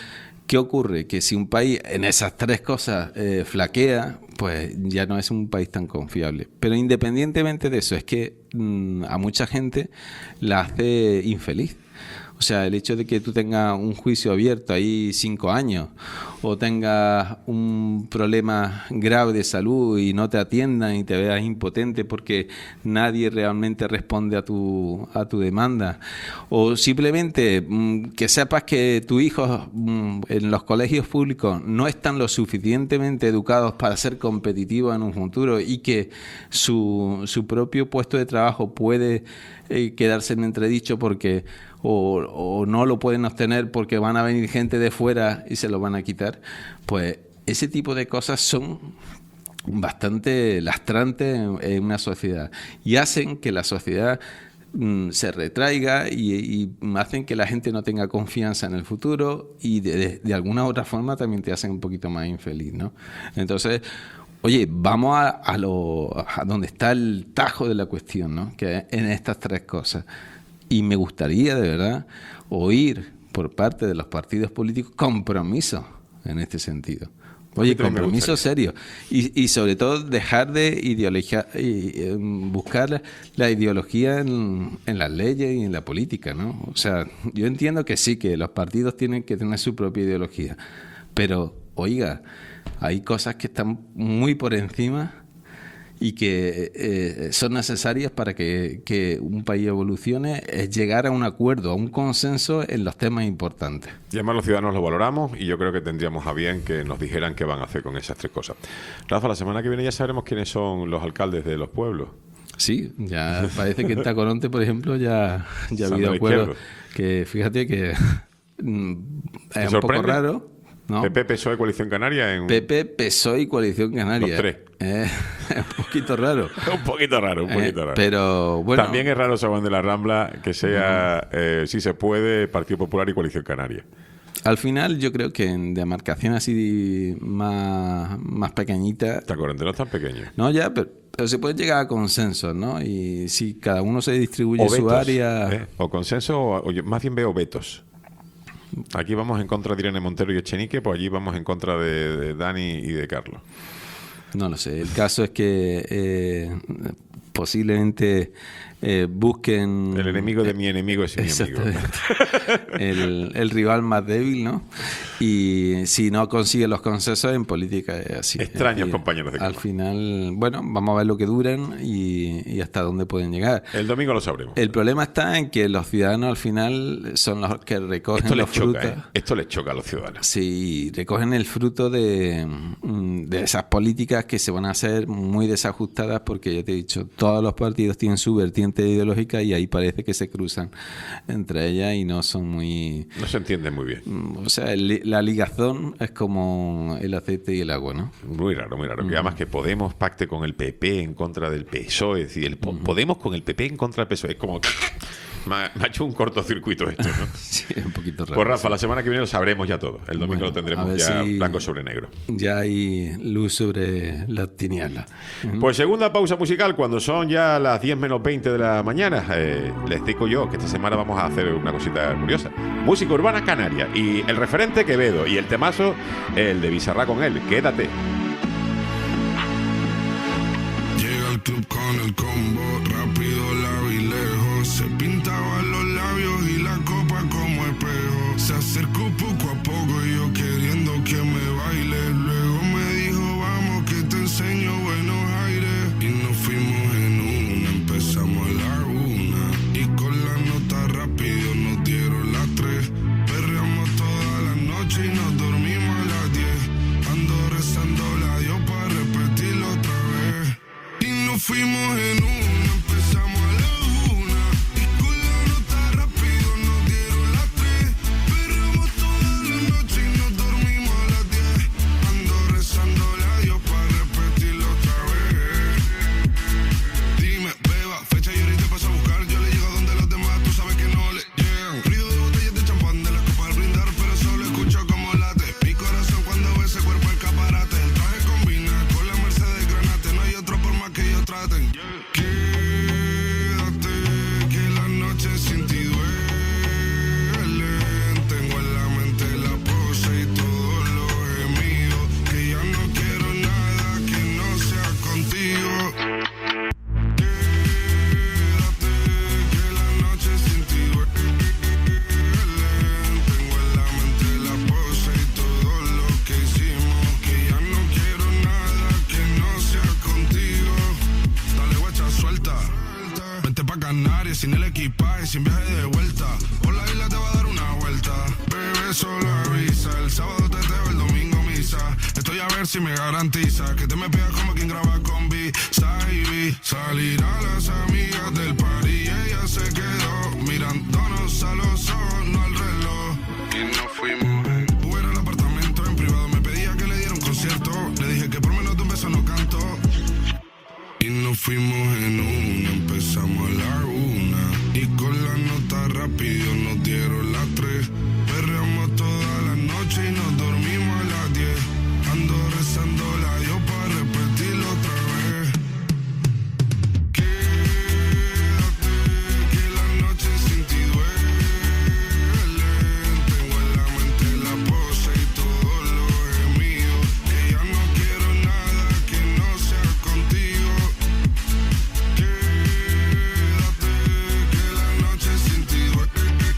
¿Qué ocurre? Que si un país en esas tres cosas eh, flaquea, pues ya no es un país tan confiable. Pero independientemente de eso, es que mmm, a mucha gente la hace infeliz. O sea, el hecho de que tú tengas un juicio abierto ahí cinco años o tengas un problema grave de salud y no te atiendan y te veas impotente porque nadie realmente responde a tu, a tu demanda, o simplemente mmm, que sepas que tus hijos mmm, en los colegios públicos no están lo suficientemente educados para ser competitivos en un futuro y que su, su propio puesto de trabajo puede eh, quedarse en entredicho porque O, o no lo pueden obtener porque van a venir gente de fuera y se lo van a quitar, pues ese tipo de cosas son bastante lastrantes en, en una sociedad y hacen que la sociedad mm, se retraiga y, y hacen que la gente no tenga confianza en el futuro y de, de, de alguna otra forma también te hacen un poquito más infeliz, ¿no? Entonces, oye, vamos a, a, lo, a donde está el tajo de la cuestión, ¿no? Que es en estas tres cosas. Y me gustaría, de verdad, oír por parte de los partidos políticos compromiso en este sentido. Oye, compromiso serio. Y, y sobre todo dejar de ideología, y, y, buscar la, la ideología en, en las leyes y en la política, ¿no? O sea, yo entiendo que sí, que los partidos tienen que tener su propia ideología. Pero, oiga, hay cosas que están muy por encima y que eh, son necesarias para que, que un país evolucione, es llegar a un acuerdo, a un consenso en los temas importantes. Y además los ciudadanos lo valoramos y yo creo que tendríamos a bien que nos dijeran qué van a hacer con esas tres cosas. Rafa, la semana que viene ya sabremos quiénes son los alcaldes de los pueblos. Sí, ya parece que en Tacoronte, por ejemplo, ya, ya ha habido acuerdos. Que fíjate que es un poco raro. ¿No? P P, P S O E, Coalición Canaria. En... P P, P S O E y Coalición Canaria. Los tres. Eh, es un poquito raro. un poquito raro, un poquito eh, raro. Pero bueno. También es raro, San Juan de la Rambla, que sea, uh-huh. eh, si se puede, Partido Popular y Coalición Canaria. Al final, yo creo que en demarcación así más, más pequeñita. Tacoronte no es tan pequeño. No, ya, pero, pero se puede llegar a consensos, ¿no? Y si cada uno se distribuye o su vetos, área. ¿eh? O consenso, o, o yo más bien veo vetos. Aquí vamos en contra de Irene Montero y Echenique, pues allí vamos en contra de, de Dani y de Carlos. No lo sé. El caso es que eh, posiblemente eh, busquen... El enemigo de eh, mi enemigo es mi amigo. el, el rival más débil, ¿no? Y si no consigue los consensos en política es así. Extraños y, compañeros de Al final, bueno, vamos a ver lo que duran y, y hasta dónde pueden llegar. El domingo lo sabremos. El problema está en que los ciudadanos al final son los que recogen Esto los les frutos. Choca, ¿eh? Esto les choca a los ciudadanos. Sí, recogen el fruto de, de esas políticas que se van a hacer muy desajustadas porque, ya te he dicho, todos los partidos tienen su vertiente ideológica y ahí parece que se cruzan entre ellas y no son muy... No se entienden muy bien. O sea, el, la ligazón es como el aceite y el agua, ¿no? Muy raro, muy raro. Mm. Que además que Podemos pacte con el P P en contra del P S O E. Es decir, el mm. Podemos con el P P en contra del P S O E. Es como... Me ha, me ha hecho un cortocircuito esto, ¿no? Sí, un poquito raro. Pues Rafa, sí. La semana que viene lo sabremos ya todo. El domingo bueno, lo tendremos ya si blanco sobre negro. Ya hay luz sobre la tiniebla. Uh-huh. Pues segunda pausa musical, cuando son ya las diez menos veinte de la mañana. Eh, les digo yo que esta semana vamos a hacer una cosita curiosa. Música urbana canaria. Y el referente Quevedo. Y el temazo, el de Bizarra con él. Quédate. Llega al club con el combo, rápido, largo y lejos. Se pintaban los labios y la copa como espejo. Se acercó poco a poco y yo queriendo que me baile. Luego me dijo, vamos que te enseño buenos aires. Y nos fuimos en una, empezamos a la una. Y con la nota rápido nos dieron las tres. Perreamos toda la noche y nos dormimos a las diez. Ando rezando la Dios para repetirlo otra vez. Y nos fuimos en una, empezamos a la una. Y con la nota rápido nos dieron las tres. Perreamos toda la noche y nos dormimos a las diez. Ando rezando la Dios para repetirlo otra vez. Dime, beba, fecha y ahorita paso a buscar. Yo le llego donde los demás, tú sabes que no le llegan. Ruido de botellas de champán, de las copas al brindar, pero solo escucho como late. sin el equipaje, sin viaje de vuelta. Por la isla te va a dar una vuelta. Bebé, solo avisa. El sábado te teo, el domingo misa. Estoy a ver si me garantiza que te me pegas como quien graba con B. Saibi, salir a las amigas del party y ella se quedó mirándonos a los ojos, no al reloj. Y nos fuimos en Uber al apartamento en privado. Me pedía que le diera un concierto. Le dije que por menos de un beso no canto. Y nos fuimos en una, empezamos a la una. Y con la nota rápido nos dieron las tres. Perreamos toda la noche y nos dormimos a las diez. Ando rezando la Dios para repetirlo otra vez. Quédate, que la noche sin ti duele. Tengo en la mente la pose y todo lo gemido. Que ya no quiero nada que no sea contigo. Quédate, que la noche sin ti duele.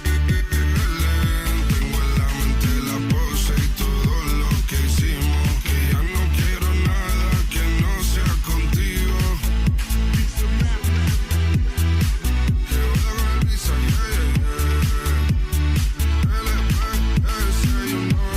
Tengo en la mente la pose y todo lo que hicimos. Que ya no quiero nada que no sea contigo. Que voy con el visa, yeah, yeah, yeah. L P S, you know.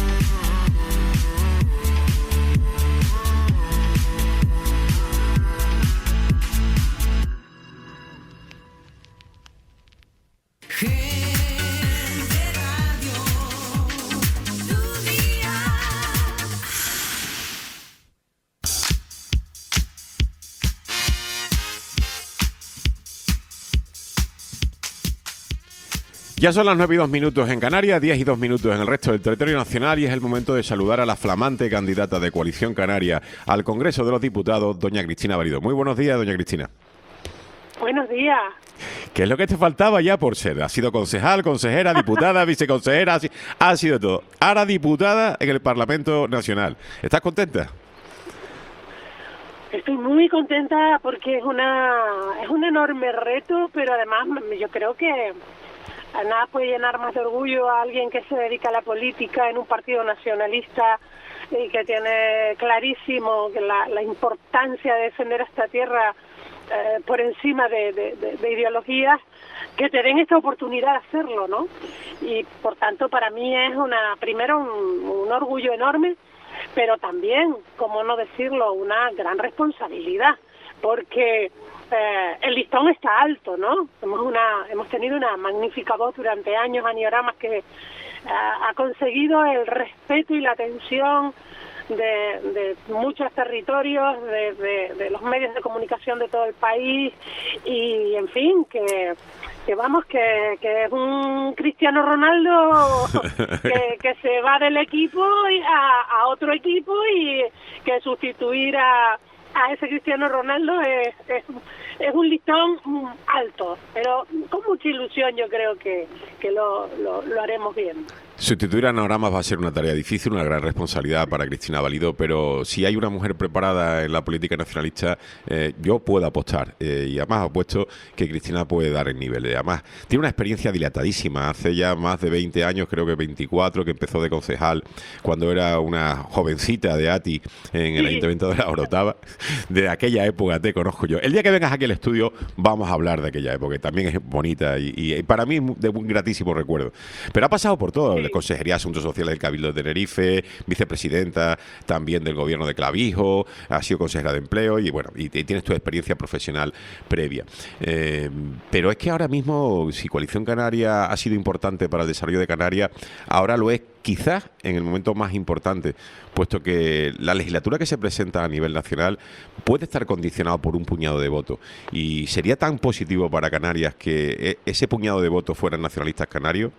Ya son las nueve y dos minutos en Canarias, diez y dos minutos en el resto del territorio nacional y es el momento de saludar a la flamante candidata de Coalición Canaria al Congreso de los Diputados, doña Cristina Valido. Muy buenos días, doña Cristina. Buenos días. ¿Qué es lo que te faltaba ya por ser? Ha sido concejal, consejera, diputada, viceconsejera, ha si- ha sido todo. Ahora diputada en el Parlamento Nacional. ¿Estás contenta? Estoy muy contenta porque es una es un enorme reto, pero además yo creo que nada puede llenar más de orgullo a alguien que se dedica a la política en un partido nacionalista y que tiene clarísimo que la, la importancia de defender esta tierra eh, por encima de, de, de, de ideologías, que te den esta oportunidad de hacerlo, ¿no? Y por tanto para mí es una primero un, un orgullo enorme, pero también, como no decirlo, una gran responsabilidad, porque eh, el listón está alto, ¿no? Hemos, una, hemos tenido una magnífica voz durante años, Anioramas, que eh, ha conseguido el respeto y la atención de, de muchos territorios, de, de, de los medios de comunicación de todo el país, y en fin, que, que vamos, que, que es un Cristiano Ronaldo que, que se va del equipo y a, a otro equipo, y que sustituir a, a ese Cristiano Ronaldo es, es, es un listón alto, pero con mucha ilusión yo creo que, que lo, lo, lo haremos bien. Sustituir a Anioramas va a ser una tarea difícil, una gran responsabilidad para Cristina Valido, pero si hay una mujer preparada en la política nacionalista, eh, yo puedo apostar, eh, y además apuesto que Cristina puede dar el nivel. Además, tiene una experiencia dilatadísima, hace ya más de veinte años, creo que veinticuatro, que empezó de concejal cuando era una jovencita de Ati en el Sí. Ayuntamiento de la Orotava. De aquella época te conozco yo. El día que vengas aquí al estudio vamos a hablar de aquella época, que también es bonita y, y para mí es de un gratísimo recuerdo. Pero ha pasado por todo, Sí. Consejería de Asuntos Sociales del Cabildo de Tenerife, vicepresidenta también del Gobierno de Clavijo, ha sido consejera de Empleo y bueno, y, y tienes tu experiencia profesional previa. Eh, pero es que ahora mismo, si Coalición Canaria ha sido importante para el desarrollo de Canarias, ahora lo es quizás en el momento más importante, puesto que la legislatura que se presenta a nivel nacional puede estar condicionado por un puñado de votos. Y sería tan positivo para Canarias que ese puñado de votos fueran nacionalistas canarios.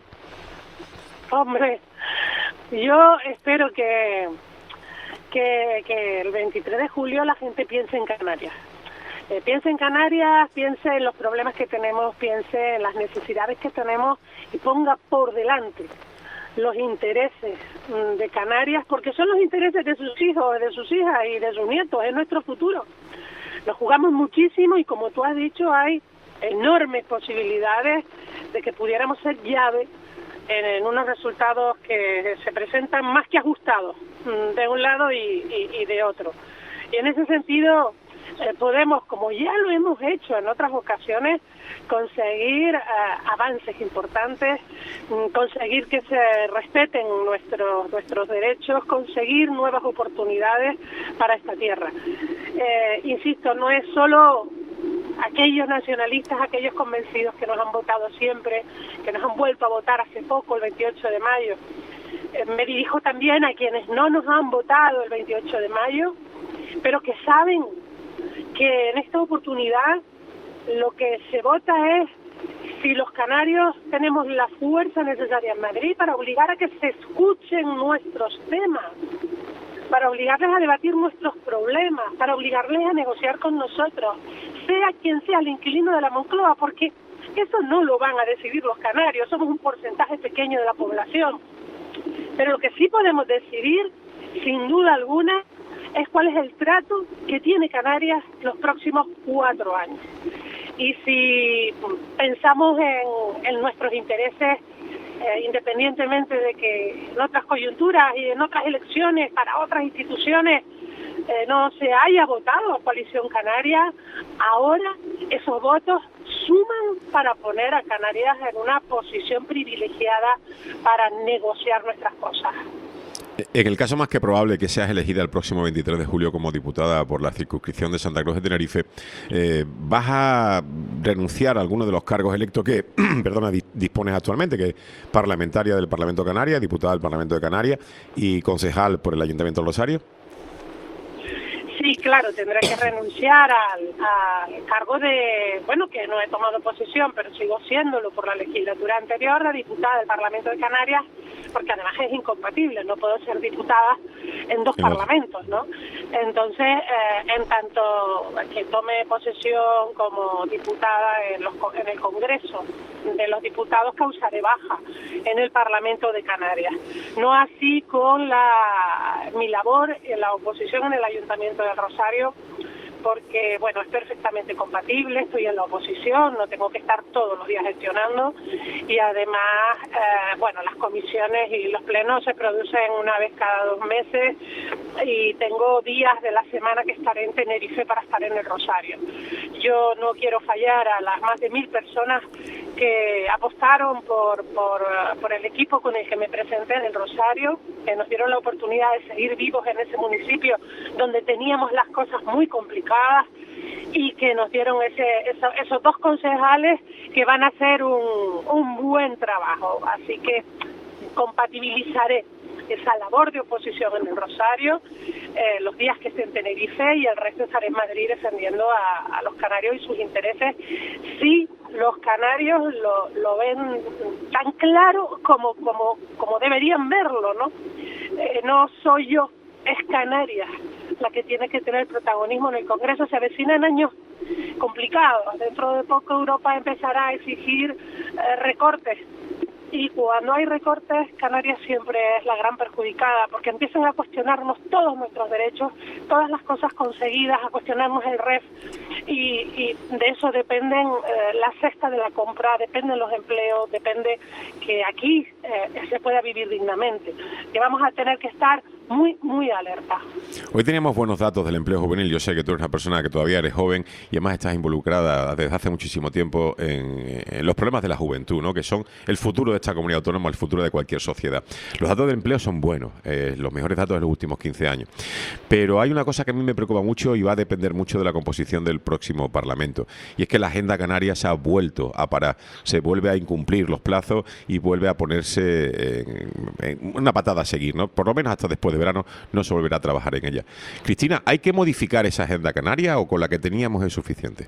Hombre, yo espero que, que, que el veintitrés de julio la gente piense en Canarias. Eh, piense en Canarias, piense en los problemas que tenemos, piense en las necesidades que tenemos y ponga por delante los intereses mm, de Canarias, porque son los intereses de sus hijos, de sus hijas y de sus nietos, es nuestro futuro. Nos jugamos muchísimo y, como tú has dicho, hay enormes posibilidades de que pudiéramos ser llave en, en unos resultados que se presentan más que ajustados mm, de un lado y, y, y de otro. Y en ese sentido, eh, podemos, como ya lo hemos hecho en otras ocasiones, conseguir eh, avances importantes, mm, conseguir que se respeten nuestros nuestros derechos, conseguir nuevas oportunidades para esta tierra. Eh, insisto, no es solo aquellos nacionalistas, aquellos convencidos que nos han votado siempre, que nos han vuelto a votar hace poco, el veintiocho de mayo. Eh, me dirijo también a quienes no nos han votado el veintiocho de mayo, pero que saben que en esta oportunidad lo que se vota es si los canarios tenemos la fuerza necesaria en Madrid para obligar a que se escuchen nuestros temas, para obligarles a debatir nuestros problemas, para obligarles a negociar con nosotros, sea quien sea el inquilino de la Moncloa, porque eso no lo van a decidir los canarios, somos un porcentaje pequeño de la población. Pero lo que sí podemos decidir, sin duda alguna, es cuál es el trato que tiene Canarias los próximos cuatro años. Y si pensamos en, en nuestros intereses, eh, independientemente de que en otras coyunturas y en otras elecciones para otras instituciones eh, no se haya votado a Coalición Canaria, ahora esos votos suman para poner a Canarias en una posición privilegiada para negociar nuestras cosas. En el caso más que probable que seas elegida el próximo veintitrés de julio como diputada por la circunscripción de Santa Cruz de Tenerife, eh, ¿vas a renunciar a alguno de los cargos electos que perdona, dispones actualmente, que es parlamentaria del Parlamento de Canarias, diputada del Parlamento de Canarias y concejal por el Ayuntamiento de Rosario? Sí, claro, tendré que renunciar al, al cargo de, bueno, que no he tomado posesión, pero sigo siéndolo por la legislatura anterior, de diputada del Parlamento de Canarias, porque además es incompatible, no puedo ser diputada en dos parlamentos, ¿no? Entonces, eh, en tanto que tome posesión como diputada en, los, en el Congreso de los Diputados, causaré baja en el Parlamento de Canarias. No así con la mi labor en la oposición en el Ayuntamiento de Rosario, porque, bueno, es perfectamente compatible, estoy en la oposición, no tengo que estar todos los días gestionando y además, eh, bueno, las comisiones y los plenos se producen una vez cada dos meses y tengo días de la semana que estaré en Tenerife para estar en el Rosario. Yo no quiero fallar a las más de mil personas que apostaron por, por, por el equipo con el que me presenté en el Rosario, que nos dieron la oportunidad de seguir vivos en ese municipio donde teníamos las cosas muy complicadas y que nos dieron ese, eso, esos dos concejales que van a hacer un, un buen trabajo. Así que compatibilizaré esa labor de oposición en el Rosario, eh, los días que esté en Tenerife y el resto estaré en Madrid defendiendo a, a los canarios y sus intereses. Sí, los canarios lo, lo ven tan claro como, como, como deberían verlo, ¿no? Eh, no soy yo, es Canarias la que tiene que tener protagonismo en el Congreso. Se avecinan años complicados. Dentro de poco Europa empezará a exigir eh, recortes. Y cuando hay recortes, Canarias siempre es la gran perjudicada, porque empiezan a cuestionarnos todos nuestros derechos, todas las cosas conseguidas, a cuestionarnos el R E F, y, y de eso dependen eh, la cesta de la compra, dependen los empleos, depende que aquí eh, se pueda vivir dignamente, que vamos a tener que estar muy, muy alerta. Hoy teníamos buenos datos del empleo juvenil. Yo sé que tú eres una persona que todavía eres joven y además estás involucrada desde hace muchísimo tiempo en, en los problemas de la juventud, ¿no? Que son el futuro de esta comunidad autónoma, el futuro de cualquier sociedad. Los datos de empleo son buenos, eh, los mejores datos de los últimos quince años. Pero hay una cosa que a mí me preocupa mucho y va a depender mucho de la composición del próximo Parlamento. Y es que la agenda canaria se ha vuelto a parar, se vuelve a incumplir los plazos y vuelve a ponerse en, en una patada a seguir, ¿no? Por lo menos hasta después de verano no se volverá a trabajar en ella. Cristina, ¿hay que modificar esa agenda canaria o con la que teníamos es suficiente?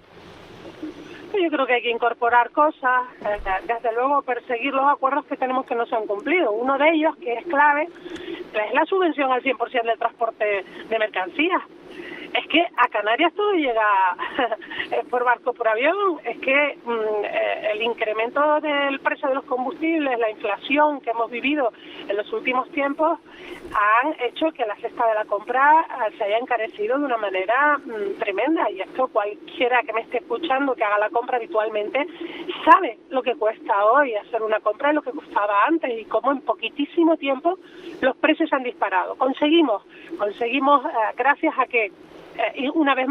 Yo creo que hay que incorporar cosas, desde luego perseguir los acuerdos que tenemos que no se han cumplido. Uno de ellos, que es clave, es la subvención al cien por ciento del transporte de mercancías. Es que a Canarias todo llega por barco, por avión. Es que mmm, el incremento del precio de los combustibles, la inflación que hemos vivido en los últimos tiempos, han hecho que la cesta de la compra se haya encarecido de una manera mmm, tremenda. Y esto cualquiera que me esté escuchando, que haga la compra habitualmente, sabe lo que cuesta hoy hacer una compra y lo que costaba antes y cómo en poquitísimo tiempo los precios han disparado. Conseguimos, conseguimos eh, gracias a que, eh, una vez más,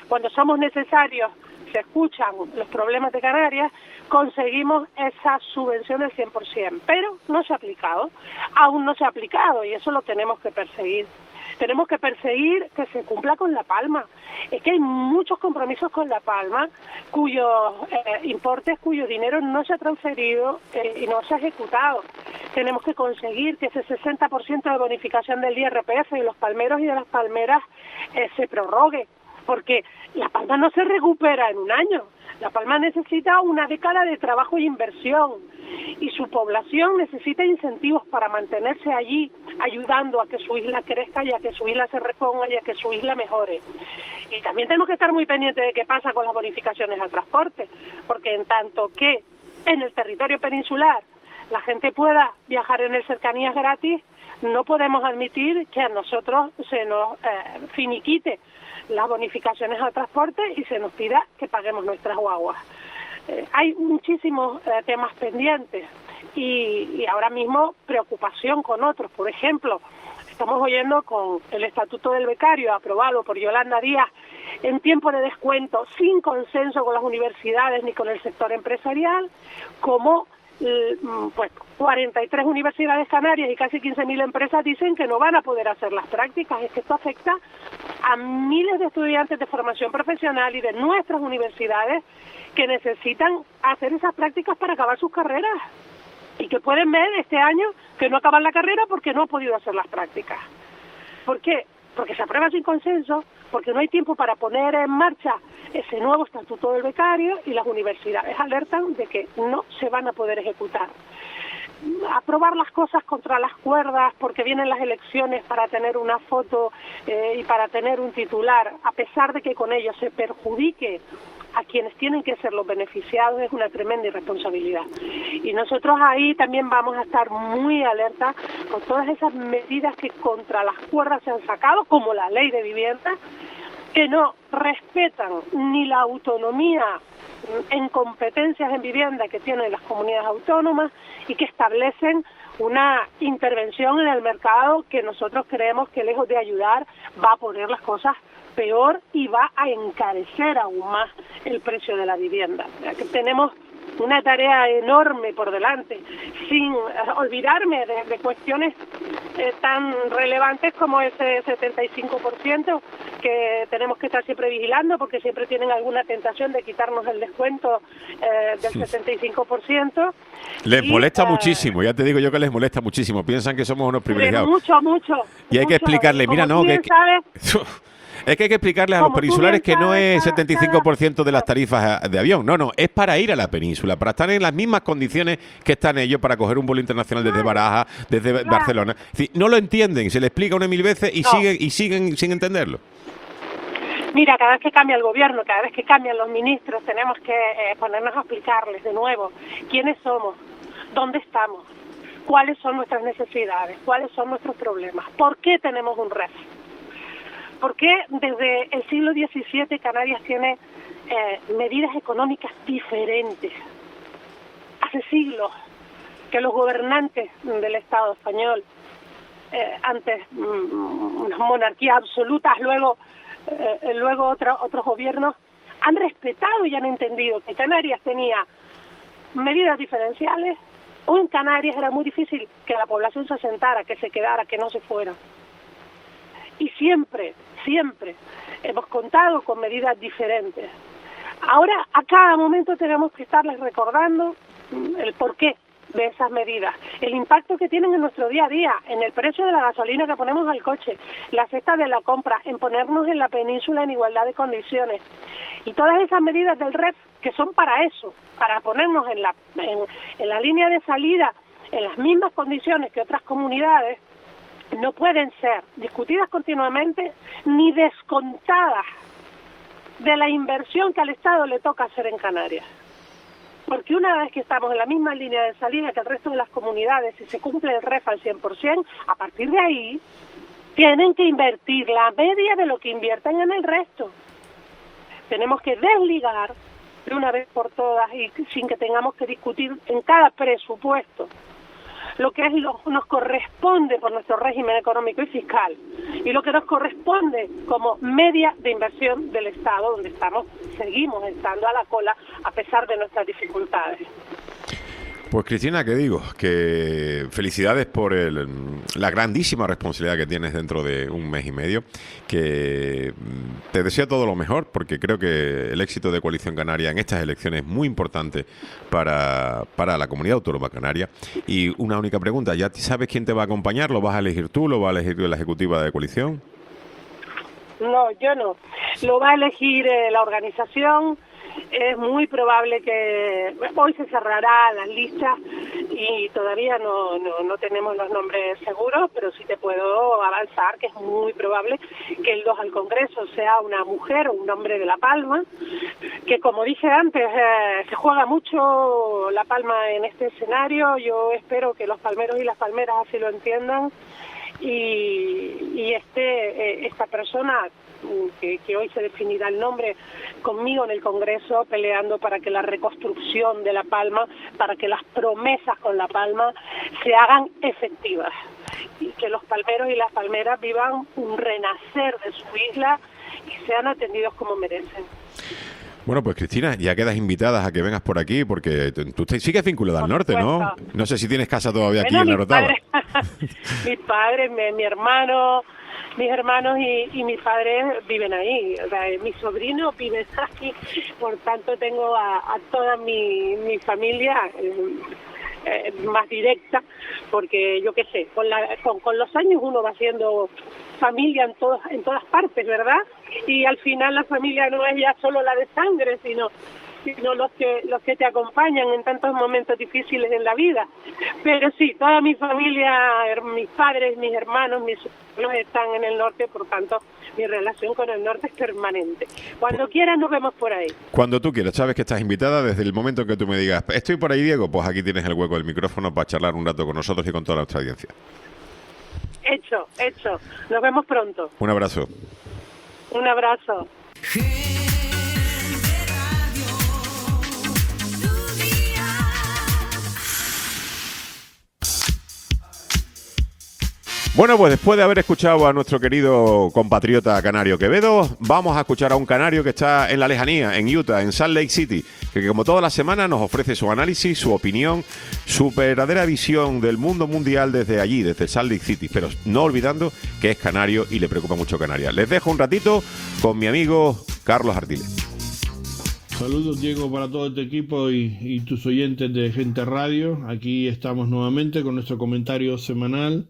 cuando somos necesarios, se escuchan los problemas de Canarias, conseguimos esa subvención del cien por ciento, pero no se ha aplicado, aún no se ha aplicado y eso lo tenemos que perseguir. Tenemos que perseguir que se cumpla con La Palma. Es que hay muchos compromisos con La Palma cuyos eh, importes, cuyo dinero no se ha transferido eh, y no se ha ejecutado. Tenemos que conseguir que ese sesenta por ciento de bonificación del I R P F de los palmeros y de las palmeras eh, se prorrogue, porque La Palma no se recupera en un año. La Palma necesita una década de trabajo y inversión y su población necesita incentivos para mantenerse allí, ayudando a que su isla crezca y a que su isla se reponga y a que su isla mejore. Y también tenemos que estar muy pendientes de qué pasa con las bonificaciones al transporte, porque en tanto que en el territorio peninsular la gente pueda viajar en el cercanías gratis, no podemos admitir que a nosotros se nos eh, finiquite las bonificaciones al transporte y se nos pida que paguemos nuestras guaguas. Eh, hay muchísimos eh, temas pendientes y, y ahora mismo preocupación con otros. Por ejemplo, estamos oyendo con el Estatuto del Becario aprobado por Yolanda Díaz en tiempo de descuento, sin consenso con las universidades ni con el sector empresarial, como pues cuarenta y tres universidades canarias y casi quince mil empresas dicen que no van a poder hacer las prácticas. Es que esto afecta a miles de estudiantes de formación profesional y de nuestras universidades que necesitan hacer esas prácticas para acabar sus carreras y que pueden ver este año que no acaban la carrera porque no han podido hacer las prácticas. ¿Por qué? Porque se aprueba sin consenso, porque no hay tiempo para poner en marcha ese nuevo estatuto del becario y las universidades alertan de que no se van a poder ejecutar. Aprobar las cosas contra las cuerdas porque vienen las elecciones para tener una foto eh, y para tener un titular, a pesar de que con ello se perjudique a quienes tienen que ser los beneficiados, es una tremenda irresponsabilidad. Y nosotros ahí también vamos a estar muy alerta con todas esas medidas que contra las cuerdas se han sacado, como la ley de vivienda, que no respetan ni la autonomía en competencias en vivienda que tienen las comunidades autónomas y que establecen una intervención en el mercado que nosotros creemos que lejos de ayudar va a poner las cosas peor y va a encarecer aún más el precio de la vivienda. Que tenemos una tarea enorme por delante, sin olvidarme de, de cuestiones eh, tan relevantes como ese setenta y cinco por ciento que tenemos que estar siempre vigilando porque siempre tienen alguna tentación de quitarnos el descuento eh, del setenta y cinco por ciento. Les y, molesta eh, muchísimo, ya te digo yo que les molesta muchísimo, piensan que somos unos privilegiados. Mucho, mucho. Y hay mucho. que explicarles, mira, Como no, que... sabes, Es que hay que explicarles a los peninsulares que no es setenta y cinco por ciento de las tarifas de avión. No, no, es para ir a la península, para estar en las mismas condiciones que están ellos para coger un vuelo internacional desde Barajas, desde claro. Barcelona. Es decir, no lo entienden, se les explica una mil veces y, no. siguen, y siguen sin entenderlo. Mira, cada vez que cambia el gobierno, cada vez que cambian los ministros, tenemos que eh, ponernos a explicarles de nuevo quiénes somos, dónde estamos, cuáles son nuestras necesidades, cuáles son nuestros problemas, por qué tenemos un R E F. ¿Por qué desde el siglo diecisiete Canarias tiene eh, medidas económicas diferentes? Hace siglos que los gobernantes del Estado español, eh, antes mm, unas monarquías absolutas, luego, eh, luego otro, otros gobiernos, han respetado y han entendido que Canarias tenía medidas diferenciales, o en Canarias era muy difícil que la población se asentara, que se quedara, que no se fuera. Y siempre, siempre hemos contado con medidas diferentes. Ahora, a cada momento tenemos que estarles recordando el porqué de esas medidas, el impacto que tienen en nuestro día a día, en el precio de la gasolina que ponemos al coche, la cesta de la compra, en ponernos en la península en igualdad de condiciones. Y todas esas medidas del R E F que son para eso, para ponernos en la, en, en la línea de salida, en las mismas condiciones que otras comunidades, no pueden ser discutidas continuamente ni descontadas de la inversión que al Estado le toca hacer en Canarias. Porque una vez que estamos en la misma línea de salida que el resto de las comunidades y se cumple el R E F al cien por ciento, a partir de ahí tienen que invertir la media de lo que invierten en el resto. Tenemos que desligar de una vez por todas y sin que tengamos que discutir en cada presupuesto lo que es lo, nos corresponde por nuestro régimen económico y fiscal y lo que nos corresponde como media de inversión del Estado, donde estamos, seguimos estando a la cola a pesar de nuestras dificultades. Pues Cristina, ¿qué digo? Que felicidades por el, la grandísima responsabilidad que tienes dentro de un mes y medio, que te deseo todo lo mejor, porque creo que el éxito de Coalición Canaria en estas elecciones es muy importante para, para la comunidad autónoma canaria. Y una única pregunta, ¿ya sabes quién te va a acompañar? ¿Lo vas a elegir tú? ¿Lo va a elegir la ejecutiva de coalición? No, yo no. Lo va a elegir eh, la organización. Es muy probable que hoy se cerrará las listas y todavía no, no, no tenemos los nombres seguros, pero sí te puedo avanzar que es muy probable que el dos al Congreso sea una mujer o un hombre de La Palma, que como dije antes, eh, se juega mucho La Palma en este escenario. Yo espero que los palmeros y las palmeras así lo entiendan y, y este eh, esta persona Que, que hoy se definirá el nombre conmigo en el Congreso, peleando para que la reconstrucción de La Palma, para que las promesas con La Palma se hagan efectivas y que los palmeros y las palmeras vivan un renacer de su isla y sean atendidos como merecen. Bueno, pues Cristina, ya quedas invitada a que vengas por aquí, porque tú te sigues vinculada al norte, ¿no? No sé si tienes casa todavía aquí bueno, en La Orotava. Mis padres, mi, mi hermano, mis hermanos y, y mis padres viven ahí. O sea, mis sobrinos viven aquí, por tanto tengo a, a toda mi, mi familia eh, eh, más directa, porque yo qué sé, con, la, con, con los años uno va haciendo familia en todas en todas partes, ¿verdad? Y al final la familia no es ya solo la de sangre, sino sino los que los que te acompañan en tantos momentos difíciles en la vida. Pero sí, toda mi familia, mis padres, mis hermanos, mis sobrinos están en el norte, por tanto mi relación con el norte es permanente. Cuando quieras nos vemos por ahí. Cuando tú quieras, sabes que estás invitada desde el momento que tú me digas, estoy por ahí, Diego, pues aquí tienes el hueco del micrófono para charlar un rato con nosotros y con toda nuestra audiencia. Hecho, hecho. Nos vemos pronto. Un abrazo. Un abrazo. Bueno, pues después de haber escuchado a nuestro querido compatriota canario Quevedo, vamos a escuchar a un canario que está en la lejanía, en Utah, en Salt Lake City, que como toda la semana nos ofrece su análisis, su opinión, su verdadera visión del mundo mundial desde allí, desde Salt Lake City, pero no olvidando que es canario y le preocupa mucho Canarias. Les dejo un ratito con mi amigo Carlos Artiles. Saludos, Diego, para todo este equipo y, y tus oyentes de Gente Radio. Aquí estamos nuevamente con nuestro comentario semanal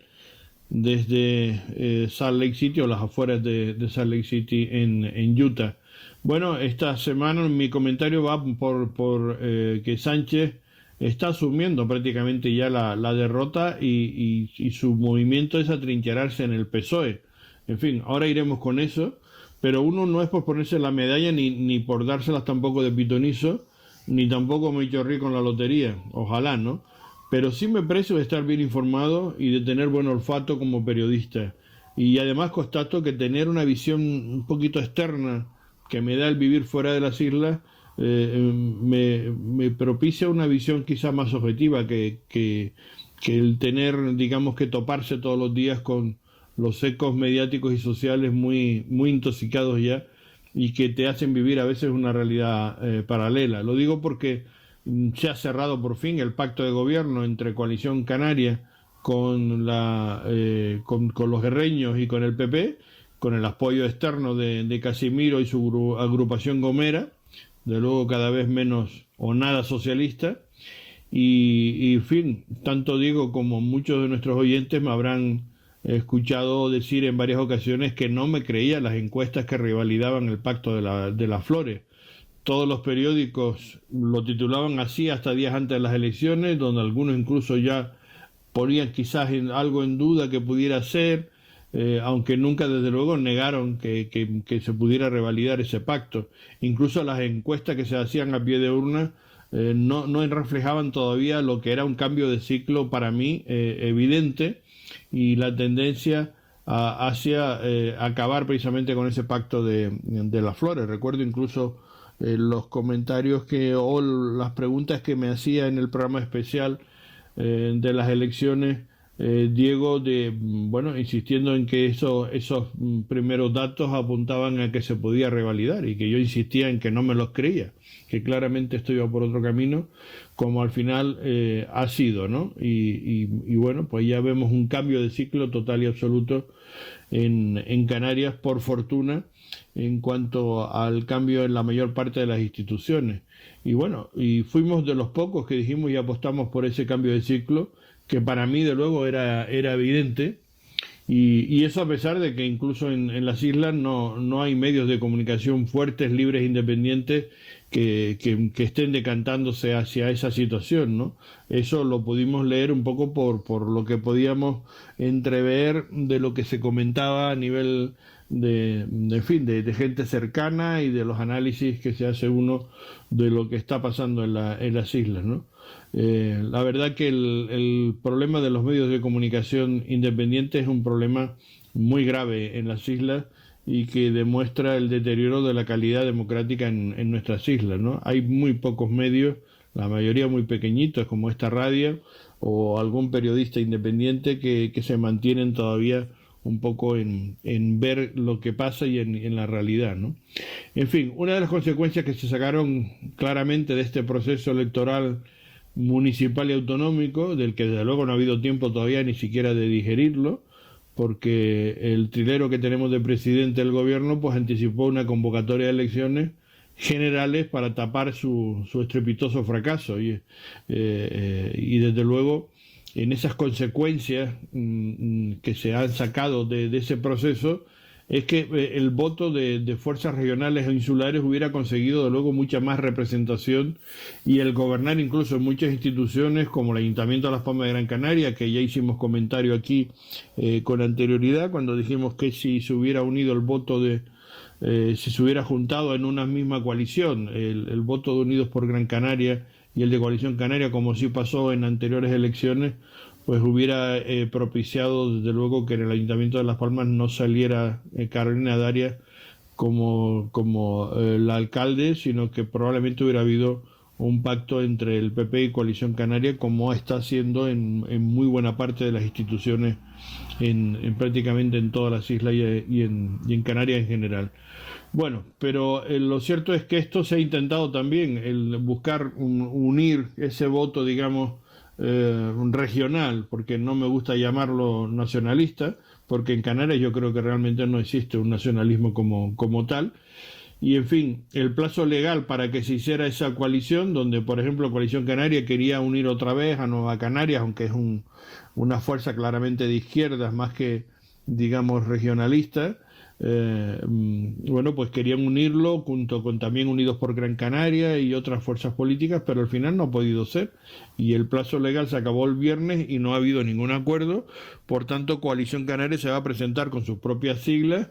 desde eh, Salt Lake City o las afueras de, de Salt Lake City en, en Utah. Bueno, esta semana mi comentario va por, por eh, que Sánchez está asumiendo prácticamente ya la, la derrota y, y, y su movimiento es atrincherarse en el P S O E. En fin, ahora iremos con eso, pero uno no es por ponerse la medalla ni, ni por dárselas tampoco de pitonizo, ni tampoco me he hecho rico con la lotería, ojalá, ¿no? Pero sí me precio de estar bien informado y de tener buen olfato como periodista. Y además constato que tener una visión un poquito externa que me da el vivir fuera de las islas eh, me, me propicia una visión quizá más objetiva que, que, que el tener, digamos, que toparse todos los días con los ecos mediáticos y sociales muy, muy intoxicados ya y que te hacen vivir a veces una realidad eh, paralela. Lo digo porque se ha cerrado por fin el pacto de gobierno entre Coalición Canaria con, la, eh, con, con los guerreños y con el P P, con el apoyo externo de, de Casimiro y su agrupación gomera, de luego cada vez menos o nada socialista, y, y en fin, tanto Diego como muchos de nuestros oyentes me habrán escuchado decir en varias ocasiones que no me creía las encuestas que revalidaban el pacto de, la, de las flores. Todos los periódicos lo titulaban así hasta días antes de las elecciones, donde algunos incluso ya ponían quizás en algo en duda que pudiera ser, eh, aunque nunca desde luego negaron que, que, que se pudiera revalidar ese pacto. Incluso las encuestas que se hacían a pie de urna eh, no, no reflejaban todavía lo que era un cambio de ciclo para mí eh, evidente y la tendencia a, hacia eh, acabar precisamente con ese pacto de, de las flores. Recuerdo incluso Eh, los comentarios que o las preguntas que me hacía en el programa especial eh, de las elecciones, eh, Diego, de bueno, insistiendo en que eso, esos primeros datos apuntaban a que se podía revalidar y que yo insistía en que no me los creía, que claramente esto iba por otro camino, como al final eh, ha sido, ¿no? Y, y, y bueno, pues ya vemos un cambio de ciclo total y absoluto en, en Canarias, por fortuna, en cuanto al cambio en la mayor parte de las instituciones. Y bueno, y fuimos de los pocos que dijimos y apostamos por ese cambio de ciclo, que para mí, de luego, era, era evidente. Y, y eso a pesar de que incluso en, en las islas no, no hay medios de comunicación fuertes, libres, independientes que, que, que estén decantándose hacia esa situación, ¿no? Eso lo pudimos leer un poco por, por lo que podíamos entrever de lo que se comentaba a nivel de, de, en fin, de, de gente cercana y de los análisis que se hace uno de lo que está pasando en, la, en las islas, ¿no? Eh, la verdad que el, el problema de los medios de comunicación independientes es un problema muy grave en las islas y que demuestra el deterioro de la calidad democrática en, en nuestras islas, ¿no? Hay muy pocos medios, la mayoría muy pequeñitos, como esta radio o algún periodista independiente que, que se mantienen todavía un poco en, en ver lo que pasa y en, en la realidad, ¿no? En fin, una de las consecuencias que se sacaron claramente de este proceso electoral municipal y autonómico, del que desde luego no ha habido tiempo todavía ni siquiera de digerirlo, porque el trilero que tenemos de presidente del gobierno pues anticipó una convocatoria de elecciones generales para tapar su, su estrepitoso fracaso y, eh, eh, y desde luego en esas consecuencias mmm, que se han sacado de, de ese proceso es que el voto de, de fuerzas regionales e insulares hubiera conseguido de luego mucha más representación y el gobernar incluso en muchas instituciones como el Ayuntamiento de Las Palmas de Gran Canaria, que ya hicimos comentario aquí eh, con anterioridad cuando dijimos que si se hubiera unido el voto de eh, si se hubiera juntado en una misma coalición el, el voto de Unidos por Gran Canaria y el de Coalición Canaria, como sí pasó en anteriores elecciones, pues hubiera eh, propiciado desde luego que en el Ayuntamiento de Las Palmas no saliera eh, Carolina Darias como, como eh, la alcalde, sino que probablemente hubiera habido un pacto entre el P P y Coalición Canaria, como está haciendo en, en muy buena parte de las instituciones, en, en prácticamente en todas las islas y, y, en, y en Canarias en general. Bueno, pero eh, lo cierto es que esto se ha intentado también, el buscar un, unir ese voto, digamos, Eh, regional, porque no me gusta llamarlo nacionalista, porque en Canarias yo creo que realmente no existe un nacionalismo como, como tal, y en fin, el plazo legal para que se hiciera esa coalición, donde por ejemplo Coalición Canaria quería unir otra vez a Nueva Canarias, aunque es un, una fuerza claramente de izquierdas más que digamos regionalista, Eh, bueno, pues querían unirlo junto con también Unidos por Gran Canaria y otras fuerzas políticas, pero al final no ha podido ser y el plazo legal se acabó el viernes y no ha habido ningún acuerdo. Por tanto, Coalición Canaria se va a presentar con sus propias siglas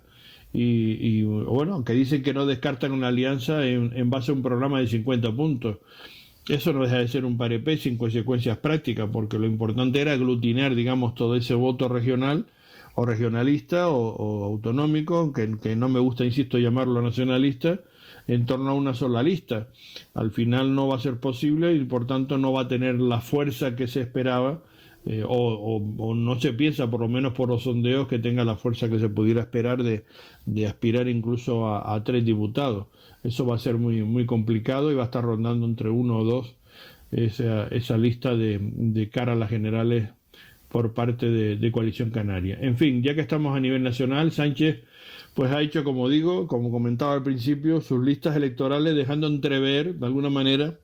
y, y bueno, aunque dicen que no descartan una alianza en, en base a un programa de cincuenta puntos, eso no deja de ser un parepé sin consecuencias prácticas, porque lo importante era aglutinar, digamos, todo ese voto regional o regionalista o, o autonómico, que, que no me gusta, insisto, llamarlo nacionalista, en torno a una sola lista. Al final no va a ser posible y por tanto no va a tener la fuerza que se esperaba, eh, o, o, o no se piensa, por lo menos por los sondeos, que tenga la fuerza que se pudiera esperar de, de aspirar incluso a, a tres diputados. Eso va a ser muy, muy complicado y va a estar rondando entre uno o dos esa, esa lista de, de cara a las generales por parte de, de Coalición Canaria. En fin, ya que estamos a nivel nacional, Sánchez pues ha hecho, como digo, como comentaba al principio, sus listas electorales, dejando entrever, de alguna manera,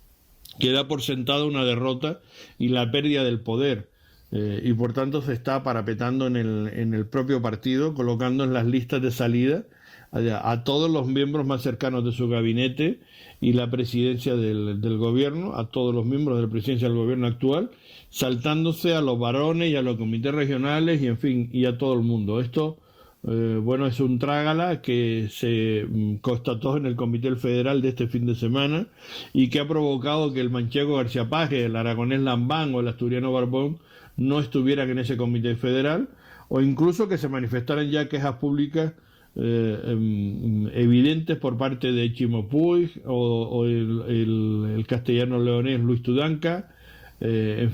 que da por sentado una derrota y la pérdida del poder. Eh, y por tanto se está parapetando en el, en el propio partido, colocando en las listas de salida a, a todos los miembros más cercanos de su gabinete y la presidencia del, del gobierno, a todos los miembros de la presidencia del gobierno actual, saltándose a los varones y a los comités regionales y en fin, y a todo el mundo. Esto, eh, bueno, es un trágala que se mm, constató en el Comité Federal de este fin de semana y que ha provocado que el manchego García Paje, el aragonés Lambán o el asturiano Barbón no estuvieran en ese Comité Federal, o incluso que se manifestaran ya quejas públicas eh, eh, evidentes por parte de Chimo Puig o, o el, el, el castellano leonés Luis Tudanca. Eh, en fin,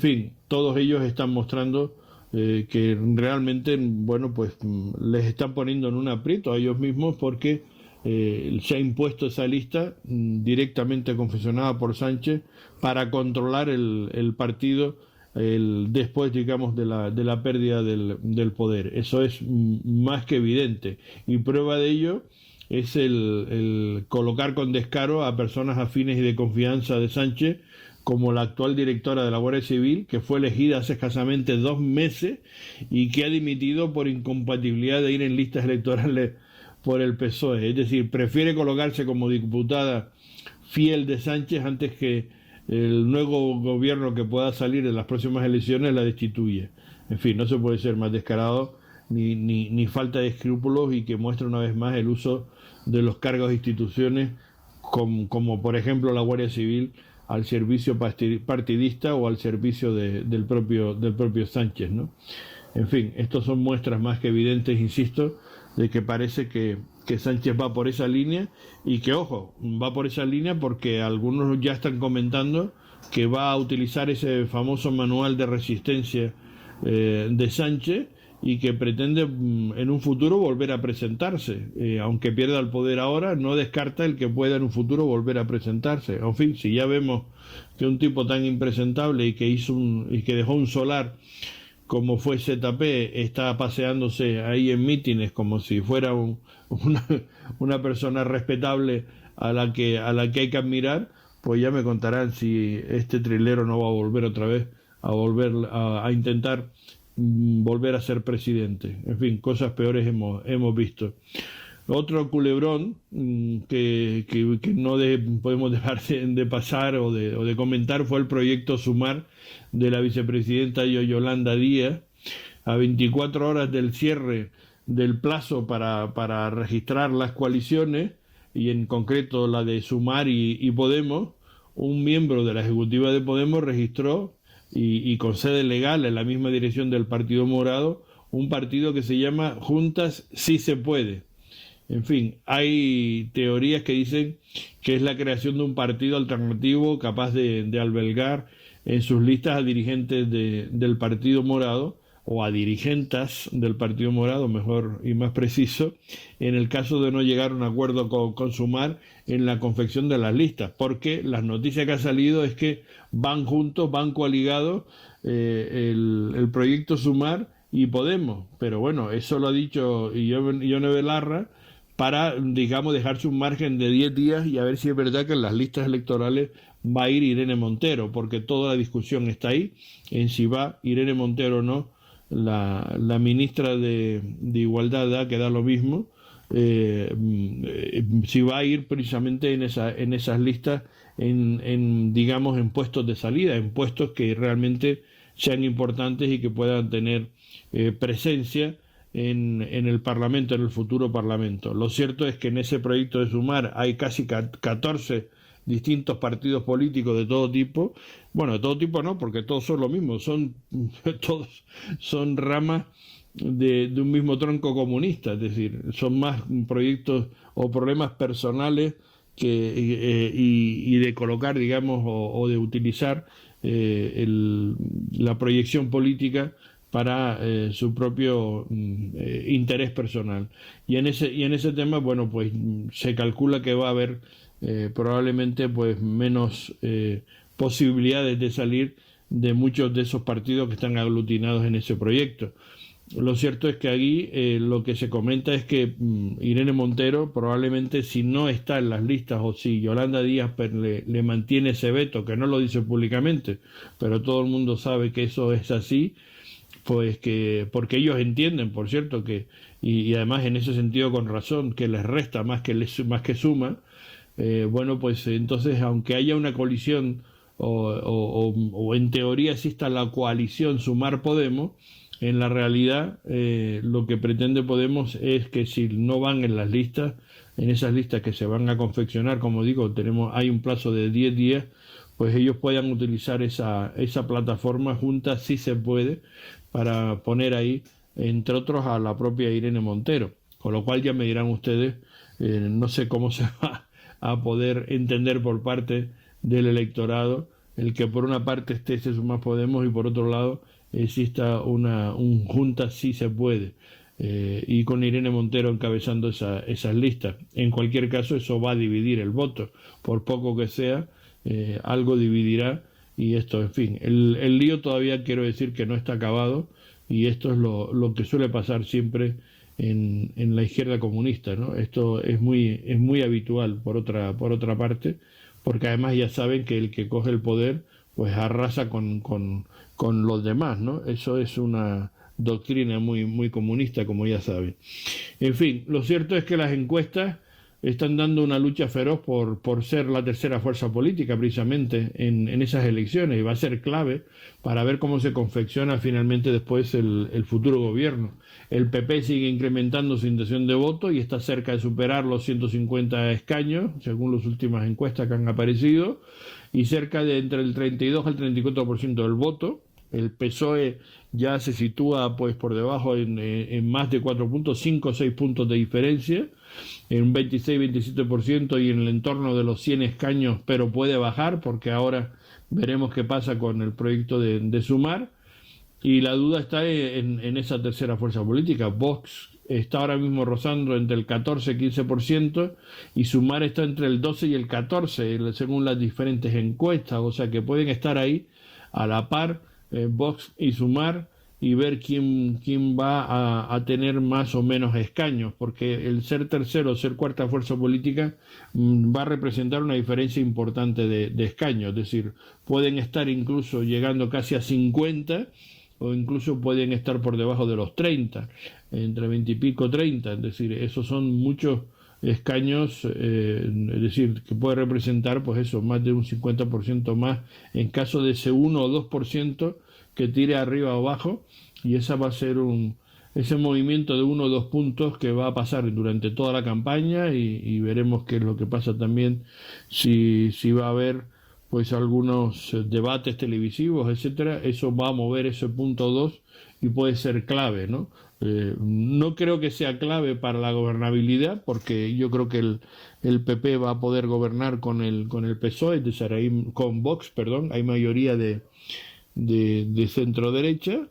todos ellos están mostrando eh, que realmente, bueno, pues les están poniendo en un aprieto a ellos mismos porque eh, se ha impuesto esa lista mm, directamente confeccionada por Sánchez para controlar el, el partido el, después, digamos, de la, de la pérdida del, del poder. Eso es mm, más que evidente. Y prueba de ello es el, el colocar con descaro a personas afines y de confianza de Sánchez, como la actual directora de la Guardia Civil, que fue elegida hace escasamente dos meses y que ha dimitido por incompatibilidad de ir en listas electorales por el P S O E. Es decir, prefiere colocarse como diputada fiel de Sánchez antes que el nuevo gobierno que pueda salir en las próximas elecciones la destituya. En fin, no se puede ser más descarado ni, ni, ni falta de escrúpulos, y que muestra una vez más el uso de los cargos de instituciones como, como por ejemplo la Guardia Civil al servicio partidista o al servicio de, del propio del propio Sánchez, ¿no? En fin, estos son muestras más que evidentes, insisto, de que parece que, que Sánchez va por esa línea, y que, ojo, va por esa línea porque algunos ya están comentando que va a utilizar ese famoso manual de resistencia eh, de Sánchez, y que pretende en un futuro volver a presentarse. Eh, aunque pierda el poder ahora, no descarta el que pueda en un futuro volver a presentarse. En fin, si ya vemos que un tipo tan impresentable y que hizo un, y que dejó un solar como fue Z P está paseándose ahí en mítines como si fuera un, una, una persona respetable a la que a la que hay que admirar, pues ya me contarán si este trilero no va a volver otra vez a volver a, a intentar volver a ser presidente. En fin, cosas peores hemos, hemos visto. Otro culebrón que, que, que no de, podemos dejar de, de pasar o de, o de comentar fue el proyecto Sumar de la vicepresidenta Yolanda Díaz. A veinticuatro horas del cierre del plazo para, para registrar las coaliciones, y en concreto la de Sumar y, y Podemos, un miembro de la ejecutiva de Podemos registró Y, y con sede legal en la misma dirección del Partido Morado, un partido que se llama Juntas Sí Se Puede. En fin, hay teorías que dicen que es la creación de un partido alternativo capaz de, de albergar en sus listas a dirigentes de, del Partido Morado, o a dirigentas del Partido Morado, mejor y más preciso, en el caso de no llegar a un acuerdo con, con Sumar en la confección de las listas, porque las noticias que ha salido es que van juntos, van coaligados eh, el, el proyecto Sumar y Podemos, pero bueno, eso lo ha dicho Ione Belarra para, digamos, dejarse un margen de diez días y a ver si es verdad que en las listas electorales va a ir Irene Montero, porque toda la discusión está ahí en si va Irene Montero o no. La, la ministra de, de Igualdad da que da lo mismo, eh, eh, si va a ir precisamente en, esa, en esas listas, en, en, digamos, en puestos de salida, en puestos que realmente sean importantes y que puedan tener eh, presencia en, en el Parlamento, en el futuro Parlamento. Lo cierto es que en ese proyecto de Sumar hay casi catorce distintos partidos políticos de todo tipo. Bueno, de todo tipo no, porque todos son lo mismo, son todos son ramas de, de un mismo tronco comunista, es decir, son más proyectos o problemas personales que eh, y, y de colocar, digamos, o, o de utilizar eh, el, la proyección política para eh, su propio eh, interés personal. Y en ese y en ese tema, bueno, pues se calcula que va a haber eh, probablemente pues menos eh, posibilidades de salir de muchos de esos partidos que están aglutinados en ese proyecto. Lo cierto es que aquí eh, lo que se comenta es que mm, Irene Montero probablemente, si no está en las listas o si Yolanda Díaz le, le mantiene ese veto, que no lo dice públicamente, pero todo el mundo sabe que eso es así, pues que porque ellos entienden, por cierto, que y, y además en ese sentido con razón, que les resta más que les, más que suma, eh, bueno, pues entonces aunque haya una colisión o, o, o, o en teoría exista la coalición Sumar Podemos, en la realidad eh, lo que pretende Podemos es que si no van en las listas, en esas listas que se van a confeccionar, como digo, tenemos hay un plazo de diez días, pues ellos puedan utilizar esa, esa plataforma Juntas Sí Se Puede para poner ahí, entre otros, a la propia Irene Montero. Con lo cual ya me dirán ustedes, eh, no sé cómo se va a poder entender por parte del electorado el que por una parte esté ese Sumar Podemos y por otro lado exista una un Junta Sí Se Puede, eh, y con Irene Montero encabezando esa, esas listas. En cualquier caso, eso va a dividir el voto, por poco que sea, eh, algo dividirá, y esto, en fin, el, el lío todavía quiero decir que no está acabado, y esto es lo, lo que suele pasar siempre en, en la izquierda comunista, ¿no? Esto es muy, es muy habitual por otra, por otra parte, porque además ya saben que el que coge el poder pues arrasa con, con, con los demás, ¿no? Eso es una doctrina muy, muy comunista, como ya saben. En fin, lo cierto es que las encuestas están dando una lucha feroz por, por ser la tercera fuerza política precisamente en, en esas elecciones, y va a ser clave para ver cómo se confecciona finalmente después el, el futuro gobierno. El P P sigue incrementando su intención de voto y está cerca de superar los ciento cincuenta escaños, según las últimas encuestas que han aparecido, y cerca de entre el treinta y dos al treinta y cuatro por ciento del voto. El P S O E ya se sitúa pues por debajo en, en más de cuatro puntos, cinco o seis puntos de diferencia, en un veintiséis a veintisiete por ciento y en el entorno de los cien escaños, pero puede bajar porque ahora veremos qué pasa con el proyecto de, de Sumar, y la duda está en, en esa tercera fuerza política. Vox está ahora mismo rozando entre el catorce y quince por ciento y Sumar está entre el doce y el catorce por ciento según las diferentes encuestas, o sea que pueden estar ahí a la par eh, Vox y Sumar, y ver quién, quién va a, a tener más o menos escaños, porque el ser tercero o ser cuarta fuerza política mmm, va a representar una diferencia importante de, de escaños, es decir, pueden estar incluso llegando casi a cincuenta, o incluso pueden estar por debajo de los treinta, entre veinte y pico, treinta, es decir, esos son muchos escaños, eh, es decir, que puede representar pues eso, más de un cincuenta por ciento más en caso de ese uno o dos por ciento que tire arriba o abajo, y esa va a ser un ese movimiento de uno o dos puntos que va a pasar durante toda la campaña, y, y veremos qué es lo que pasa también, si, si va a haber pues algunos debates televisivos, etcétera. Eso va a mover ese punto dos y puede ser clave, ¿no? Eh, no creo que sea clave para la gobernabilidad, porque yo creo que el, el P P va a poder gobernar con el con el P S O E, es decir, ahí, con Vox, perdón, hay mayoría de de, de centro derecha,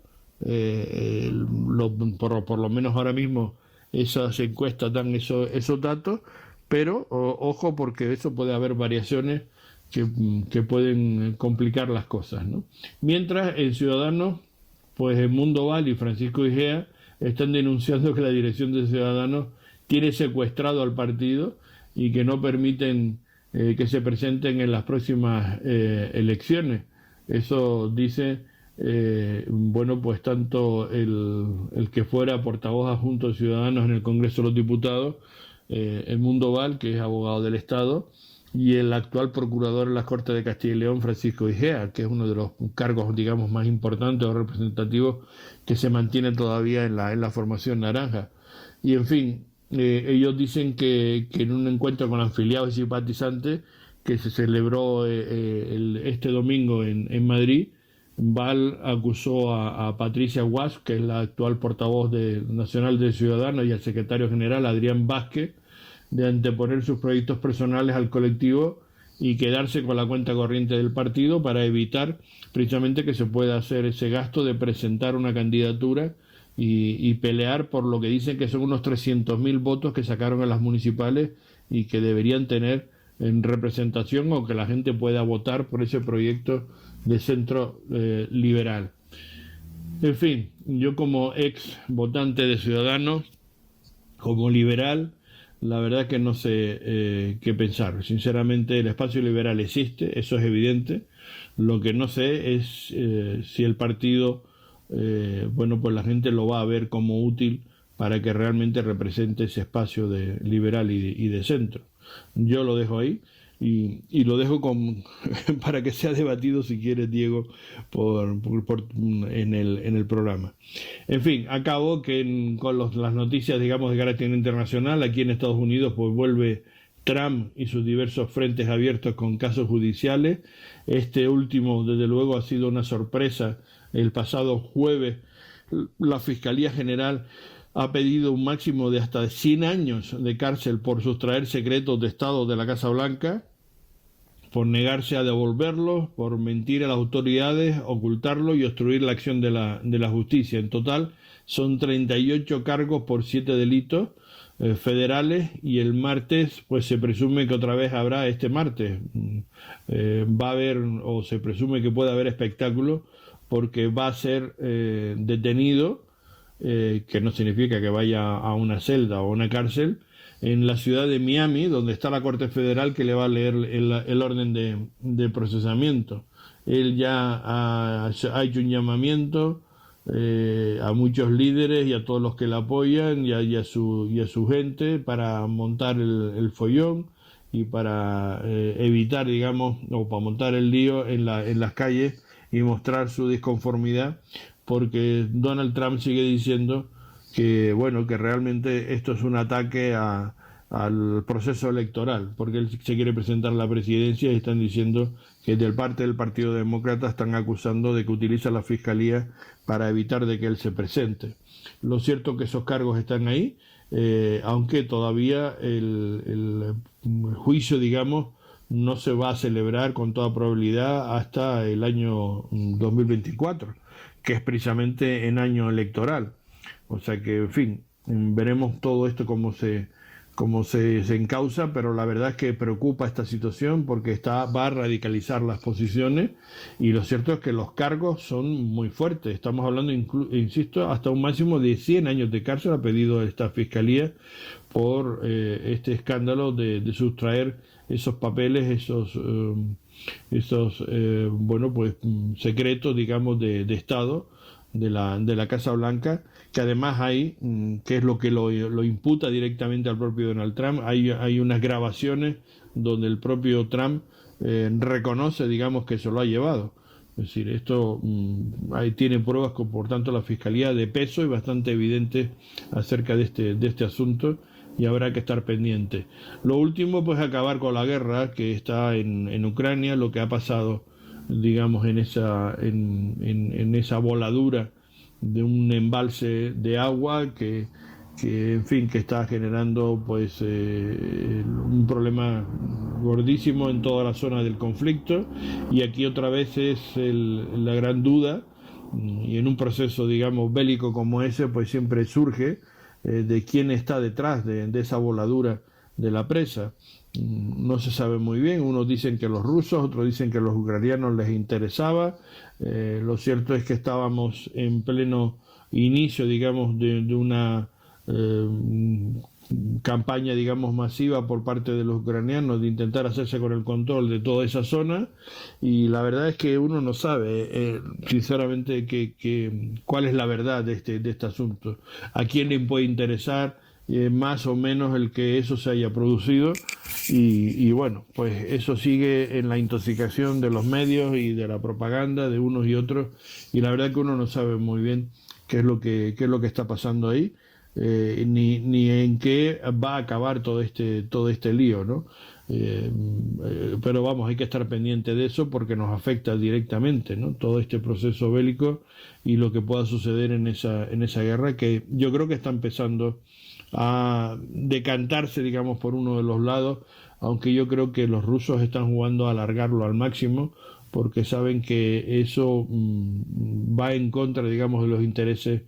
eh, lo, por, por lo menos ahora mismo esas encuestas dan eso, esos datos, pero o, ojo, porque eso puede haber variaciones que, que pueden complicar las cosas, ¿no? Mientras en Ciudadanos, pues Edmundo Val y Francisco Igea están denunciando que la dirección de Ciudadanos tiene secuestrado al partido y que no permiten eh, que se presenten en las próximas eh, elecciones. Eso dice, eh, bueno, pues tanto el, el que fuera portavoz adjunto de Ciudadanos en el Congreso de los Diputados, eh, Edmundo Val, que es abogado del Estado, y el actual procurador en las Cortes de Castilla y León, Francisco Igea, que es uno de los cargos, digamos, más importantes o representativos que se mantiene todavía en la, en la formación naranja. Y en fin, eh, ellos dicen que, que en un encuentro con afiliados y simpatizantes que se celebró eh, el, este domingo en, en Madrid, Val acusó a, a Patricia Guas, que es la actual portavoz de, nacional de Ciudadanos, y al secretario general, Adrián Vázquez, de anteponer sus proyectos personales al colectivo y quedarse con la cuenta corriente del partido para evitar precisamente que se pueda hacer ese gasto de presentar una candidatura y, y pelear por lo que dicen que son unos trescientos mil votos que sacaron en las municipales y que deberían tener en representación, o que la gente pueda votar por ese proyecto de centro eh, liberal. En fin, yo como ex votante de Ciudadanos, como liberal, la verdad que no sé eh, qué pensar. Sinceramente, el espacio liberal existe, eso es evidente. Lo que no sé es eh, si el partido, eh, bueno, pues la gente lo va a ver como útil para que realmente represente ese espacio de liberal y de, y de centro. Yo lo dejo ahí y, y lo dejo con, para que sea debatido, si quieres, Diego, por, por, por, en, el, en el programa. En fin, acabo que en, con los, las noticias, digamos, de carácter internacional. Aquí en Estados Unidos pues vuelve Trump y sus diversos frentes abiertos con casos judiciales. Este último, desde luego, ha sido una sorpresa. El pasado jueves la Fiscalía General ha pedido un máximo de hasta cien años de cárcel por sustraer secretos de Estado de la Casa Blanca, por negarse a devolverlos, por mentir a las autoridades, ocultarlo y obstruir la acción de la, de la justicia. En total son treinta y ocho cargos por siete delitos eh, federales, y el martes pues se presume que otra vez habrá, este martes eh, va a haber, o se presume que puede haber espectáculo, porque va a ser eh, detenido, eh, que no significa que vaya a una celda o a una cárcel, en la ciudad de Miami, donde está la Corte Federal que le va a leer el, el orden de, de procesamiento. Él ya ha, ha hecho un llamamiento eh, a muchos líderes y a todos los que le apoyan y a, y a, su, y a su gente para montar el, el follón y para eh, evitar, digamos, o para montar el lío en, la, en las calles y mostrar su disconformidad, porque Donald Trump sigue diciendo que bueno, que realmente esto es un ataque a, al proceso electoral, porque él se quiere presentar a la presidencia y están diciendo que de parte del Partido Demócrata están acusando de que utiliza la fiscalía para evitar de que él se presente. Lo cierto es que esos cargos están ahí, eh, aunque todavía el, el juicio, digamos, no se va a celebrar con toda probabilidad hasta el año dos mil veinticuatro, que es precisamente en año electoral. O sea que, en fin, veremos todo esto cómo se, cómo se, se encausa, pero la verdad es que preocupa esta situación porque está, va a radicalizar las posiciones, y lo cierto es que los cargos son muy fuertes. Estamos hablando, inclu, insisto, hasta un máximo de cien años de cárcel a pedido de esta fiscalía por eh, este escándalo de, de sustraer esos papeles, esos, eh, esos eh, bueno, pues secretos, digamos, de, de Estado, de la, de la Casa Blanca, que además hay, que es lo que lo, lo imputa directamente al propio Donald Trump, hay, hay unas grabaciones donde el propio Trump eh, reconoce, digamos, que se lo ha llevado. Es decir, esto mmm, ahí tiene pruebas, con, por tanto, la Fiscalía de peso y bastante evidentes acerca de este, de este asunto, y habrá que estar pendiente. Lo último, pues acabar con la guerra que está en, en Ucrania, lo que ha pasado, digamos, en esa, en, en, en esa voladura de un embalse de agua que, que en fin, que está generando pues eh, un problema gordísimo en toda la zona del conflicto, y aquí otra vez es el, la gran duda, y en un proceso, digamos, bélico como ese, pues siempre surge eh, de quién está detrás de, de esa voladura de la presa. No se sabe muy bien, unos dicen que los rusos, otros dicen que a los ucranianos les interesaba. Eh, lo cierto es que estábamos en pleno inicio, digamos, de, de una eh, campaña, digamos, masiva por parte de los ucranianos de intentar hacerse con el control de toda esa zona, y la verdad es que uno no sabe, eh, sinceramente, que, que, cuál es la verdad de este, de este asunto, a quién le puede interesar eh, más o menos el que eso se haya producido. Y, y bueno, pues eso sigue en la intoxicación de los medios y de la propaganda de unos y otros, y la verdad que uno no sabe muy bien qué es lo que, qué es lo que está pasando ahí, eh, ni, ni en qué va a acabar todo este, todo este lío, ¿no? Eh, eh, pero vamos, hay que estar pendiente de eso porque nos afecta directamente, ¿no? Todo este proceso bélico y lo que pueda suceder en esa, en esa guerra, que yo creo que está empezando a decantarse, digamos, por uno de los lados, aunque yo creo que los rusos están jugando a alargarlo al máximo porque saben que eso mmm, va en contra, digamos, de los intereses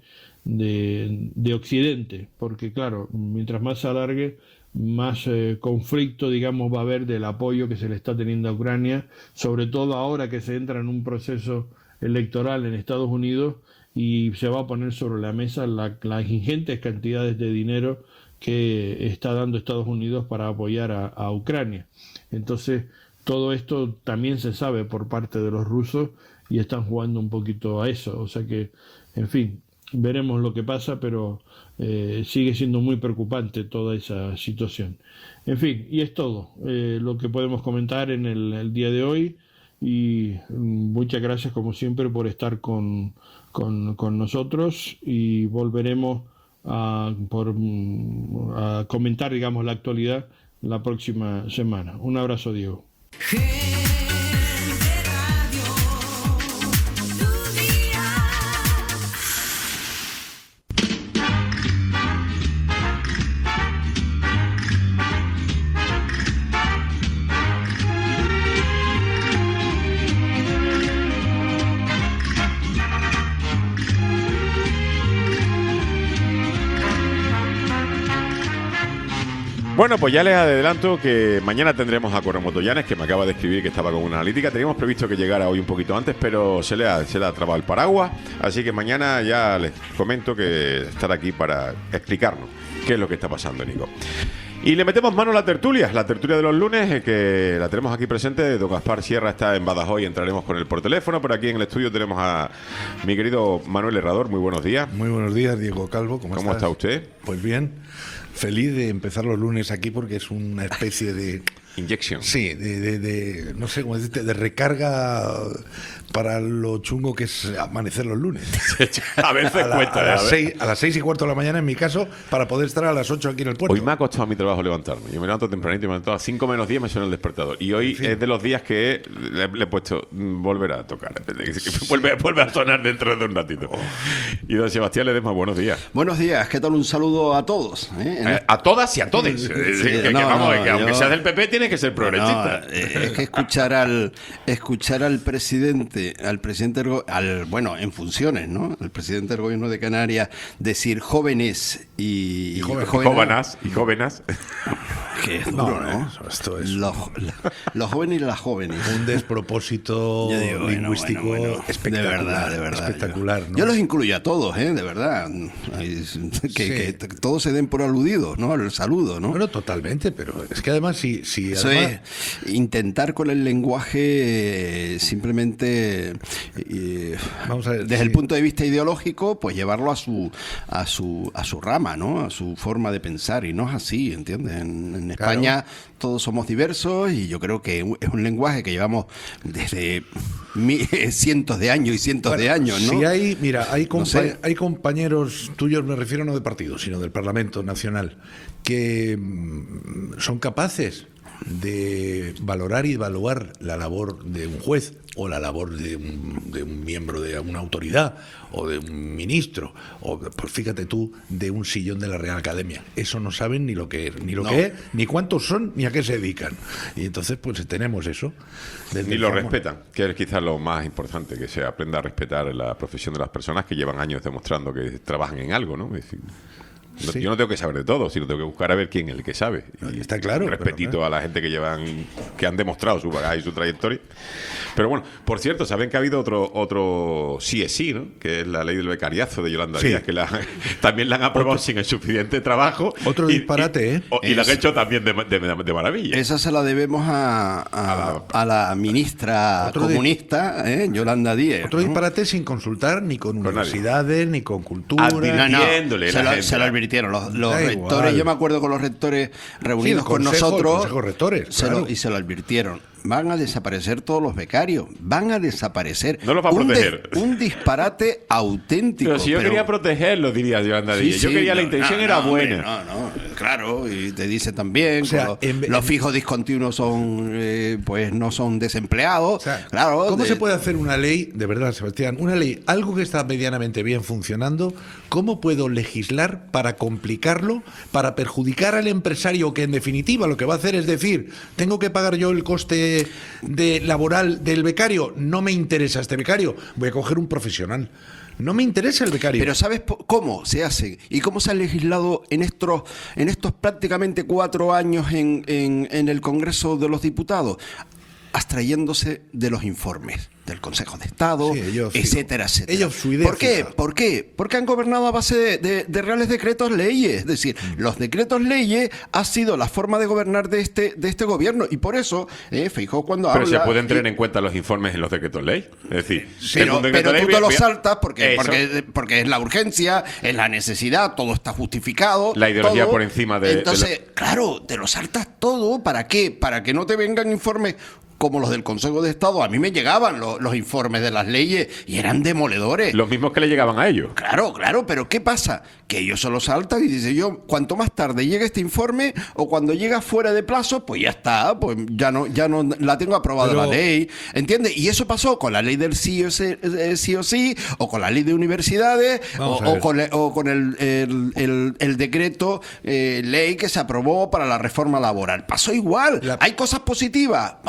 de, de Occidente, porque claro, mientras más se alargue, más eh, conflicto, digamos, va a haber del apoyo que se le está teniendo a Ucrania, sobre todo ahora que se entra en un proceso electoral en Estados Unidos y se va a poner sobre la mesa la, las ingentes cantidades de dinero que está dando Estados Unidos para apoyar a, a Ucrania. Entonces, todo esto también se sabe por parte de los rusos y están jugando un poquito a eso. O sea que, en fin, veremos lo que pasa, pero eh, sigue siendo muy preocupante toda esa situación. En fin, y es todo eh, lo que podemos comentar en el, el día de hoy, y muchas gracias como siempre por estar con, con, con nosotros, y volveremos a, por, a comentar, digamos, la actualidad la próxima semana. Un abrazo, Diego. Bueno, pues ya les adelanto que mañana tendremos a Corre Motoyanes, que me acaba de escribir que estaba con una analítica. Teníamos previsto que llegara hoy un poquito antes, pero se le ha, se le ha trabado el paraguas. Así que mañana ya les comento que estará aquí para explicarnos qué es lo que está pasando, Nico. Y le metemos mano a la tertulia, la tertulia de los lunes, eh, que la tenemos aquí presente. Don Gaspar Sierra está en Badajoz y entraremos con él por teléfono. Pero aquí en el estudio tenemos a mi querido Manuel Herrador. Muy buenos días. Muy buenos días, Diego Calvo. ¿Cómo, ¿Cómo está usted? Pues bien, feliz de empezar los lunes aquí porque es una especie de... Inyección. Sí, de, de, de no sé cómo decirte, de recarga para lo chungo que es amanecer los lunes. A veces a la, cuesta. A, a, las seis, a las seis y cuarto de la mañana, en mi caso, para poder estar a las ocho aquí en el puerto. Hoy me ha costado a mi trabajo levantarme. Yo me levanto tempranito y me levanto a cinco menos diez, me suena el despertador. Y hoy en fin, es de los días que le, le he puesto mm, volver a tocar. vuelve, vuelve a sonar dentro de un ratito. Oh. Y don Sebastián Ledesma, buenos días. Buenos días, ¿qué tal? Un saludo a todos. ¿eh? Eh, a todas y a todes. Sí, que, no, que, vamos, no, que aunque yo, seas del P P, tienes que ser progresista. No, es que escuchar al escuchar al presidente, al presidente al bueno, en funciones, ¿no? El presidente del gobierno de Canarias decir jóvenes y, y jóvenes, jóvenes y jóvenes. Que es duro, ¿no? ¿no? Eso, esto es los, los jóvenes y las jóvenes. Un despropósito digo, lingüístico bueno, bueno, bueno. espectacular. De verdad, de verdad. Espectacular, yo, ¿no? yo los incluyo a todos, ¿eh? De verdad. Que, sí. que, que todos se den por aludidos, ¿no? El saludo, ¿no? Bueno, totalmente, pero es que además si... si Eso además... es intentar con el lenguaje eh, simplemente eh, Vamos a ver, desde sí. el punto de vista ideológico, pues llevarlo a su a su a su rama, ¿no? A su forma de pensar, y no es así, ¿entiendes? En, en España claro. Todos somos diversos y yo creo que es un lenguaje que llevamos desde mi, cientos de años y cientos bueno, de años, ¿no? Si hay, mira, hay, compa- no sé. hay compañeros tuyos, me refiero no de partido, sino del Parlamento Nacional, que mm, son capaces de valorar y evaluar la labor de un juez o la labor de un, de un miembro de una autoridad o de un ministro o, pues fíjate tú, de un sillón de la Real Academia. Eso no saben ni lo que es, ni lo no. que es, ni cuántos son, ni a qué se dedican. Y entonces pues tenemos eso. Ni lo respetan, que es quizás lo más importante, que se aprenda a respetar la profesión de las personas que llevan años demostrando que trabajan en algo, ¿no? Es decir, No, sí. Yo no tengo que saber de todo, sino tengo que buscar a ver quién es el que sabe. Y está claro. Un respetito pero, a la gente que llevan, que han demostrado su bagaje y su trayectoria. Pero bueno, por cierto, saben que ha habido otro otro sí es sí, ¿no? Que es la ley del becariazo de Yolanda sí. Díaz, que la, también la han aprobado otro, sin el suficiente trabajo. Otro y, disparate, y, ¿eh? Y, y la han hecho también de, de, de maravilla. Esa se la debemos a, a, a la ministra comunista, ¿eh? Yolanda Díaz. Otro ¿no? disparate sin consultar ni con, con universidades, nadie. Ni con cultura. Advirtiéndole. No, no, se, lo, se lo advirtieron los, los rectores. Igual. Yo me acuerdo con los rectores reunidos sí, con consejo, nosotros. Consejo rectores, se claro. lo, y se lo advirtieron. Van a desaparecer todos los becarios. Van a desaparecer. No los va a un proteger. De, un disparate auténtico. Pero si yo pero... quería protegerlos, diría Yolanda sí, Díaz. Yo sí, quería, no, la intención no, era no, buena. No, no, claro. Y te dice también, o sea, los, en, los en, fijos discontinuos son, eh, pues no son desempleados. O sea, claro. ¿Cómo de... se puede hacer una ley, de verdad, Sebastián, una ley, algo que está medianamente bien funcionando? ¿Cómo puedo legislar para complicarlo, para perjudicar al empresario que en definitiva lo que va a hacer es decir, tengo que pagar yo el coste de laboral del becario? No me interesa este becario, voy a coger un profesional. No me interesa el becario. Pero ¿sabes cómo se hace? ¿Y cómo se ha legislado en estos, en estos prácticamente cuatro años en, en, en el Congreso de los Diputados? Abstrayéndose de los informes del Consejo de Estado, sí, ellos, etcétera, etcétera. Ellos su idea ¿Por qué? fija. ¿Por qué? Porque han gobernado a base de, de, de reales decretos leyes. Es decir, mm. los decretos leyes ha sido la forma de gobernar de este de este gobierno. Y por eso, eh, Feijóo cuando pero habla... Pero se pueden tener y, en cuenta los informes en los decretos ley. Es decir, sí, pero, pero ley, tú te los voy a... saltas porque, porque, porque es la urgencia, es la necesidad, todo está justificado. La ideología todo. por encima de... Entonces, de lo... claro, te lo saltas todo. ¿Para qué? Para que no te vengan informes como los del Consejo de Estado. A mí me llegaban los, los informes de las leyes y eran demoledores. Los mismos que le llegaban a ellos. Claro, claro, pero ¿qué pasa? Que ellos se lo saltan y dicen yo, cuanto más tarde llegue este informe o cuando llega fuera de plazo, pues ya está, pues ya no, ya no la tengo aprobada pero... la ley, ¿entiendes? Y eso pasó con la ley del sí o sí, sí, o, sí o con la ley de universidades o, o con, el, o con el, el, el, el decreto eh, ley que se aprobó para la reforma laboral. Pasó igual. La... Hay cosas positivas. Vamos, no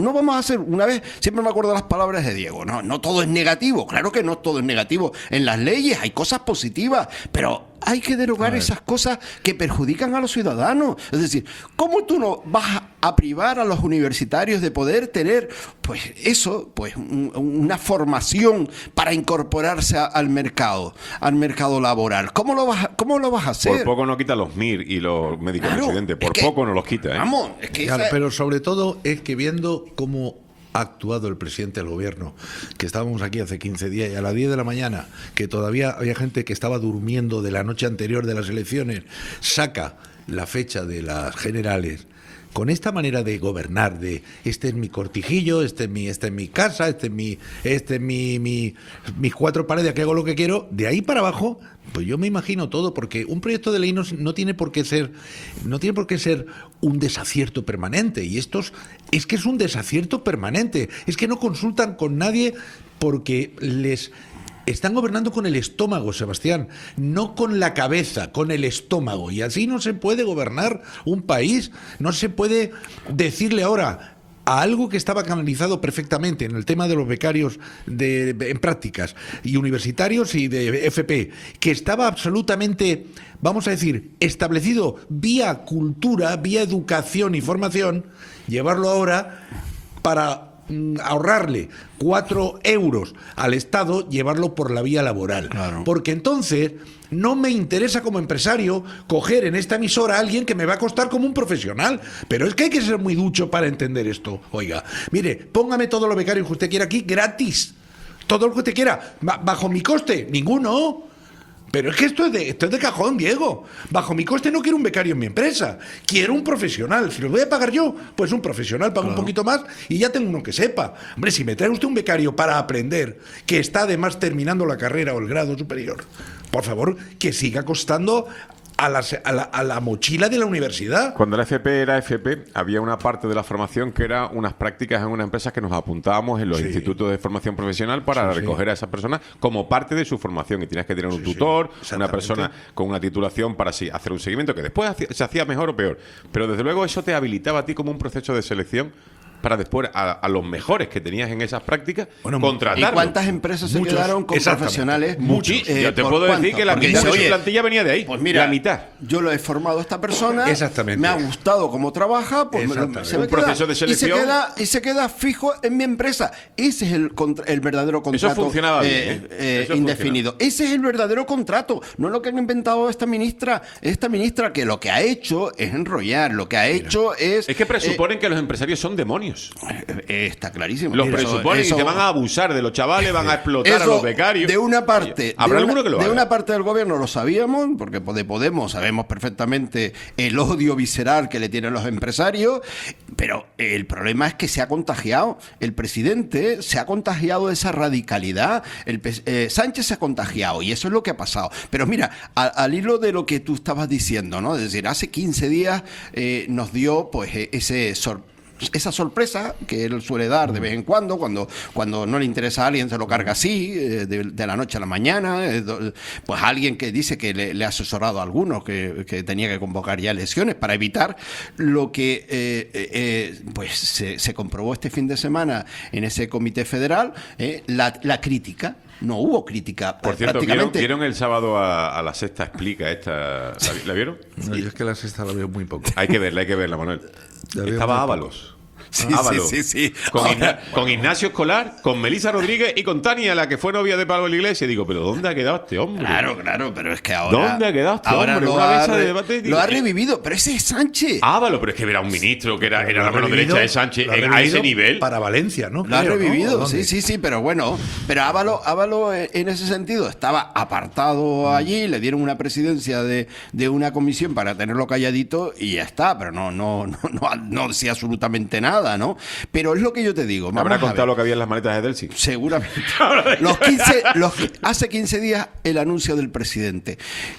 no vamos a hacer, una vez, siempre me acuerdo las palabras de Diego, no, no todo es negativo, claro que no todo es negativo. En las leyes hay cosas positivas, pero hay que derogar esas cosas que perjudican a los ciudadanos. Es decir, ¿cómo tú no vas a privar a los universitarios de poder tener, pues eso, pues un, una formación para incorporarse a, al mercado, al mercado laboral? ¿Cómo lo vas a, cómo lo vas a hacer? Por poco no quita los M I R y los médicos Claro, residentes, por es que- poco no los quita, ¿eh? Vamos, es que Claro, esa- pero sobre todo es que viendo cómo ha actuado el presidente del gobierno, que estábamos aquí hace quince días y a las diez de la mañana, que todavía había gente que estaba durmiendo de la noche anterior de las elecciones, saca la fecha de las generales. Con esta manera de gobernar, de este es mi cortijillo, este es mi, este es mi casa, este es mi, este es mi, mi, mis cuatro paredes, que hago lo que quiero, de ahí para abajo, pues yo me imagino todo, porque un proyecto de ley no, no tiene por qué ser, no tiene por qué ser un desacierto permanente, y estos es que es un desacierto permanente, es que no consultan con nadie porque les están gobernando con el estómago, Sebastián, no con la cabeza, con el estómago. Y así no se puede gobernar un país. No se puede decirle ahora a algo que estaba canalizado perfectamente en el tema de los becarios de, en prácticas y universitarios y de F P, que estaba absolutamente, vamos a decir, establecido vía cultura, vía educación y formación, llevarlo ahora para ahorrarle cuatro euros al Estado, llevarlo por la vía laboral. Claro. Porque entonces no me interesa como empresario coger en esta emisora a alguien que me va a costar como un profesional. Pero es que hay que ser muy ducho para entender esto. Oiga, mire, póngame todos los becarios que usted quiera aquí gratis. Todo lo que usted quiera. Ba- ¿Bajo mi coste? Ninguno. Pero es que esto es, de, esto es de cajón, Diego. Bajo mi coste no quiero un becario en mi empresa. Quiero un profesional. Si lo voy a pagar yo, pues un profesional paga un poquito más y ya tengo uno que sepa. Hombre, si me trae usted un becario para aprender, que está además terminando la carrera o el grado superior, por favor, que siga costando a la, a la, a la mochila de la universidad. Cuando la F P era F P, había una parte de la formación que era unas prácticas en una empresa que nos apuntábamos en los Sí. institutos de formación profesional para Sí, sí. recoger a esas personas como parte de su formación. Y tienes que tener un Sí, sí, tutor, una exactamente. persona con una titulación para así hacer un seguimiento, que después hacía- se hacía mejor o peor. Pero desde luego eso te habilitaba a ti como un proceso de selección para después a, a los mejores que tenías en esas prácticas Bueno, contratarlos. ¿Y cuántas empresas se Muchos, quedaron con exactamente. profesionales? Muchos. Eh, Yo te ¿por puedo decir cuánto? que la Porque mitad dice, de su oye, plantilla venía de ahí. Pues mira, la mitad. yo lo he formado a esta persona, Exactamente. me ha gustado cómo trabaja, pues me lo- Exactamente. se me Un queda- proceso de selección. Y se, queda, y se queda fijo en mi empresa. Ese es el, contra- el verdadero contrato funcionaba bien, eh, ¿eh? eh, Eso indefinido. Ese es el verdadero contrato, no lo que han inventado esta ministra. Esta ministra que lo que ha hecho es enrollar, lo que ha hecho es... Es que presuponen que los empresarios son demonios. eh, eh, está clarísimo. Los Eso- presuponen eso- y te van a abusar de los chavales, van a explotar a Eso, los becarios. De una parte, Habrá de, alguno una, que lo de haga. una parte del gobierno lo sabíamos, porque de Podemos sabemos perfectamente el odio visceral que le tienen los empresarios, pero el problema es que se ha contagiado. El presidente se ha contagiado de esa radicalidad. El, pe- eh, Sánchez se ha contagiado y eso es lo que ha pasado. Pero mira, a- al hilo de lo que tú estabas diciendo, ¿no? Es decir, hace quince días eh, nos dio pues eh, ese sorpresa. Esa sorpresa que él suele dar de vez en cuando, cuando, cuando no le interesa a alguien, se lo carga así, eh, de, de la noche a la mañana. eh, do- Pues alguien que dice que le, le ha asesorado a algunos que, que tenía que convocar ya elecciones para evitar lo que eh, eh, eh, pues se, se comprobó este fin de semana en ese comité federal, eh, la, la crítica. No hubo crítica. Por cierto, ¿vieron, prácticamente. vieron el sábado a, a la Sexta Explica esta? ¿La, vi- la vieron? No, yo es que la sexta la veo muy poco. Hay que verla, hay que verla, Manuel. La veo Estaba muy Ábalos. Sí, Ábalos. sí, sí, sí. Con, Ahora- Igna- con Ignacio Escolar, con Melisa Rodríguez y con Tania, la que fue novia de Pablo Iglesias. Digo, ¿pero dónde ha quedado este hombre? Claro, claro, pero es que ahora... ¿Dónde ha quedado este ahora hombre? lo Una ha mesa de re- debate, digo, Lo ha ¿qué? revivido, pero ese es Sánchez. Ábalos, pero es que era un ministro que era, Pero era lo la ha mano revivido- derecha de Sánchez lo ha en- a revivido ese nivel. Para Valencia, ¿no? Lo ha Creo, ¿no? revivido, ¿O dónde? sí, sí, sí, pero bueno, pero Ávalo, Ávalo eh, en ese sentido estaba apartado allí, le dieron una presidencia de, de una comisión para tenerlo calladito y ya está, pero no, no, no, no, no decía absolutamente nada, ¿no? Pero es lo que yo te digo. ¿Habrá vamos a contado ver. lo que había en las maletas de Delsi? Seguramente. Los quince, los, hace quince días el anuncio del presidente.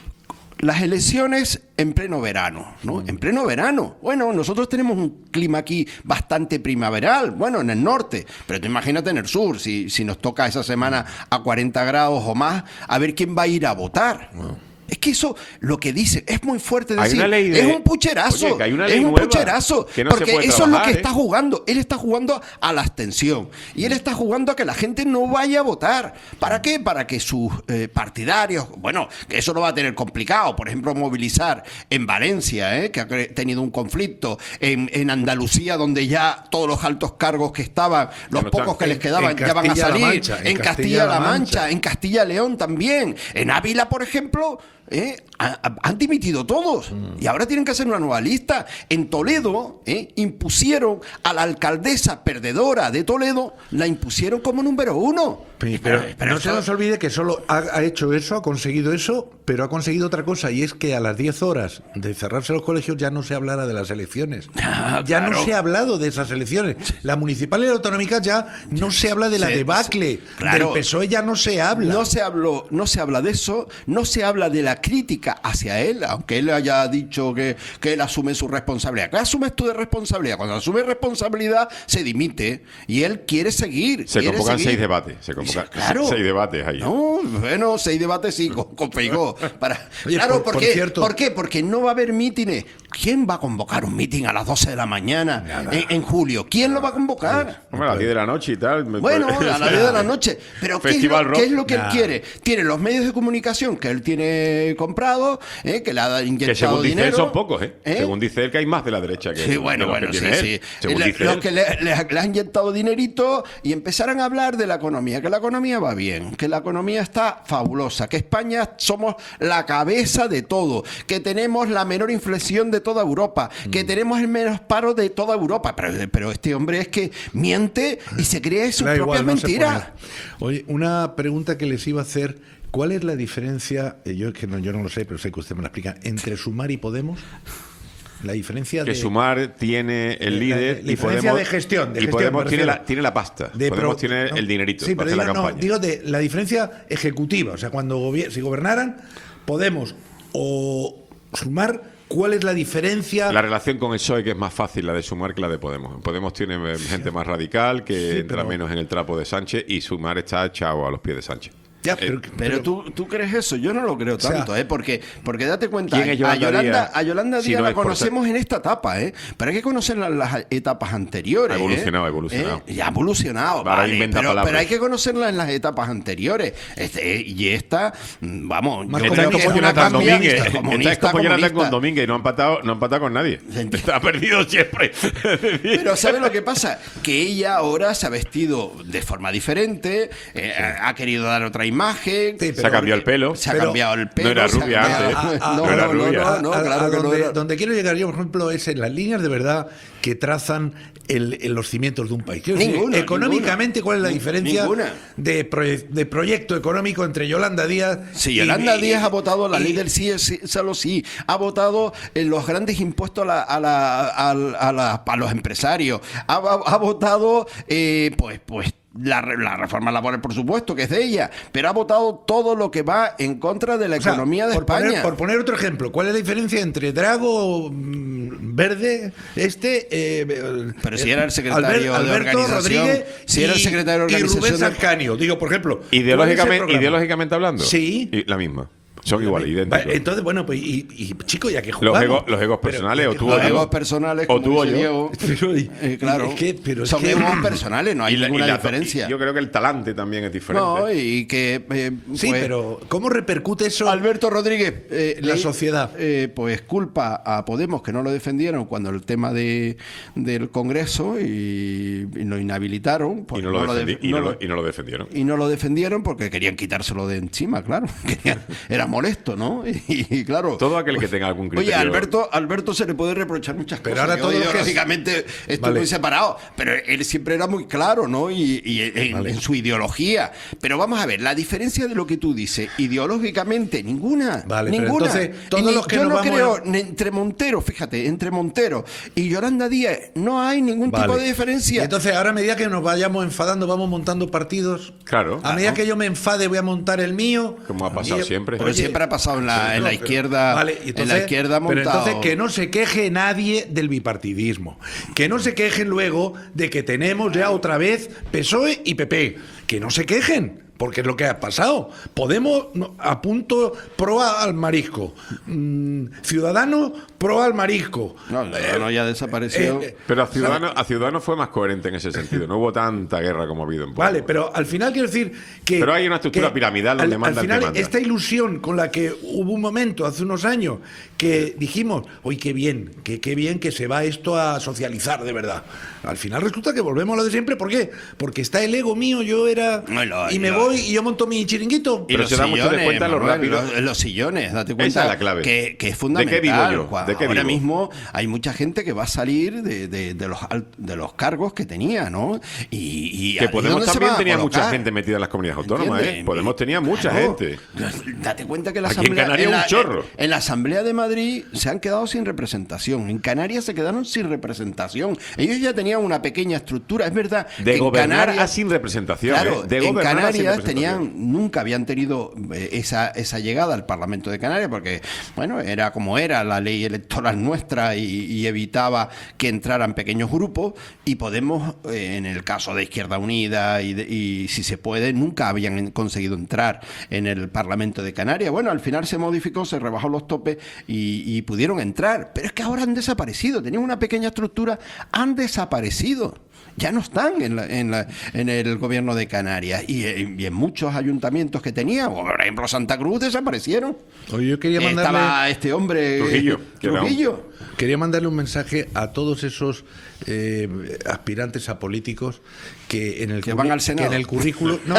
Las elecciones en pleno verano, ¿no? En pleno verano. Bueno, nosotros tenemos un clima aquí bastante primaveral, bueno, en el norte, pero tú imagínate en el sur, si, si nos toca esa semana a cuarenta grados o más, a ver quién va a ir a votar. Es que eso, lo que dice, es muy fuerte Hay decir, una ley de- es un pucherazo, Oye, que hay una ley es un nueva pucherazo, que no se porque puede eso es lo trabajar, que ¿eh? está jugando. Él está jugando a la abstención y él está jugando a que la gente no vaya a votar. ¿Para qué? Para que sus eh, partidarios, bueno, que eso lo va a tener complicado, por ejemplo, movilizar en Valencia, ¿eh? que ha cre- tenido un conflicto, en, en Andalucía, donde ya todos los altos cargos que estaban, los no pocos están. que les En- quedaban, en ya van a Castilla-La salir, Mancha, en en Castilla-La Castilla-La Mancha, Mancha. en Castilla-León también, en Ávila, por ejemplo, ¿eh? ha- ha- han dimitido todos y ahora tienen que hacer una nueva lista. En Toledo ¿eh? impusieron a la alcaldesa perdedora de Toledo, la impusieron como número uno. Pero, no se nos olvide que solo ha, ha hecho eso, ha conseguido eso, pero ha conseguido otra cosa, y es que a las diez horas de cerrarse los colegios ya no se hablara de las elecciones. Ah, ya claro. no se ha hablado de esas elecciones. La municipal y la autonómica ya no se habla de la Se- debacle. se- claro. Del P S O E ya no se habla. No se habló, no se habla de eso, no se habla de la crítica hacia él, aunque él haya dicho que, que él asume su responsabilidad. ¿Qué asumes tú de responsabilidad? Cuando asume responsabilidad se dimite y él quiere seguir. Se quiere convocan seguir. seis debates. Se convocan Claro. seis debates ahí. No, bueno, seis debates sí, con, con Feijó. Para... Oye, claro, por- ¿por, por qué? cierto- ¿por qué? Porque no va a haber mítines. ¿Quién va a convocar un mítin a las doce de la mañana en, en julio? ¿Quién lo va a convocar? Hombre, a las diez de la noche y tal. me Bueno, puede- a las diez de la noche. Pero ¿qué es, Festival lo, rock. qué es lo que Nah. él quiere? Tiene los medios de comunicación que él tiene comprado, ¿eh? que le ha inyectado Que según dice él dinero. son pocos, ¿eh? ¿eh? Según dice él que hay más de la derecha que Sí, bueno, que los que bueno, sí, tiene él. sí. Según Le- dice los él. que le, le- le han inyectado dinerito y empezaron a hablar de la economía, que la economía va bien, que la economía está fabulosa, que España somos la cabeza de todo, que tenemos la menor inflación de toda Europa, que tenemos el menos paro de toda Europa. Pero, pero este hombre es que miente y se cree sus Da propias igual, no se mentiras. pone. Oye, una pregunta que les iba a hacer: ¿cuál es la diferencia, eh, yo es que no, yo no lo sé, pero sé que usted me la explica, entre Sumar y Podemos? La diferencia Que de... Sumar tiene el La- líder la y diferencia Podemos, de gestión, de y gestión, Podemos me tiene refiero. la, tiene la pasta. de Podemos pro- tiene no, el dinerito sí, para pero hacer la digo, no, campaña. digo de la diferencia ejecutiva, o sea, cuando gobier- si gobernaran Podemos o Sumar, ¿cuál es la diferencia? La relación con el P S O E, que es más fácil la de Sumar que la de Podemos. Podemos tiene eh, gente más radical, que Sí, entra pero- menos en el trapo de Sánchez, y Sumar está echado a los pies de Sánchez. Ya, Eh, pero, Pero tú, tú crees eso, yo no lo creo sea, tanto, ¿eh? Porque, porque date cuenta, ¿quién es a Yolanda Yolanda, Díaz? a Yolanda Si Díaz no la es por conocemos en esta etapa, ¿eh? Pero hay que conocer la- las etapas anteriores. Ha evolucionado, ¿eh? ha evolucionado. ¿Eh? Ya ha evolucionado, Ahora vale, inventa pero, palabras. pero hay que conocerla en las etapas anteriores. Este, y esta, mm, vamos, Más yo Esta creo es que como es una Jonathan cambia- Domínguez. Esta es comunista, como Jonathan con comunista. Domínguez y no ha empatado, no ha empatado con nadie. Está perdido siempre. Pero ¿sabes lo que pasa? Que ella ahora se ha vestido de forma diferente, eh, ha ha querido dar otra imagen. Sí, Se ha cambiado el pelo. Se ha Pero cambiado el pelo. no era se ha rubia cambiado- antes. a- a- No, no era no, rubia. no, no, A- a- claro a que no donde, era. donde quiero llegar yo, por ejemplo, es en las líneas de verdad que trazan el, el- los cimientos de un país. Quiero decir, Ninguna, económicamente, ninguna. ¿cuál es la Ni- diferencia ninguna. de, proye- de proyecto económico entre Yolanda Díaz? Si y- Yolanda y- Díaz ha votado la y- ley del sí, sí, solo sí, ha votado en los grandes impuestos a, la- a, la- a, a la- a los empresarios, ha, ha- ha votado, eh, pues, pues la, re- la reforma laboral, por supuesto, que es de ella, pero ha votado todo lo que va en contra de la O sea, economía de por España. Poner, por poner otro ejemplo, ¿cuál es la diferencia entre Drago mm, Verde, este... eh, el- Pero si era el secretario Albert- de Alberto organización, Rodríguez si era el y- secretario de y Rubén organización de- Sarcanio, digo, por ejemplo. ¿cuál es el Ideológicamente, programa? ideológicamente hablando. Sí. Y la misma. Son iguales, idénticos. Vale, entonces, bueno, pues, y, y chico, ya que Los jugamos. egos, los egos Pero- personales, o tú Los o yo. egos personales, O como tú o dice yo. Diego. Pero, y- Eh, claro, es que- pero es son que- egos personales, no hay Y la- y ninguna la- diferencia. y yo creo que el talante también es diferente. No, y que... eh, Sí, pues, pero ¿cómo repercute eso? Alberto Rodríguez, eh, La le- sociedad. eh, pues culpa a Podemos que no lo defendieron cuando el tema de del Congreso y, y lo inhabilitaron. pues y, no lo lo defendi- def- y, no no lo, lo- y no lo defendieron. y no lo defendieron porque querían quitárselo de encima, claro. Querían- era molesto, ¿no? Y, y claro. Todo aquel que tenga algún criterio. Oye, a Alberto, Alberto se le puede reprochar muchas Pero cosas. ahora Yo todos los que- ideológicamente estoy Vale. muy separado, pero él siempre era muy claro, ¿no? Y, y en, Vale. en su ideología. Pero vamos a ver, la diferencia de lo que tú dices, ideológicamente, ninguna. Vale, pero ninguna. entonces, todos Y ni- los que yo nos no vamos creo, a- ni entre Montero, fíjate, entre Montero y Yolanda Díaz, no hay ningún Vale. tipo de diferencia. Entonces, ahora a medida que nos vayamos enfadando, vamos montando partidos. Claro. A medida que yo me enfade, voy a montar el mío. Como ha pasado Y- siempre. Pero siempre ha pasado en la, en la No, pero- izquierda. Vale, y en entonces- la izquierda pero montado. entonces que no se queje nadie del bipartidismo. Que no se quejen luego de que tenemos ya otra vez P S O E y P P. Que no se quejen. porque es lo que ha pasado. Podemos no, a punto proa al marisco. Mm, Ciudadanos proa al marisco. No, no, no ya desapareció. Eh, eh, Pero a Ciudadanos, a Ciudadanos fue más coherente en ese sentido. No hubo tanta guerra como ha habido en Vale, pero al final quiero decir que... Pero hay una estructura que piramidal donde al, manda al el que final, manda. esta ilusión con la que hubo un momento hace unos años que dijimos, oye, qué bien, que, qué bien que se va esto a socializar de verdad. Al final resulta que volvemos a lo de siempre. ¿Por qué? Porque está el ego mío, yo era... No, lo, y me lo, voy y yo monto mi chiringuito. Y no se da mucho de cuenta lo rápido. Los, los sillones, date cuenta. Esa es la clave. Que, que es fundamental. ¿De qué vivo yo? ¿De qué Ahora vivo? mismo hay mucha gente que va a salir de, de, de, los, de los cargos que tenía, ¿no? Y, y que Podemos también tenía colocar? mucha gente metida en las comunidades autónomas, ¿eh? Podemos tenía mucha claro, gente. Date cuenta que la Aquí asamblea, en Canarias en la, un chorro. En, en la Asamblea de Madrid se han quedado sin representación. En Canarias se quedaron sin representación. Ellos ya tenían una pequeña estructura. Es verdad de que gobernar en Canarias, a sin representación. Claro, ¿eh? De en gobernar a sin Canarias representación. tenían, nunca habían tenido eh, esa, esa llegada al Parlamento de Canarias porque, bueno, era como era la ley electoral nuestra y, y evitaba que entraran pequeños grupos y Podemos, eh, en el caso de Izquierda Unida y, de, y si se puede, nunca habían conseguido entrar en el Parlamento de Canarias. Bueno, al final se modificó, se rebajó los topes y, y pudieron entrar, pero es que ahora han desaparecido, tenían una pequeña estructura, han desaparecido. Ya no están en, la, en, la, en el gobierno de Canarias y, y en muchos ayuntamientos que tenía, por ejemplo Santa Cruz, desaparecieron. Oye, yo quería mandarle... Estaba este hombre Trujillo. Trujillo. Quería mandarle un mensaje a todos esos eh, aspirantes a políticos que en el que van al Senado. Que en el currículum no.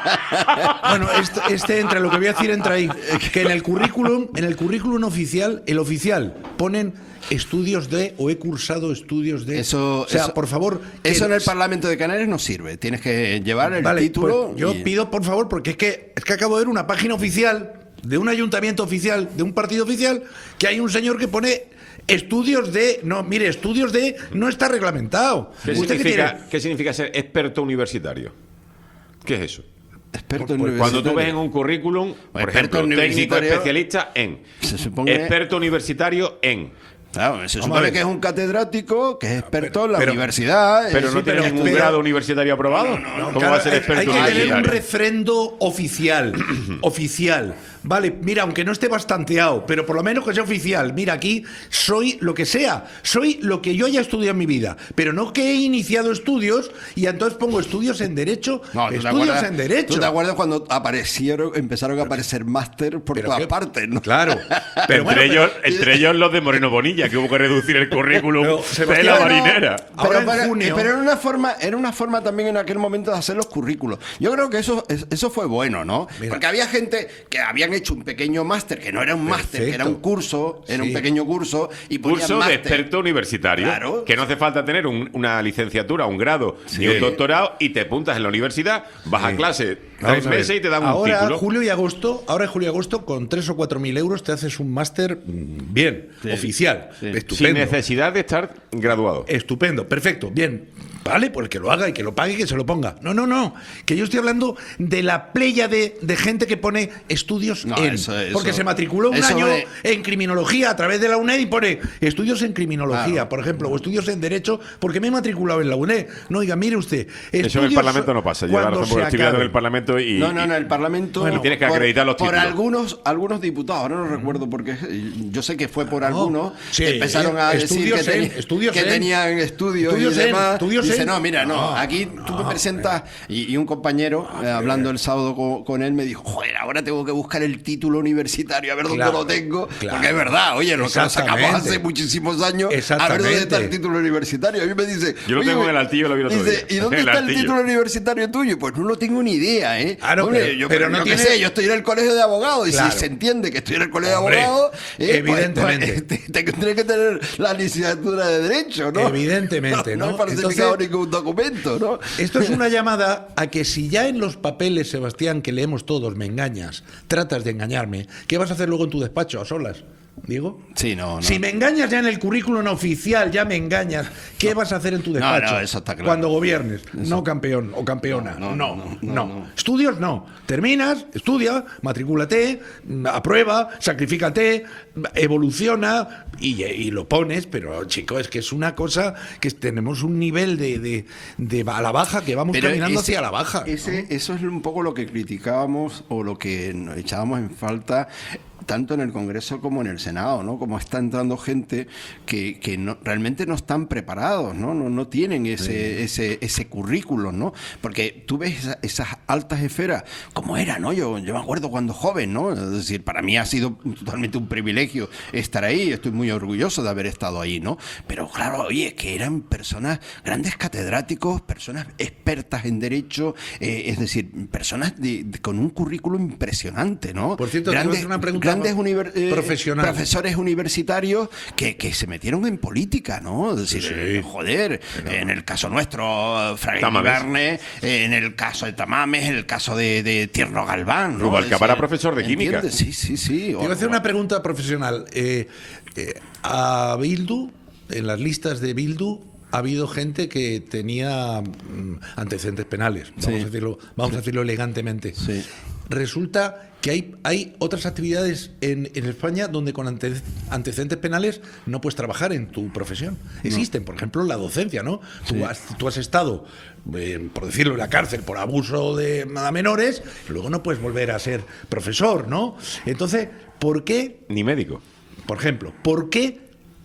Bueno, este, este entra, lo que voy a decir entra ahí, que en el currículum, en el currículum oficial, el oficial ponen estudios de o he cursado estudios de. Eso, o sea, eso, por favor. Eso en el Parlamento de Canarias no sirve. Tienes que llevar el vale, título. Pues yo y... pido, por favor, porque es que es que acabo de ver una página oficial de un ayuntamiento oficial, de un partido oficial, que hay un señor que pone estudios de. No, mire, estudios de. No está reglamentado. ¿Qué ¿Usted significa, qué tiene? ¿Qué significa ser experto universitario? ¿Qué es eso? Experto Por, universitario. Cuando tú ves en un currículum, por experto ejemplo, técnico universitario, especialista en. Se supone... Experto universitario en. Claro, se supone que es un catedrático que es experto en la pero, universidad. Pero sí, no tiene ningún pero, grado universitario aprobado. No, no, ¿Cómo claro, va a ser hay, experto hay que tener universitario? un refrendo oficial. Oficial. Vale, mira, aunque no esté bastanteado, pero por lo menos que sea oficial. Mira, aquí soy lo que sea. Soy lo que yo haya estudiado en mi vida. Pero no que he iniciado estudios y entonces pongo estudios en Derecho. No, ¿tú estudios te acuerdas, en Derecho. ¿Tú te acuerdas cuando aparecieron, empezaron a aparecer máster por todas qué, partes? ¿no? Claro. Pero bueno, entre, ellos, pero, entre ellos los de Moreno Bonilla, que hubo que reducir el currículum pero, de la marinera. Pero, Ahora en para, junio- pero era una forma, era una forma también en aquel momento de hacer los currículos. Yo creo que eso, eso fue bueno, ¿no? Mira. Porque había gente que habían hecho un pequeño máster, que no era un máster, que era un curso, era Sí. un pequeño curso, y ponían Curso de máster. experto universitario. Claro. Que no hace falta tener un- una licenciatura, un grado ni un doctorado y te apuntas en la universidad, vas a clase Vamos tres a ver. meses y te dan un ahora, título. Julio y agosto, ahora en julio y agosto, con tres o cuatro mil euros te haces un máster mm, bien, Sí. oficial, Sí. estupendo. Sin necesidad de estar graduado. Estupendo, perfecto, bien. Vale, pues que lo haga y que lo pague y que se lo ponga. No, no, no. Que yo estoy hablando de la playa de, de gente que pone estudios No, en. eso- eso- porque se matriculó un eso año de- en criminología a través de la UNED y pone estudios en criminología, Claro. por ejemplo, o estudios en derecho, porque me he matriculado en la UNED. No, oiga, mire usted. Eso en el estudios Parlamento no pasa. Yo ahora cuando estoy se estudiando en el acaben. Parlamento y. No, no, no, el Parlamento. Bueno, tienes que por- acreditar los por títulos. algunos, algunos diputados, ahora no recuerdo porque yo sé que fue por algunos. sí, empezaron a decir estudios que, teni- en- estudios que en- tenían estudios, estudios y en- demás. estudios Dice, en- no, mira, no, no, aquí tú me presentas. Y, y un compañero, eh, hablando el sábado con, con él, me dijo, joder, ahora tengo que buscar el título universitario, a ver dónde Claro, lo tengo. claro. Porque es verdad, oye, lo que lo sacamos Exactamente. hace muchísimos años, a ver Exactamente. dónde está el título universitario. A mí me dice, Yo lo oye, tengo en el Altillo, lo vi el otro dice, día. ¿y dónde En el está el Altillo. título universitario tuyo? Pues no lo tengo ni idea, ¿eh? Claro, Hombre, pero- yo, pero pero no yo qué tiene- sé, yo estoy en el colegio de abogados y Claro. si se entiende que estoy en el colegio Hombre, de abogados, eh, pues- evidentemente. pues, te- tendré que tener la licenciatura de Derecho, ¿no? Evidentemente, ¿no? No, no he falsificado Entonces- ningún documento, ¿no? Esto es una llamada a que si ya en los papeles, Sebastián, que leemos todos, me engañas, tratas de engañarme, ¿qué vas a hacer luego en tu despacho a solas? Diego. Sí, no, no. Si me engañas ya en el currículum oficial, ya me engañas, ¿qué no. vas a hacer en tu despacho? No, no, eso está claro. Cuando gobiernes. Eso. No campeón o campeona. No, No no, no, no, no, no. Estudios no. Terminas, estudia, matricúlate, aprueba, sacrifícate, evoluciona y, y lo pones, pero chico, es que es una cosa que tenemos un nivel de, de, de a la baja que vamos Pero caminando ese- hacia la baja. ese- ¿no? Eso es un poco lo que criticábamos o lo que nos echábamos en falta tanto en el Congreso como en el Senado, ¿no? Como está entrando gente que, que no, realmente no están preparados, ¿no? No, no tienen ese, ese, ese currículum, ¿no? Porque tú ves esa- esas altas esferas, como era, ¿no? Yo, yo me acuerdo cuando joven, ¿no? Es decir, para mí ha sido totalmente un privilegio estar ahí, estoy muy orgulloso de haber estado ahí, ¿no? Pero claro, oye, que eran personas, grandes catedráticos, personas expertas en derecho, eh, es decir, personas de- de- con un currículum impresionante, ¿no? Por cierto, te voy a grandes, hacer una pregunta grandes univer- eh, profesional. profesores universitarios que, que se metieron en política, ¿no? Es decir, Sí, sí. eh, joder, en el caso nuestro, Fraga Tamames. Iribarne, en el caso de Tamames, en el caso de, de Tierno Galván, ¿no? Rubalcaba Es era decir, profesor de química. ¿entiendes? Sí, sí, sí. Te iba a hacer una pregunta profesional. Eh, eh, a Bildu, en las listas de Bildu, ha habido gente que tenía mm, antecedentes penales, vamos, Sí. a, decirlo, vamos a decirlo elegantemente. Sí. Resulta que hay, hay otras actividades en, en España donde con ante- antecedentes penales no puedes trabajar en tu profesión. Existen, por ejemplo, la docencia, ¿no? Sí. Tú, has, tú has estado, eh, por decirlo, en la cárcel por abuso de a menores, luego no puedes volver a ser profesor, ¿no? Entonces, ¿por qué? Ni médico. Por ejemplo, ¿por qué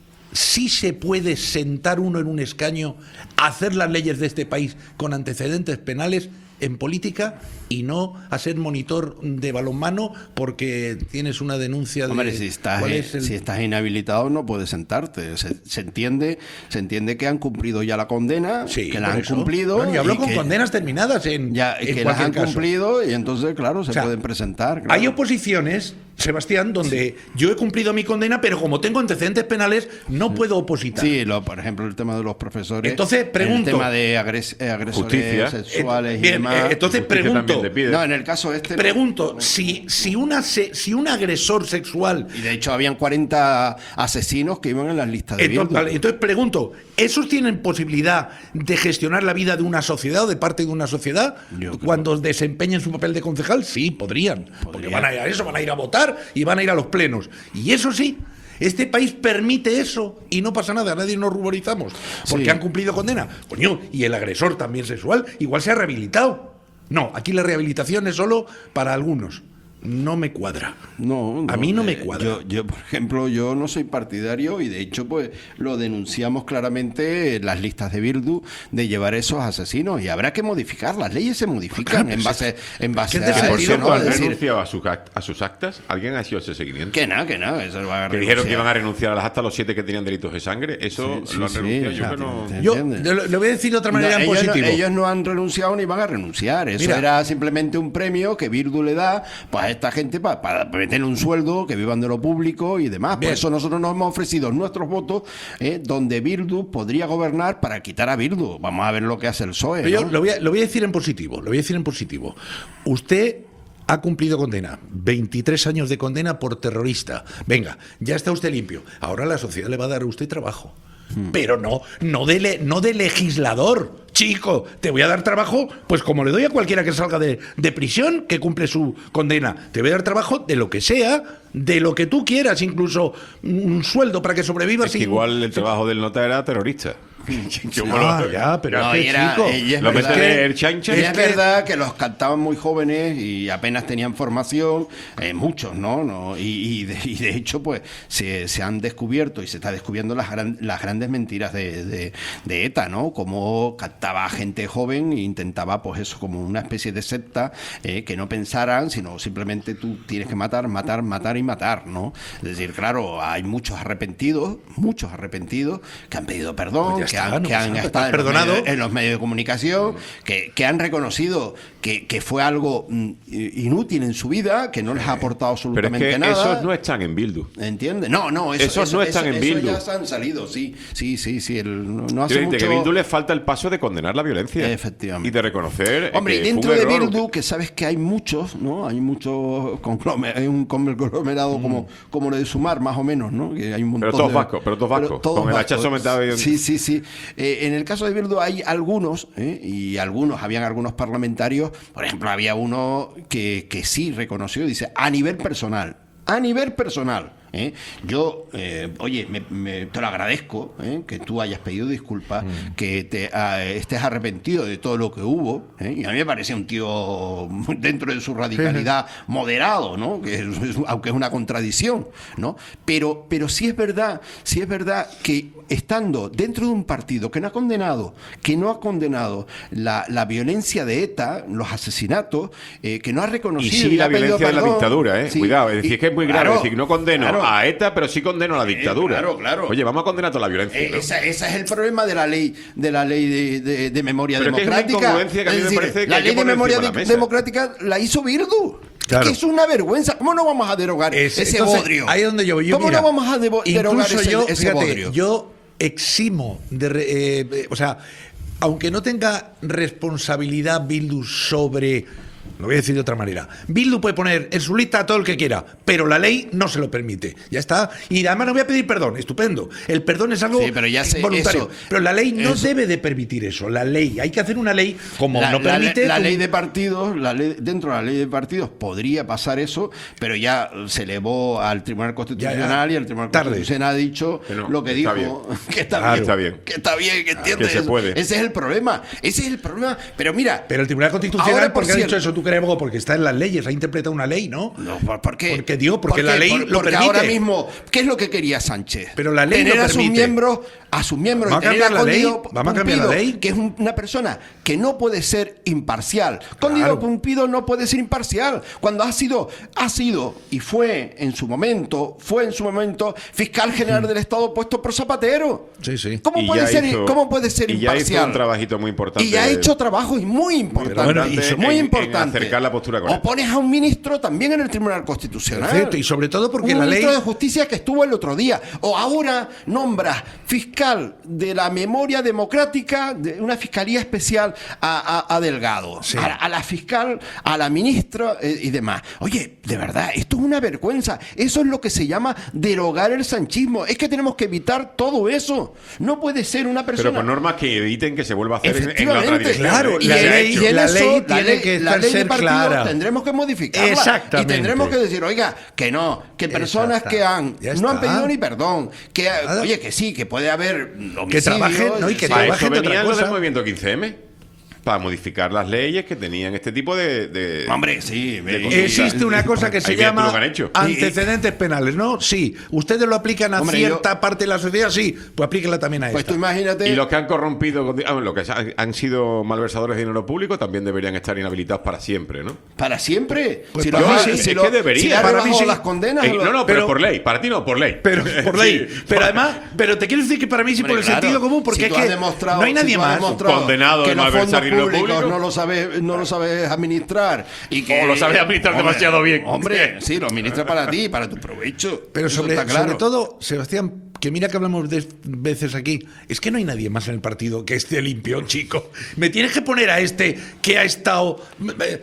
sí se puede sentar uno en un escaño, hacer las leyes de este país con antecedentes penales en política y no a ser monitor de balonmano porque tienes una denuncia de... Hombre, si estás, ¿cuál eh, es el- si estás inhabilitado no puedes sentarte. Se, se entiende se entiende que han cumplido ya la condena, Sí, que la por han eso. cumplido. Bueno, y hablo y con que- condenas terminadas en, ya, en que las cualquier han caso. cumplido y entonces, claro, se O sea, pueden presentar. claro. Hay oposiciones, Sebastián, donde yo he cumplido mi condena, pero como tengo antecedentes penales, no puedo opositar. Sí, lo, por ejemplo, el tema de los profesores. Entonces, pregunto- El tema de agres- eh, agresores Justicia. sexuales Eh, bien, y demás. eh, entonces Justicia pregunto, también te pide. No, en el caso este. pregunto si, si, una, se- si un agresor sexual... Y de hecho, habían cuarenta asesinos que iban en las listas de Entonces, Bildu. vale, entonces pregunto, ¿esos tienen posibilidad de gestionar la vida de una sociedad o de parte de una sociedad Yo creo- cuando desempeñen su papel de concejal? Sí, podrían, porque van a ir a eso, van a ir a votar y van a ir a los plenos. Y eso sí, este país permite eso y no pasa nada, nadie nos ruborizamos porque Sí. han cumplido condena. Coño, y el agresor también sexual igual se ha rehabilitado. No, aquí la rehabilitación es solo para algunos. No me cuadra. No, A mí no me eh, cuadra. Yo, yo, por ejemplo, yo no soy partidario y de hecho, pues lo denunciamos claramente en las listas de Bildu de llevar esos asesinos y habrá que modificar. Las leyes se modifican Claro, en pues, base, en base ¿qué a te Que por Sí, cierto, no, han es decir- renunciado a, sus act- a sus actas. ¿Alguien ha hecho ese seguimiento? Que no, que no, eso lo van a Que dijeron que renunciar. iban a renunciar a las actas los siete que tenían delitos de sangre. Eso Sí, lo han sí, renunciado. sí, Yo o sea, que no... te- Yo ¿entiendes? le, le voy a decir de otra manera No, en ellos, no, positivo. ellos no han renunciado ni van a renunciar. Eso Mira. era simplemente un premio que Bildu le da pues, a esta gente para, para meterle un sueldo, que vivan de lo público y demás. Bien. Por eso nosotros nos hemos ofrecido nuestros votos eh, donde Bildu podría gobernar para quitar a Bildu. Vamos a ver lo que hace el P S O E. Pero yo ¿no? lo voy, a, lo voy a decir en positivo, lo voy a decir en positivo. Usted ha cumplido condena, veintitrés años de condena por terrorista. Venga, ya está usted limpio. Ahora la sociedad le va a dar a usted trabajo. Pero no, no de, le- no de legislador. Chico, te voy a dar trabajo, pues como le doy a cualquiera que salga de, de prisión, que cumple su condena. Te voy a dar trabajo de lo que sea, de lo que tú quieras, incluso un sueldo para que sobrevivas. Es que sin- igual el trabajo del nota era terrorista. ¿Cómo Ah, lo- ya, pero No, es y que, era- chico, y es Lo verdad- meten en el chancha. Y Es es que- verdad que los cantaban muy jóvenes y apenas tenían formación, eh, muchos, ¿no? no y, y de, y de hecho, pues se, se han descubierto y se está descubriendo las, gran- las grandes mentiras de, de, de ETA, ¿no? Como captaba a gente joven e intentaba, pues eso, como una especie de secta eh, que no pensaran, sino simplemente tú tienes que matar, matar, matar y matar, ¿no? Es decir, claro, hay muchos arrepentidos, muchos arrepentidos que han pedido perdón, Pues ya que está, han, no que pasa han nada, estado en los, perdonado. medios, en los medios de comunicación, que, que han reconocido que, que fue algo mm, inútil en su vida, que no les ha aportado Pero es absolutamente que nada. esos no están en Bildu. ¿Entiendes? No, no, eso, Esos eso- no están eso- en eso Bildu. ya se han salido, sí, sí, sí, sí. El, no, no hace Quiero decirte mucho... que Bildu le falta el paso de condenar la violencia. Efectivamente. Y de reconocer Hombre, y que fue dentro un de error. Bildu, que sabes que hay muchos, ¿no? Hay muchos conglomerados, hay un conglomerado como, como lo de Sumar, más o menos, ¿no? Que hay un montón Pero todos de- vascos, pero todos vascos, todos con el vascos. hachazo mentado y- Sí, sí, sí. Eh, en el caso de Bildu hay algunos, ¿eh? y algunos, habían algunos parlamentarios, por ejemplo, había uno que, que sí reconoció, dice, a nivel personal, a nivel personal. ¿eh? Yo, eh, oye, me, me- te lo agradezco, ¿eh? que tú hayas pedido disculpas, Mm. que te ah, estés arrepentido de todo lo que hubo, ¿eh? y a mí me parecía un tío dentro de su radicalidad moderado, ¿no? Que es- es- aunque es una contradicción, ¿no? Pero, pero sí es verdad, sí es verdad que estando dentro de un partido que no ha condenado, que no ha condenado la, la violencia de ETA, los asesinatos, eh, que no ha Y reconocido sí le ha la pedido violencia de la perdón. dictadura, ¿eh? Sí. Cuidado, es decir, Y- es que es muy grave. claro, es decir, no condeno claro. a ETA, pero sí condeno a la dictadura. claro, claro. Oye, vamos a condenar toda la violencia. Eh, ¿no? esa- ese es el problema de la ley de la ley de, de- de memoria Pero es que es una democrática. incongruencia que a mí Es me decir, parece que la hay que ley de poner memoria encima de la de- mesa. democrática la hizo Bildu. Claro. Es que es una vergüenza. ¿Cómo no vamos a derogar Es- ese entonces, bodrio? Ahí es donde yo voy. Yo, ¿Cómo mira, no vamos a debo- derogar incluso ese, yo, ese fíjate, bodrio? yo eximo de, re- eh, eh, o sea, aunque no tenga responsabilidad Bildu sobre, lo voy a decir de otra manera, Bildu puede poner en su lista a todo el que quiera, pero la ley no se lo permite. Ya está. Y además no voy a pedir perdón, estupendo. El perdón es algo Sí, pero ya sé, voluntario. eso- pero la ley no eso- debe de permitir eso. La ley, hay que hacer una ley como la, no la- permite. la como- ley de partidos, la ley, dentro de la ley de partidos podría pasar eso, pero ya se elevó al Tribunal Constitucional Ya, ya. y el Tribunal Tarde. Constitucional ha dicho Que no, lo que que dijo, está bien. que está Claro. bien, Está bien. que está bien, que entiendes. Que se eso. puede. Ese es el problema, ese es el problema. Pero mira, Pero el Tribunal Constitucional, ahora, por ¿por qué ha dicho cierto- eso? ¿Tú crees, porque está en las leyes? Ha interpretado una ley, ¿no? No, ¿por, por qué? Porque, digo, porque ¿Por la qué? ley Por- lo porque permite. ahora mismo, ¿qué es lo que quería Sánchez? Pero la ley tener lo a sus permite. miembros, a sus miembros, Vamos y a tener cambiar la ley. Condido Vamos a cambiar la Pumpido, ley. que es un- una persona que no puede ser imparcial. Condido Claro. Pumpido no puede ser imparcial. Cuando ha sido, ha sido y fue en su momento, fue en su momento fiscal general del Estado puesto por Zapatero. Sí, sí. ¿Cómo Y puede ya ser, hizo- cómo puede ser y ya hizo imparcial? un trabajito muy importante. Y ya ha hecho trabajos muy importantes. bueno, y muy en- en importante. acercar la postura O correcta. pones a un ministro también en el Tribunal Constitucional. Perfecto, y sobre todo porque un la ministro ley- de Justicia que estuvo el otro día. O ahora nombras fiscal de la memoria democrática, de una fiscalía especial a, a- a Delgado. Sí. A, a la fiscal, a la ministra eh, y demás. Oye, de verdad, esto es una vergüenza. Eso es lo que se llama derogar el sanchismo. Es que tenemos que evitar todo eso. No puede ser una persona. Pero con normas que eviten que se vuelva a hacer en, en la otra Efectivamente, dirección. claro, ¿eh? y la en- ley- y en la eso, ley la tiene ley- que la estar- ley de ser partidos clara. tendremos que modificarla. Exactamente. Y tendremos que decir, oiga, que no, que personas está. que han Ya no han está. pedido ni perdón, que Nada. oye, que sí, que puede haber homicidios, Que trabajen, ¿no? Y que sí. Para trabajen eso de otra venían los cosa. del movimiento quince eme. Para modificar las leyes que tenían este tipo de... de- Hombre, sí. de y- cosas. Existe una cosa que se Ahí mira tú llama lo que han hecho. antecedentes penales, ¿no? Sí. ¿Ustedes lo aplican a Hombre, cierta yo- parte de la sociedad? Sí. Pues aplíquenla también a Pues esta. tú imagínate. Y los que han corrompido, con- ah, los que han, han sido malversadores de dinero público también deberían estar inhabilitados para siempre, ¿no? para siempre. Pues si para lo mí ha- sí, si es lo- que debería. si le ha Para mí rebajado sí. las condenas. Eh, lo- no, no, pero, pero- por ley. Para ti no, por ley. Pero por ley. Sí. Pero además, pero te quiero decir que para mí sí Hombre, por el claro. sentido común, porque Si es tú has que demostrado- no hay si nadie tú has más. demostrado Condenado que de los malversar fondos dinero públicos público. no lo sabes, no lo sabes administrar y que O lo sabes administrar Hombre, demasiado bien. Hombre, sí, lo administra para ti, para tu provecho. Pero Eso sobre, está claro. sobre todo, Sebastián, que mira que hablamos de veces aquí, es que no hay nadie más en el partido que esté limpio, chico. Me tienes que poner a este que ha estado eh,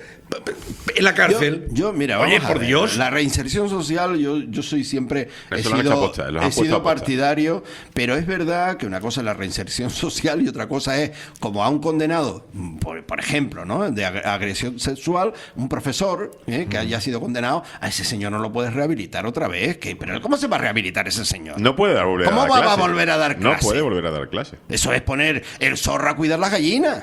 en la cárcel. Yo, yo, mira, Oye, vamos a por ver, Dios. La reinserción social, yo, yo soy siempre he Eso lo han hecho sido, aposta, los han he puesto sido aposta. partidario, pero es verdad que una cosa es la reinserción social y otra cosa es como a un condenado, por, por ejemplo, ¿no? de ag- agresión sexual, un profesor ¿eh? que haya sido condenado, a ese señor no lo puedes rehabilitar otra vez. ¿Qué? Pero ¿cómo se va a rehabilitar ese señor? No puede dar- volver ¿Cómo a dar va- va a clase. volver a dar No clase? puede volver a dar clase. Eso es poner el zorro a cuidar las gallinas.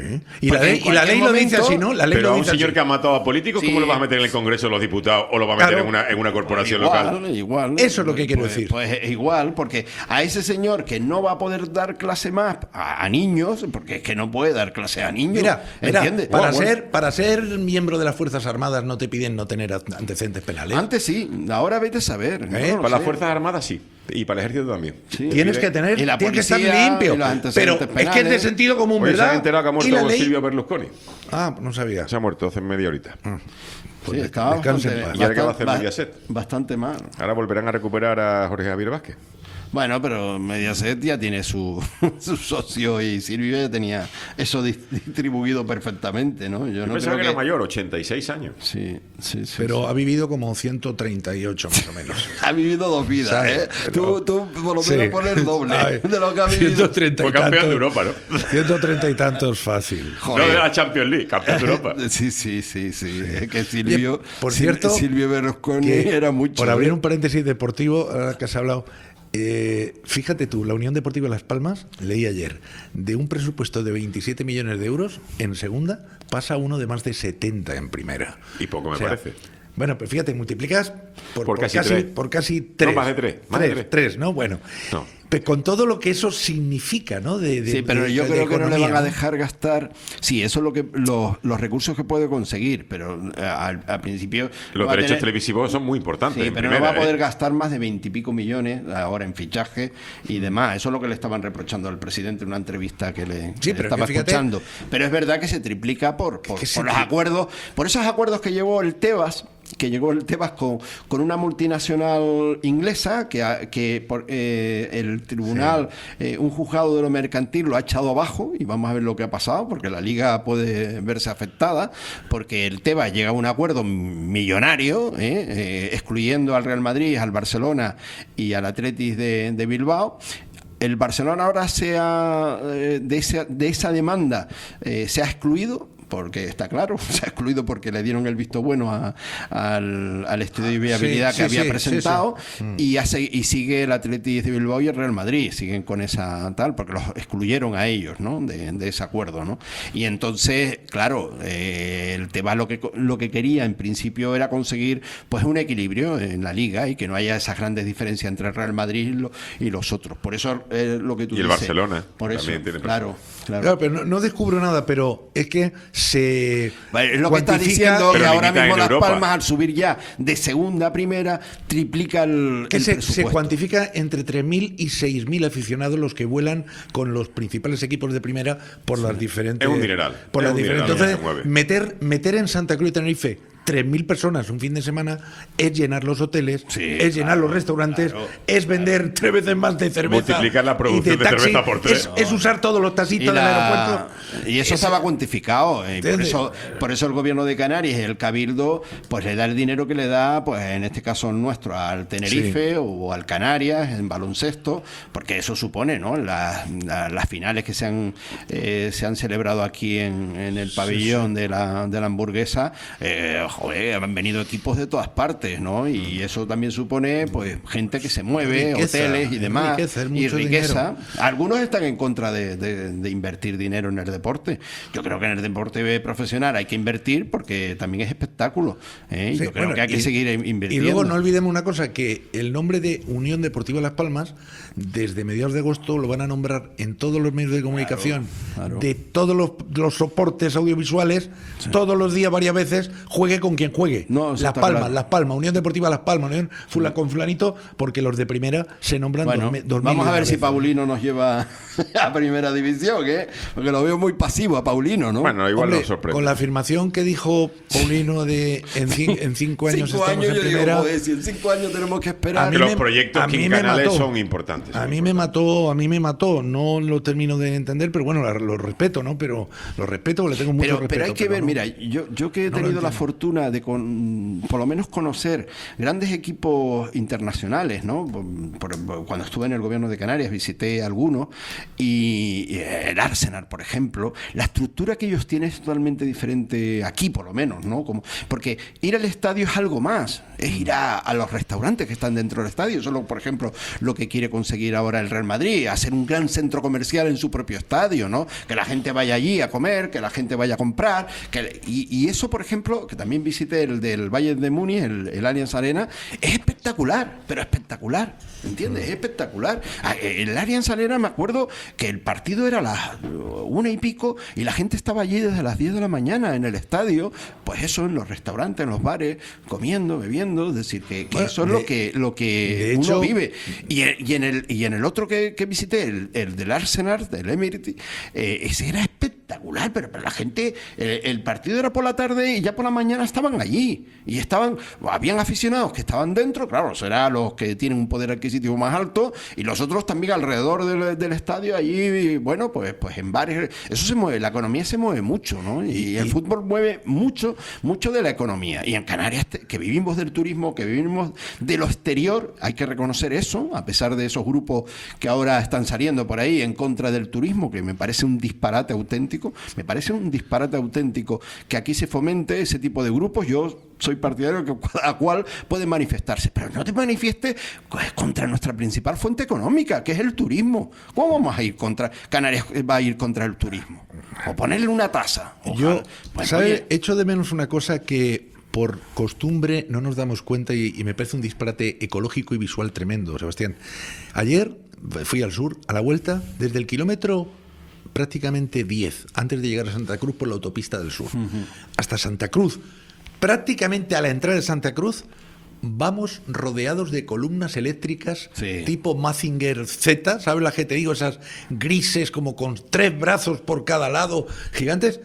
Y la Porque ley, en y la cualquier ley lo dice momento- así, ¿no? La ley Pero lo a un dice señor así. que ha matado a políticos, ¿cómo Sí. lo vas a meter en el Congreso de los Diputados o lo vas a meter Claro. en una, en una corporación igual, local? Igual. Eso es lo que quiero Pues- decir. Pues eh, igual, porque a ese señor que no va a poder dar clase más a, a niños, porque es que no puede dar clase a niños. Mira, mira, ¿entiendes? para, Bueno, ser, para ser miembro de las Fuerzas Armadas no te piden no tener antecedentes penales. Antes sí, ahora vete a saber. ¿Eh? no lo Para las sé. Fuerzas Armadas sí. Y para el ejército también. Sí. Tienes que tener, y la tienes que estar policía, limpio. y los antecedentes Pero es penales. que es de sentido común, Oye, ¿se ¿verdad? han enterado que ha ¿Y muerto la ley? Silvio Berlusconi? Ah, no sabía. Se ha muerto hace media horita. Ah, Sí, pues estaba descansa en bastante, paz. ¿Y ahora qué va a bastante- hacer Mediaset? Bastante mal. Ahora volverán a recuperar a Jorge Javier Vázquez. Bueno, pero Mediaset ya tiene su, su socio y Silvio ya tenía eso dis- distribuido perfectamente, ¿no? Yo Yo no pensaba creo que era mayor, ochenta y seis años. Sí, sí, sí. Pero sí. ha vivido como ciento treinta y ocho más o menos. Ha vivido dos vidas, ¿Sabes? ¿eh? Pero- Tú, tú por lo Sí. menos pones doble Ay, de lo que ha vivido. ciento treinta y Fue campeón tantos- de Europa, ¿no? ciento treinta y tantos fácil. No de la Champions League, campeón de Europa. Sí, sí, sí, sí. Es que Silvio, Por Sil- cierto, Silvio Berlusconi que, era mucho. por abrir ¿eh? un paréntesis deportivo, ahora que has hablado, eh, fíjate tú, la Unión Deportiva Las Palmas, leí ayer, de un presupuesto de veintisiete millones de euros en segunda, pasa a uno de más de setenta en primera. Y poco me O sea, parece. Bueno, pero fíjate, multiplicas por, Por por casi casi, tres. por casi tres. No, más de tres, más de tres, tres. tres, ¿no? Bueno. No. Pe- Con todo lo que eso significa, ¿no? De, de- Sí, pero de- yo de creo que no le economía, van a ¿no? dejar gastar. Sí, eso es lo que los, los recursos que puede conseguir, pero eh, al, al principio. Los no va a derechos tener- televisivos son muy importantes. Sí, en pero primera, no va a poder ¿eh? gastar más de veintipico millones ahora en fichaje y demás. Eso es lo que le estaban reprochando al presidente en una entrevista que le, Sí, que le pero estaba que fíjate- escuchando. Pero es verdad que se triplica por, por, que se por los tri- acuerdos, por esos acuerdos que llevó el Tebas. que llegó el Tebas con, con una multinacional inglesa que, ha- que por, eh, el tribunal, eh, un juzgado de lo mercantil lo ha echado abajo y vamos a ver lo que ha pasado porque la liga puede verse afectada porque el Tebas llega a un acuerdo millonario, eh, eh, excluyendo al Real Madrid, al Barcelona y al Athletic de, de Bilbao. El Barcelona ahora se ha, eh, de, esa, de esa demanda eh, se ha excluido, porque está claro, se ha excluido porque le dieron el visto bueno a- al, al estudio de viabilidad Sí, que sí, había sí, presentado sí, sí. Y, hace, y sigue el Athletic de Bilbao y el Real Madrid, siguen con esa tal, porque los excluyeron a ellos, ¿no? de, de ese acuerdo, ¿no? Y entonces, claro, eh, el Tebas lo que, lo que quería en principio era conseguir pues un equilibrio en la liga y que no haya esas grandes diferencias entre el Real Madrid y, lo- y los otros. Por eso es lo que tú Y el dices. Barcelona Por eso, también tiene claro, claro. Claro, pero no, no descubro nada, pero es que se Bueno, es lo que está cuantifica- diciendo que Pero ahora limita mismo en Las Europa. Palmas, al subir ya de segunda a primera, triplica el, que el se, se presupuesto. cuantifica entre tres mil y seis mil aficionados los que vuelan con los principales equipos de primera por las diferentes Es un dineral, por es las un diferentes dineral lo que entonces se mueve. meter meter en Santa Cruz y Tenerife tres mil personas un fin de semana es llenar los hoteles, Sí, es llenar claro, los restaurantes, claro, es vender tres veces más de cerveza. Multiplicar la y producción de taxi, cerveza por tres. Es, es usar todos los Y, taxistas del la- aeropuerto. y eso Ese- estaba cuantificado, eh, y por ¿Entiendes? eso, por eso el gobierno de Canarias y el Cabildo pues le da el dinero que le da, pues en este caso nuestro, al Tenerife o al Canarias en baloncesto, porque eso supone, ¿no? La- la- las finales que se han eh, se han celebrado aquí en, en el pabellón de la de la hamburguesa, eh, joder, han venido equipos de todas partes, ¿no? Y eso también supone pues gente que se mueve, Riqueza, hoteles y demás, riqueza, es y mucho riqueza. dinero. Algunos están en contra de, de- de invertir dinero en el deporte. Yo creo que en el deporte profesional hay que invertir porque también es espectáculo, ¿eh? Sí, Yo creo bueno, que hay que y- seguir Y invirtiendo. luego no olvidemos una cosa, que el nombre de Unión Deportiva Las Palmas, desde mediados de agosto lo van a nombrar en todos los medios de comunicación, claro. de todos los, los soportes audiovisuales, todos los días, varias veces, juegue con quien juegue. No, eso Las está Palmas, claro. Las Palmas, Unión Deportiva Las Palmas, Unión Fula con Fulanito, porque los de primera se nombran Bueno, dos, me- dos vamos mil a ver una si vez. Paulino nos lleva a primera división, ¿eh? Porque lo veo muy pasivo a Paulino, ¿no? Bueno, igual Hombre, nos sorprende. con la afirmación que dijo Paulino de en, cin- en cinco años cinco estamos años, en yo digo, primera. joder, si en cinco años tenemos que esperar. A Que mí los me- proyectos a mí me quinquenales mató. son importantes. A son mí me importantes. mató, a mí me mató, no lo termino de entender, pero bueno, la- lo respeto, ¿no? Pero lo respeto, le tengo mucho Pero, respeto. pero hay que ver, no- mira, yo, yo que he no lo tenido la entiendo. fortuna de con, por lo menos conocer grandes equipos internacionales, ¿no? Por- por- cuando estuve en el gobierno de Canarias visité algunos y, y el Arsenal, por ejemplo, la estructura que ellos tienen es totalmente diferente aquí, por lo menos, ¿no? Como, porque ir al estadio es algo más, es ir a, a los restaurantes que están dentro del estadio. Eso es, lo, por ejemplo, lo que quiere conseguir ahora el Real Madrid, hacer un gran centro comercial en su propio estadio, ¿no? Que la gente vaya allí a comer, que la gente vaya a comprar, que, y, y eso, por ejemplo, que también visité el del Bayern de Múnich, el, el Allianz Arena, es espectacular, pero espectacular, ¿entiendes? Es espectacular. El Allianz Arena, me acuerdo que el partido era a las una y pico y la gente estaba allí desde las diez de la mañana en el estadio, pues eso, en los restaurantes, en los bares, comiendo, bebiendo, es decir, que, que bueno, eso es de, lo que, lo que uno hecho, vive. Y, y, en el, y en el otro que, que visité, el, el del Arsenal, del Emirates, eh, ese era espectacular, pero para la gente, el, el partido era por la tarde y ya por la mañana estaban allí. Y estaban, habían aficionados que estaban dentro, claro, serán los que tienen un poder adquisitivo más alto, y los otros también alrededor del, del estadio, allí, bueno, pues, pues en bares. Eso se mueve, la economía se mueve mucho, ¿no? Y el fútbol mueve mucho, mucho de la economía. Y en Canarias, que vivimos del turismo, que vivimos de lo exterior, hay que reconocer eso, a pesar de esos grupos que ahora están saliendo por ahí en contra del turismo, que me parece un disparate auténtico, me parece un disparate auténtico que aquí se fomente ese tipo de grupos. Yo soy partidario de que cada cual puede manifestarse, pero no te manifiestes contra nuestra principal fuente económica, que es el turismo. ¿Cómo vamos a ir contra, Canarias va a ir contra el turismo? O ponerle una tasa. Ojalá. Yo, pues, ¿sabes? Oye, Echo de menos una cosa que por costumbre no nos damos cuenta y, y me parece un disparate ecológico y visual tremendo, Sebastián. Ayer fui al sur, a la vuelta, desde el kilómetro prácticamente diez, antes de llegar a Santa Cruz por la autopista del sur, uh-huh. hasta Santa Cruz, prácticamente a la entrada de Santa Cruz, vamos rodeados de columnas eléctricas sí. tipo Mazinger Z, ¿sabes la que te digo? Esas grises como con tres brazos por cada lado, gigantes,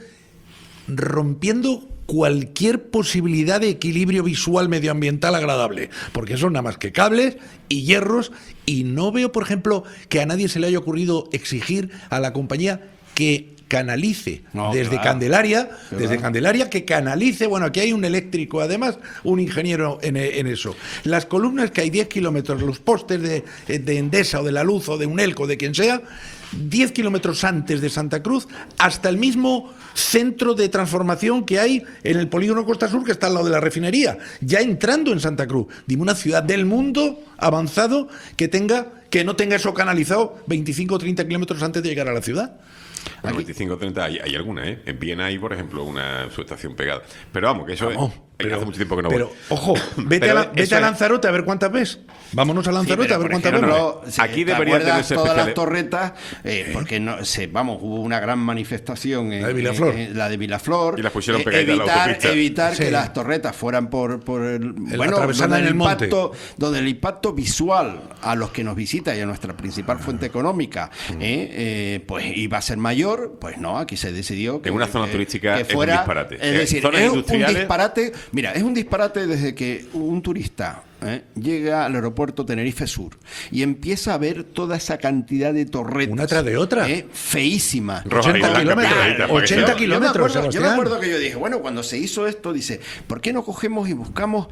rompiendo cualquier posibilidad de equilibrio visual medioambiental agradable, porque son nada más que cables y hierros, y no veo, por ejemplo, que a nadie se le haya ocurrido exigir a la compañía que canalice no, desde claro. Candelaria, claro. desde Candelaria, que canalice, bueno, aquí hay un eléctrico, además, un ingeniero en, en eso. Las columnas que hay diez kilómetros, los postes de, de Endesa o de La Luz o de Unelco, de quien sea, diez kilómetros antes de Santa Cruz, hasta el mismo centro de transformación que hay en el polígono Costa Sur, que está al lado de la refinería, ya entrando en Santa Cruz. Dime una ciudad del mundo avanzado que tenga, que no tenga eso canalizado veinticinco o treinta kilómetros antes de llegar a la ciudad. Bueno, veinticinco o treinta hay, hay alguna, ¿eh? En Viena hay, por ejemplo, una subestación pegada. Pero vamos, que eso vamos, es, pero, hace mucho tiempo que no pero, voy. Ojo, vete, pero a, la, vete a Lanzarote a ver cuántas ves. Vámonos a Lanzarote sí, a ver cuántas ves. No, sí, aquí debería tenerse todas especial... las torretas, eh, ¿Eh? porque no, se, vamos, hubo una gran manifestación en la de Vilaflor, en, en, la de Vilaflor y las pusieron eh, pegaditas evitar, a la autopista. Evitar sí. que las torretas fueran por, por el, el bueno, atravesada en el impacto, monte. Donde el impacto visual a los que nos visita y a nuestra principal fuente económica, mm. eh, eh, pues iba a ser mayor, pues no, aquí se decidió que en una zona que, turística que fuera, es un disparate. Es decir, zonas es industriales... un disparate. Mira, es un disparate desde que un turista ¿eh? llega al aeropuerto Tenerife Sur y empieza a ver toda esa cantidad de torretas. Una tras de otra. ¿eh? Feísima. ochenta kilómetros. ochenta kilómetros. Yo, yo me acuerdo que yo dije, bueno, cuando se hizo esto, dice, ¿por qué no cogemos y buscamos?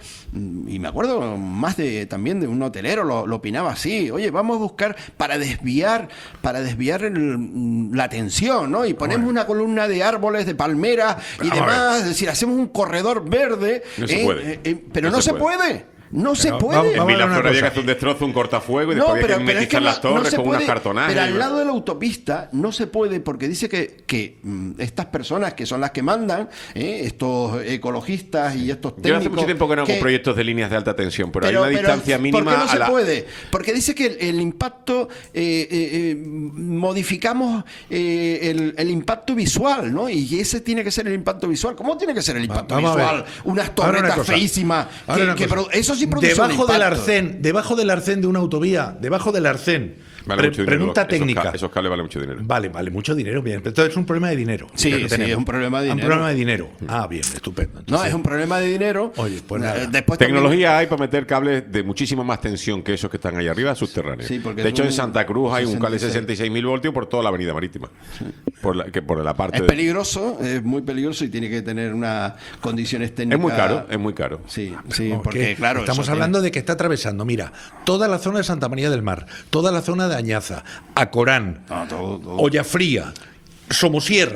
Y me acuerdo más de también de un hotelero, lo, lo opinaba así. Oye, vamos a buscar para desviar, para desviar el, la atención, ¿no? Y ponemos bueno. una columna de árboles, de palmeras y vamos demás. Es decir, hacemos un corredor verde. No eh, se puede. Eh, eh, pero no, no se, se puede. puede. No pero se puede. Vamos, en Vilaflor había que hacer un destrozo, un cortafuego y después no, pero, había que pero metizar es que no, las torres no con puede, unas cartonajes. Pero al lado de la autopista no se puede porque dice que, que mm, estas personas que son las que mandan, eh, estos ecologistas y estos técnicos... Yo hace mucho tiempo que no hago que, proyectos de líneas de alta tensión, pero, pero hay una pero, distancia mínima ¿por qué no a se la... puede? Porque dice que el, el impacto... Eh, eh, eh, modificamos eh, el, el impacto visual, ¿no? Y ese tiene que ser el impacto visual. ¿Cómo tiene que ser el impacto Vamos visual? Unas torretas una feísimas. Que, que produ- eso sí produce debajo un impacto. del arcén, debajo del arcén de una autovía, debajo del arcén. Vale Pre- mucho dinero, pregunta esos técnica. Ca- esos cables valen mucho dinero. Vale, vale, mucho dinero, bien. Entonces es un problema de dinero. Sí, sí, es un problema de dinero. Un problema de dinero. Ah, bien, estupendo. Entonces, no, es un problema de dinero. Oye, pues nada. Después Tecnología también... hay para meter cables de muchísima más tensión que esos que están ahí arriba, subterráneos. Sí, de hecho, en Santa Cruz hay un cable de sesenta y seis mil voltios por toda la avenida marítima. Sí. Por, la, que por la parte es de... peligroso, es muy peligroso y tiene que tener unas condiciones técnicas. Es muy caro, es muy caro. Sí, sí, no, porque claro. Estamos hablando tiene... de que está atravesando, mira, toda la zona de Santa María del Mar, toda la zona de Añaza, Acorán, no, todo, todo. Ollafría, Somosierra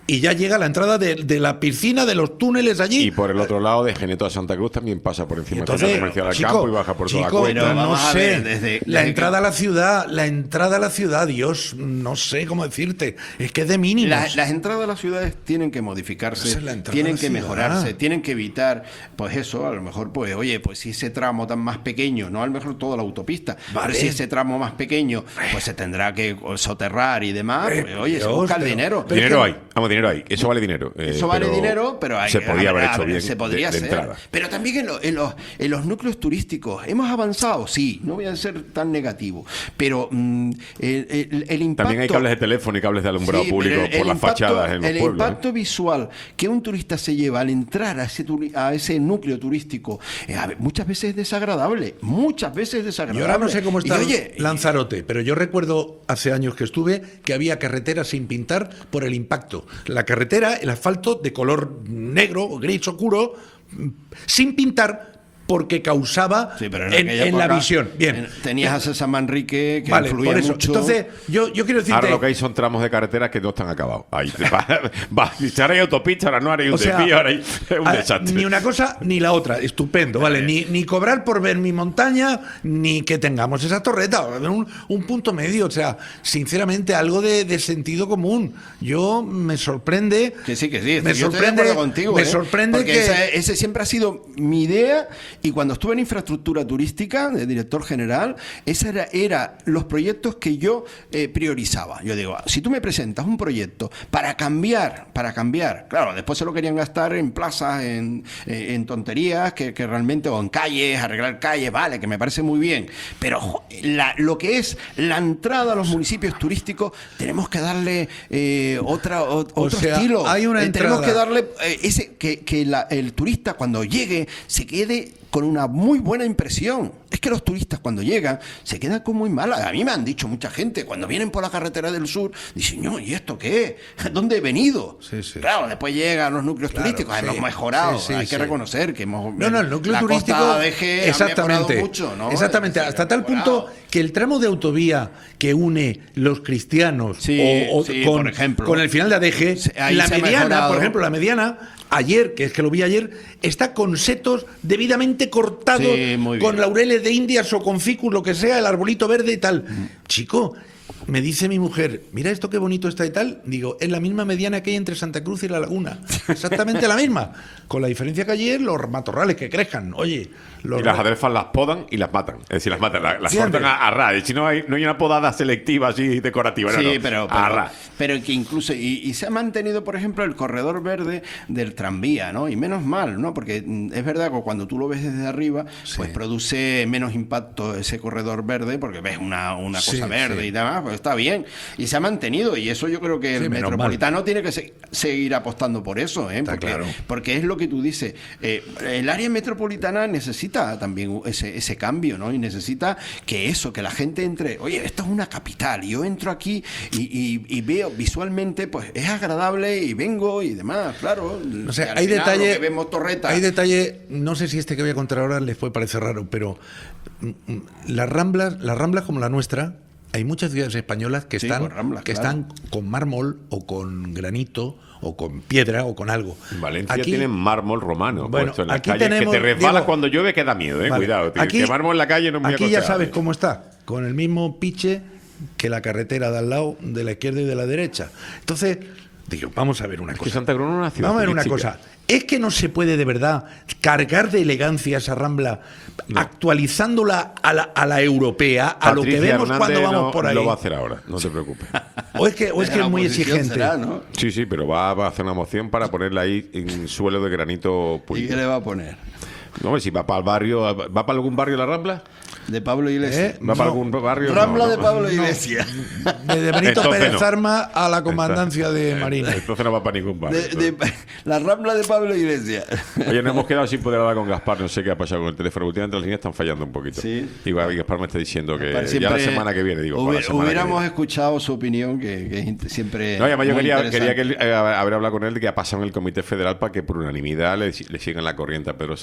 y ya llega a la entrada de, de la piscina, de los túneles allí. Y por el otro lado, de Geneto a Santa Cruz también pasa por encima del Entonces, centro comercial al chico, campo y baja por toda chico, la cuesta. no vamos a sé, ver, desde- la desde entrada que- a la ciudad, la entrada a la ciudad, Dios, no sé cómo decirte, es que es de mínimos. La- las entradas a las ciudades tienen que modificarse, Esa es la entrada tienen a la que ciudad. mejorarse, tienen que evitar, pues eso, a lo mejor, pues, oye, pues si ese tramo tan más pequeño, no a lo mejor toda la autopista, Vale. pero si ese tramo más pequeño, pues se tendrá que soterrar y demás, Eh, pues, oye, se Dios, busca el pero- dinero. pero Dinero es que- hay, vamos, dinero hay. Eso vale dinero. eh, Eso vale pero dinero, pero hay se que- podía a haber ver, hecho a ver, bien se podría de, de hacer. entrada. Pero también en, lo- en los, en los núcleos turísticos hemos avanzado, sí, no voy a ser tan negativo, pero mm, el, el- el impacto... También hay cables de teléfono y cables de alumbrado Sí, público pero el- por el las impacto- fachadas en los el pueblos. ¿eh? impacto visual que un turista se lleva al entrar a ese, turi- a ese núcleo turístico eh, a ver, muchas veces es desagradable, muchas veces es desagradable. Yo ahora no sé cómo está Y, oye, Lanzarote, pero yo recuerdo hace años que estuve que había carreteras sin pintar por el impacto. La carretera, el asfalto de color negro, gris oscuro, mm, sin pintar porque causaba sí, pero en, aquella en la época, visión. Bien. en- Tenías a César Manrique que Vale, influía por eso. mucho. Entonces, yo, yo quiero decirte... Ahora lo que hay son tramos de carreteras que no están acabados. Ahí te va, va, si ahora hay autopista, ahora no, ahora hay un O sea, desvío, ahora hay un a- desastre. Ni una cosa ni la otra, estupendo, ¿vale? Ni, ni cobrar por ver mi montaña, ni que tengamos esa torreta, un, un punto medio, o sea, sinceramente, algo de, de sentido común. Yo me sorprende. Que sí, que sí, me yo estoy de sorprende, acuerdo contigo. me ¿eh? sorprende Porque que. ese, ese siempre ha sido mi idea, y cuando estuve en infraestructura turística, de director general, ese era, era los proyectos que yo eh, priorizaba. Yo digo, si tú me presentas un proyecto para cambiar, para cambiar, claro, después se lo querían gastar en plazas, en, eh, en tonterías, que, que realmente, o en calles, arreglar calles, vale, que me parece muy bien, pero jo, la, lo que es la entrada a los municipios turísticos, tenemos que darle eh, otra, o, otro sea, estilo. hay una Eh, tenemos entrada. que darle eh, ese que, que la- el turista cuando llegue se quede con una muy buena impresión. Es que los turistas cuando llegan se quedan con muy mala. A mí me han dicho mucha gente cuando vienen por la carretera del sur, dicen, no, ¿y esto qué es? ¿Dónde he venido? Sí, sí. Claro, después llegan los núcleos Claro, turísticos, sí. hemos mejorado, Sí, sí, hay sí. que reconocer que hemos No, no, el núcleo la turístico. Costa de Eje ha exactamente. mejorado mucho, ¿no? Exactamente, Sí, hasta ha tal mejorado. punto que el tramo de autovía que une los cristianos Sí, o, o sí, con, por ejemplo. con el final de Adeje, Sí, ahí la se ha mediana, mejorado. por ejemplo, la mediana, ayer, que es que lo vi ayer, está con setos debidamente cortados, Sí, muy bien. con laureles de Indias o con ficus, lo que sea, el arbolito verde y tal. Chico, me dice mi mujer, mira esto qué bonito está y tal. Digo, es la misma mediana que hay entre Santa Cruz y La Laguna. Exactamente la misma. Con la diferencia que ayer los matorrales que crezcan. Oye, los Y las adelfas las podan y las matan. Es decir, las matan, las, las Siempre. cortan a, a ras. Y si no hay, no hay una podada selectiva así decorativa. No, Sí, no, pero, a pero, ras. pero que incluso, y, y se ha mantenido, por ejemplo, el corredor verde del tranvía, ¿no? Y menos mal, ¿no? Porque mm, es verdad que cuando tú lo ves desde arriba, pues produce menos impacto ese corredor verde, porque ves una, una Sí, cosa verde sí. y demás, pues está bien. Y se ha mantenido, y eso yo creo que Sí, el menos metropolitano tiene que se- seguir apostando por eso, ¿eh? Está Porque, claro. porque es lo que tú dices. eh, el área metropolitana necesita también ese, ese cambio, ¿no? Y necesita que eso, que la gente entre, oye, esto es una capital, y yo entro aquí y, y- y veo visualmente, pues es agradable y vengo y demás, claro. O sea, Y al hay final detalle, lo que vemos torreta. hay detalle, no sé si este que voy a contar ahora les puede parecer raro, pero mm, mm, las ramblas, las ramblas como la nuestra, hay muchas ciudades españolas que Sí, están con ramblas, que claro. están con mármol o con granito o con piedra o con algo. En Valencia Aquí- tienen mármol romano Bueno, puesto en las aquí calles, tenemos, que te resbalas Diego- cuando llueve, que da miedo, eh. Vale. Cuidado, tío, Aquí- que mármol en la calle no es muy Aquí ya aconsejable. sabes cómo está, con el mismo piche que la carretera de al lado, de la izquierda y de la derecha. Entonces, digo, vamos a ver una Es que cosa. Santa Cruz no es una ciudad Vamos a ver una turística. cosa. Es que no se puede de verdad cargar de elegancia esa rambla, No. actualizándola a la, a la europea, a lo que Patricia vemos Hernández cuando vamos no- por ahí. Lo va a hacer ahora, no te preocupes. O es que, o es, De que la es muy oposición exigente. será, ¿no? Sí, sí, pero va, va a hacer una moción para ponerla ahí en suelo de granito ¿Y pulido. qué le va a poner? No, hombre, si va para el barrio, ¿va para algún barrio la Rambla? De Pablo Iglesias. ¿Eh? ¿Va para No. algún barrio? Rambla No, de no. Pablo Iglesias. Desde Benito Entonces Pérez no. Arma a la comandancia de Marina. Entonces no va para ningún barrio. De- de- la Rambla de Pablo Iglesias. Oye, nos hemos quedado sin poder hablar con Gaspar, no sé qué ha pasado con el teléfono. Últimamente las líneas están fallando un poquito. Sí. Y Gaspar me está diciendo que Siempre ya la semana que viene, digo, para la hubi- semana que hubiéramos viene. escuchado su opinión, que, que es int- siempre. No, y además yo muy quería, interesante. quería que él, eh, haber hablado con él de que ha pasado en el Comité Federal para que por unanimidad le, le sigan la corriente a Pedro Sánchez con todo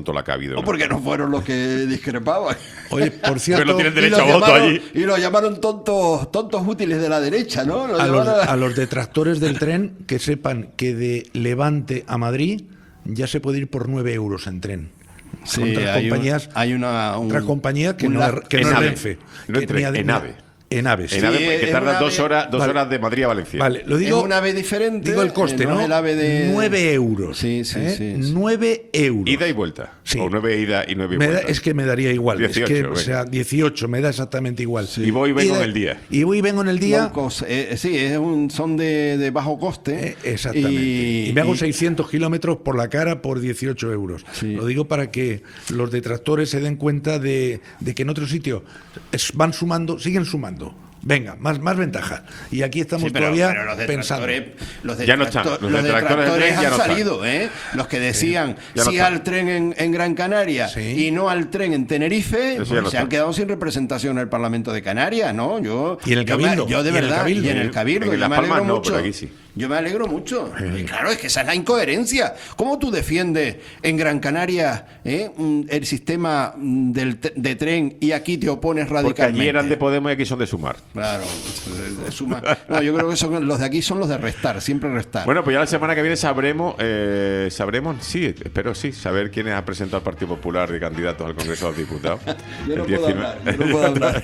tonto la que ha habido. O ¿no? porque no fueron los que discrepaban. Oye, por cierto, pero no tienen derecho y a los voto llamaron, allí. Y los llamaron tontos, tontos útiles de la derecha, ¿no? Los a, los, llamaron- a los detractores del tren que sepan que de Levante a Madrid ya se puede ir por nueve euros en tren. Sí, Son otras hay un- compañías, hay una- un- otra compañía que un no, la- es- que no en es AVE. Renfe. No que en tren, ni a- en AVE. En AVE, sí. En AVE, Sí, que es tarda un dos AVE- horas, dos Vale. horas de Madrid a Valencia. Vale, lo digo. es un AVE diferente. Digo el coste, eh, ¿no? es el AVE de... nueve euros. Sí, sí, ¿eh? sí, sí. nueve euros. Ida y vuelta. Sí. O nueve ida y nueve Me da- vuelta. es que me daría igual. dieciocho, es que, venga. o sea, dieciocho, me da exactamente igual. Y voy y vengo de- en el día. Y voy y vengo en el día. Low cost, eh, sí, es un, son de, de bajo coste. Eh, exactamente. Y, Y, me hago y- seiscientos kilómetros por la cara por dieciocho euros. Sí. Lo digo para que los detractores se den cuenta de, de que en otro sitio es- van sumando, siguen sumando. Venga, más, más ventaja. Y aquí estamos Sí, pero- todavía pero los pensando. detractores, los Ya no están. detractor- Los los detractores del detractores tren ya han no están. salido, ¿eh? Los que decían ya no sí están. al tren en, en Gran Canaria Sí. y no al tren en Tenerife, Eso ya pues no se están. han quedado sin representación en el Parlamento de Canarias, ¿no? Yo, Y en el yo me- Cabildo, Yo, de y en el verdad, Cabildo. y en el Cabildo. En yo Las me Palmas alegro no, mucho. pero aquí sí. Yo me alegro mucho. Y claro, es que esa es la incoherencia. ¿Cómo tú defiendes en Gran Canaria eh, mm, el sistema mm, del t- de tren y aquí te opones Porque radicalmente? allí eran de Podemos y aquí son de Sumar. Claro, de- de suma- no, yo creo que son, los de aquí son los de restar, siempre restar. Bueno, pues ya la semana que viene sabremos, eh, sabremos, sí, espero sí, saber quiénes ha presentado el Partido Popular de candidatos al Congreso de los Diputados. Yo no El puedo diecinueve. hablar, yo no puedo hablar.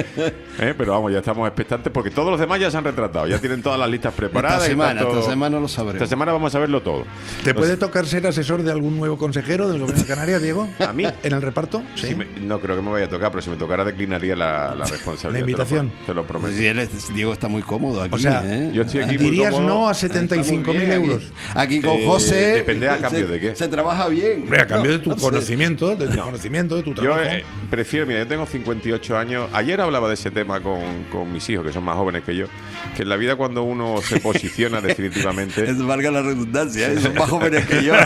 Eh, Pero vamos, ya estamos expectantes porque todos los demás ya se han retratado, ya tienen todas las listas preparadas. Esta y semana, tanto- esta semana lo sabremos. Esta semana vamos a verlo todo. ¿Te No puede sé, tocar ser asesor de algún nuevo consejero del Gobierno de Canarias, Diego? ¿A mí? ¿En el reparto? Sí. si me- no creo que me vaya a tocar, pero si me tocara declinaría la, la responsabilidad. La invitación. Te lo, pro- te lo prometo. Pues si él es- Diego está muy cómodo aquí. O sea, ¿eh? Yo estoy aquí muy ¿Dirías cómodo. no a setenta y cinco mil Está muy bien euros? Aquí, aquí con Eh, José. depende a cambio se, de qué. Se trabaja bien. Hombre, a cambio de tu No sé. conocimiento, de tu conocimiento, de tu Yo trabajo. eh, prefiero, mira, yo tengo cincuenta y ocho años. Ayer hablaba de ese tema con, con mis hijos, que son más jóvenes que yo, que en la vida cuando uno se posiciona definitivamente... Es valga la redundancia, ¿eh? Son más jóvenes que yo.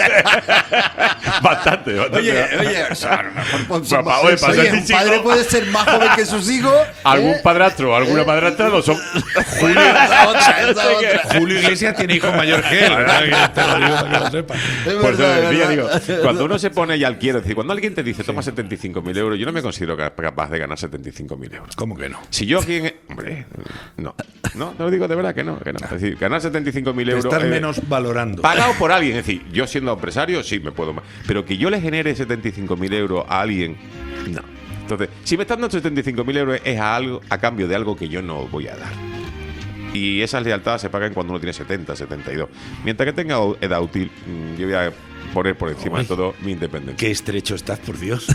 bastante, bastante. Oye, oye, o sea, a lo mejor pues, son Papá, más- oye, para oye, ser un padre chico- puede ser más joven que sus hijos. Algún ¿eh? padrastro o alguna madrastra lo son. Julio, Esa otra, esa otra. Julio Iglesias tiene hijo mayor que él. ¿verdad? Que te lo digo para que lo sepas. Es Por eso verdad, es decía, verdad. digo, cuando uno se pone ya al quiero, es decir, cuando alguien te dice toma setenta y cinco mil euros, yo no me considero ca- capaz de ganar setenta y cinco mil euros. ¿Cómo que no? Si yo aquí en- hombre, no, no, te lo digo de verdad que no, que no. Es decir, ganar setenta y cinco mil Te euros estás eh, menos valorando. pagado por alguien, es decir, yo siendo empresario sí me puedo, ma- pero que yo le genere setenta y cinco mil euros a alguien, no. Entonces, si me están dando setenta y cinco mil euros es a algo a cambio de algo que yo no voy a dar. Y esas lealtades se pagan cuando uno tiene setenta, setenta y dos. Mientras que tenga edad útil, mm, yo voy a poner por encima de todo mi independencia. Qué estrecho estás, por Dios.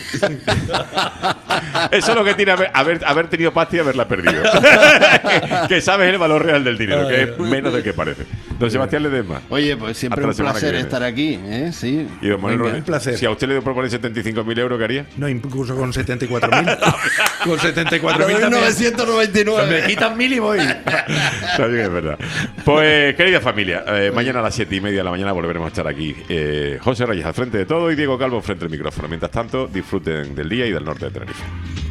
Eso es lo que tiene haber, haber, haber tenido pasta y haberla perdido. que, que sabes el valor real del dinero, que es menos del que parece. Don Sebastián Ledesma. Oye, pues siempre Hasta la un semana que placer viene. estar aquí, ¿eh? Sí. Y don Manuel Venga. Rodríguez, un placer. Si a usted le proponen setenta y cinco mil euros, ¿qué haría? No, incluso con setenta y cuatro mil. Con setenta y cuatro mil mil también. novecientos noventa y nueve. Me quitan mil y voy. También es verdad. Pues, querida familia, eh, mañana a las siete y media de la mañana volveremos a estar aquí. Eh, José Reyes al frente de todo y Diego Calvo frente al micrófono. Mientras tanto, disfruten del día y del norte de Tenerife.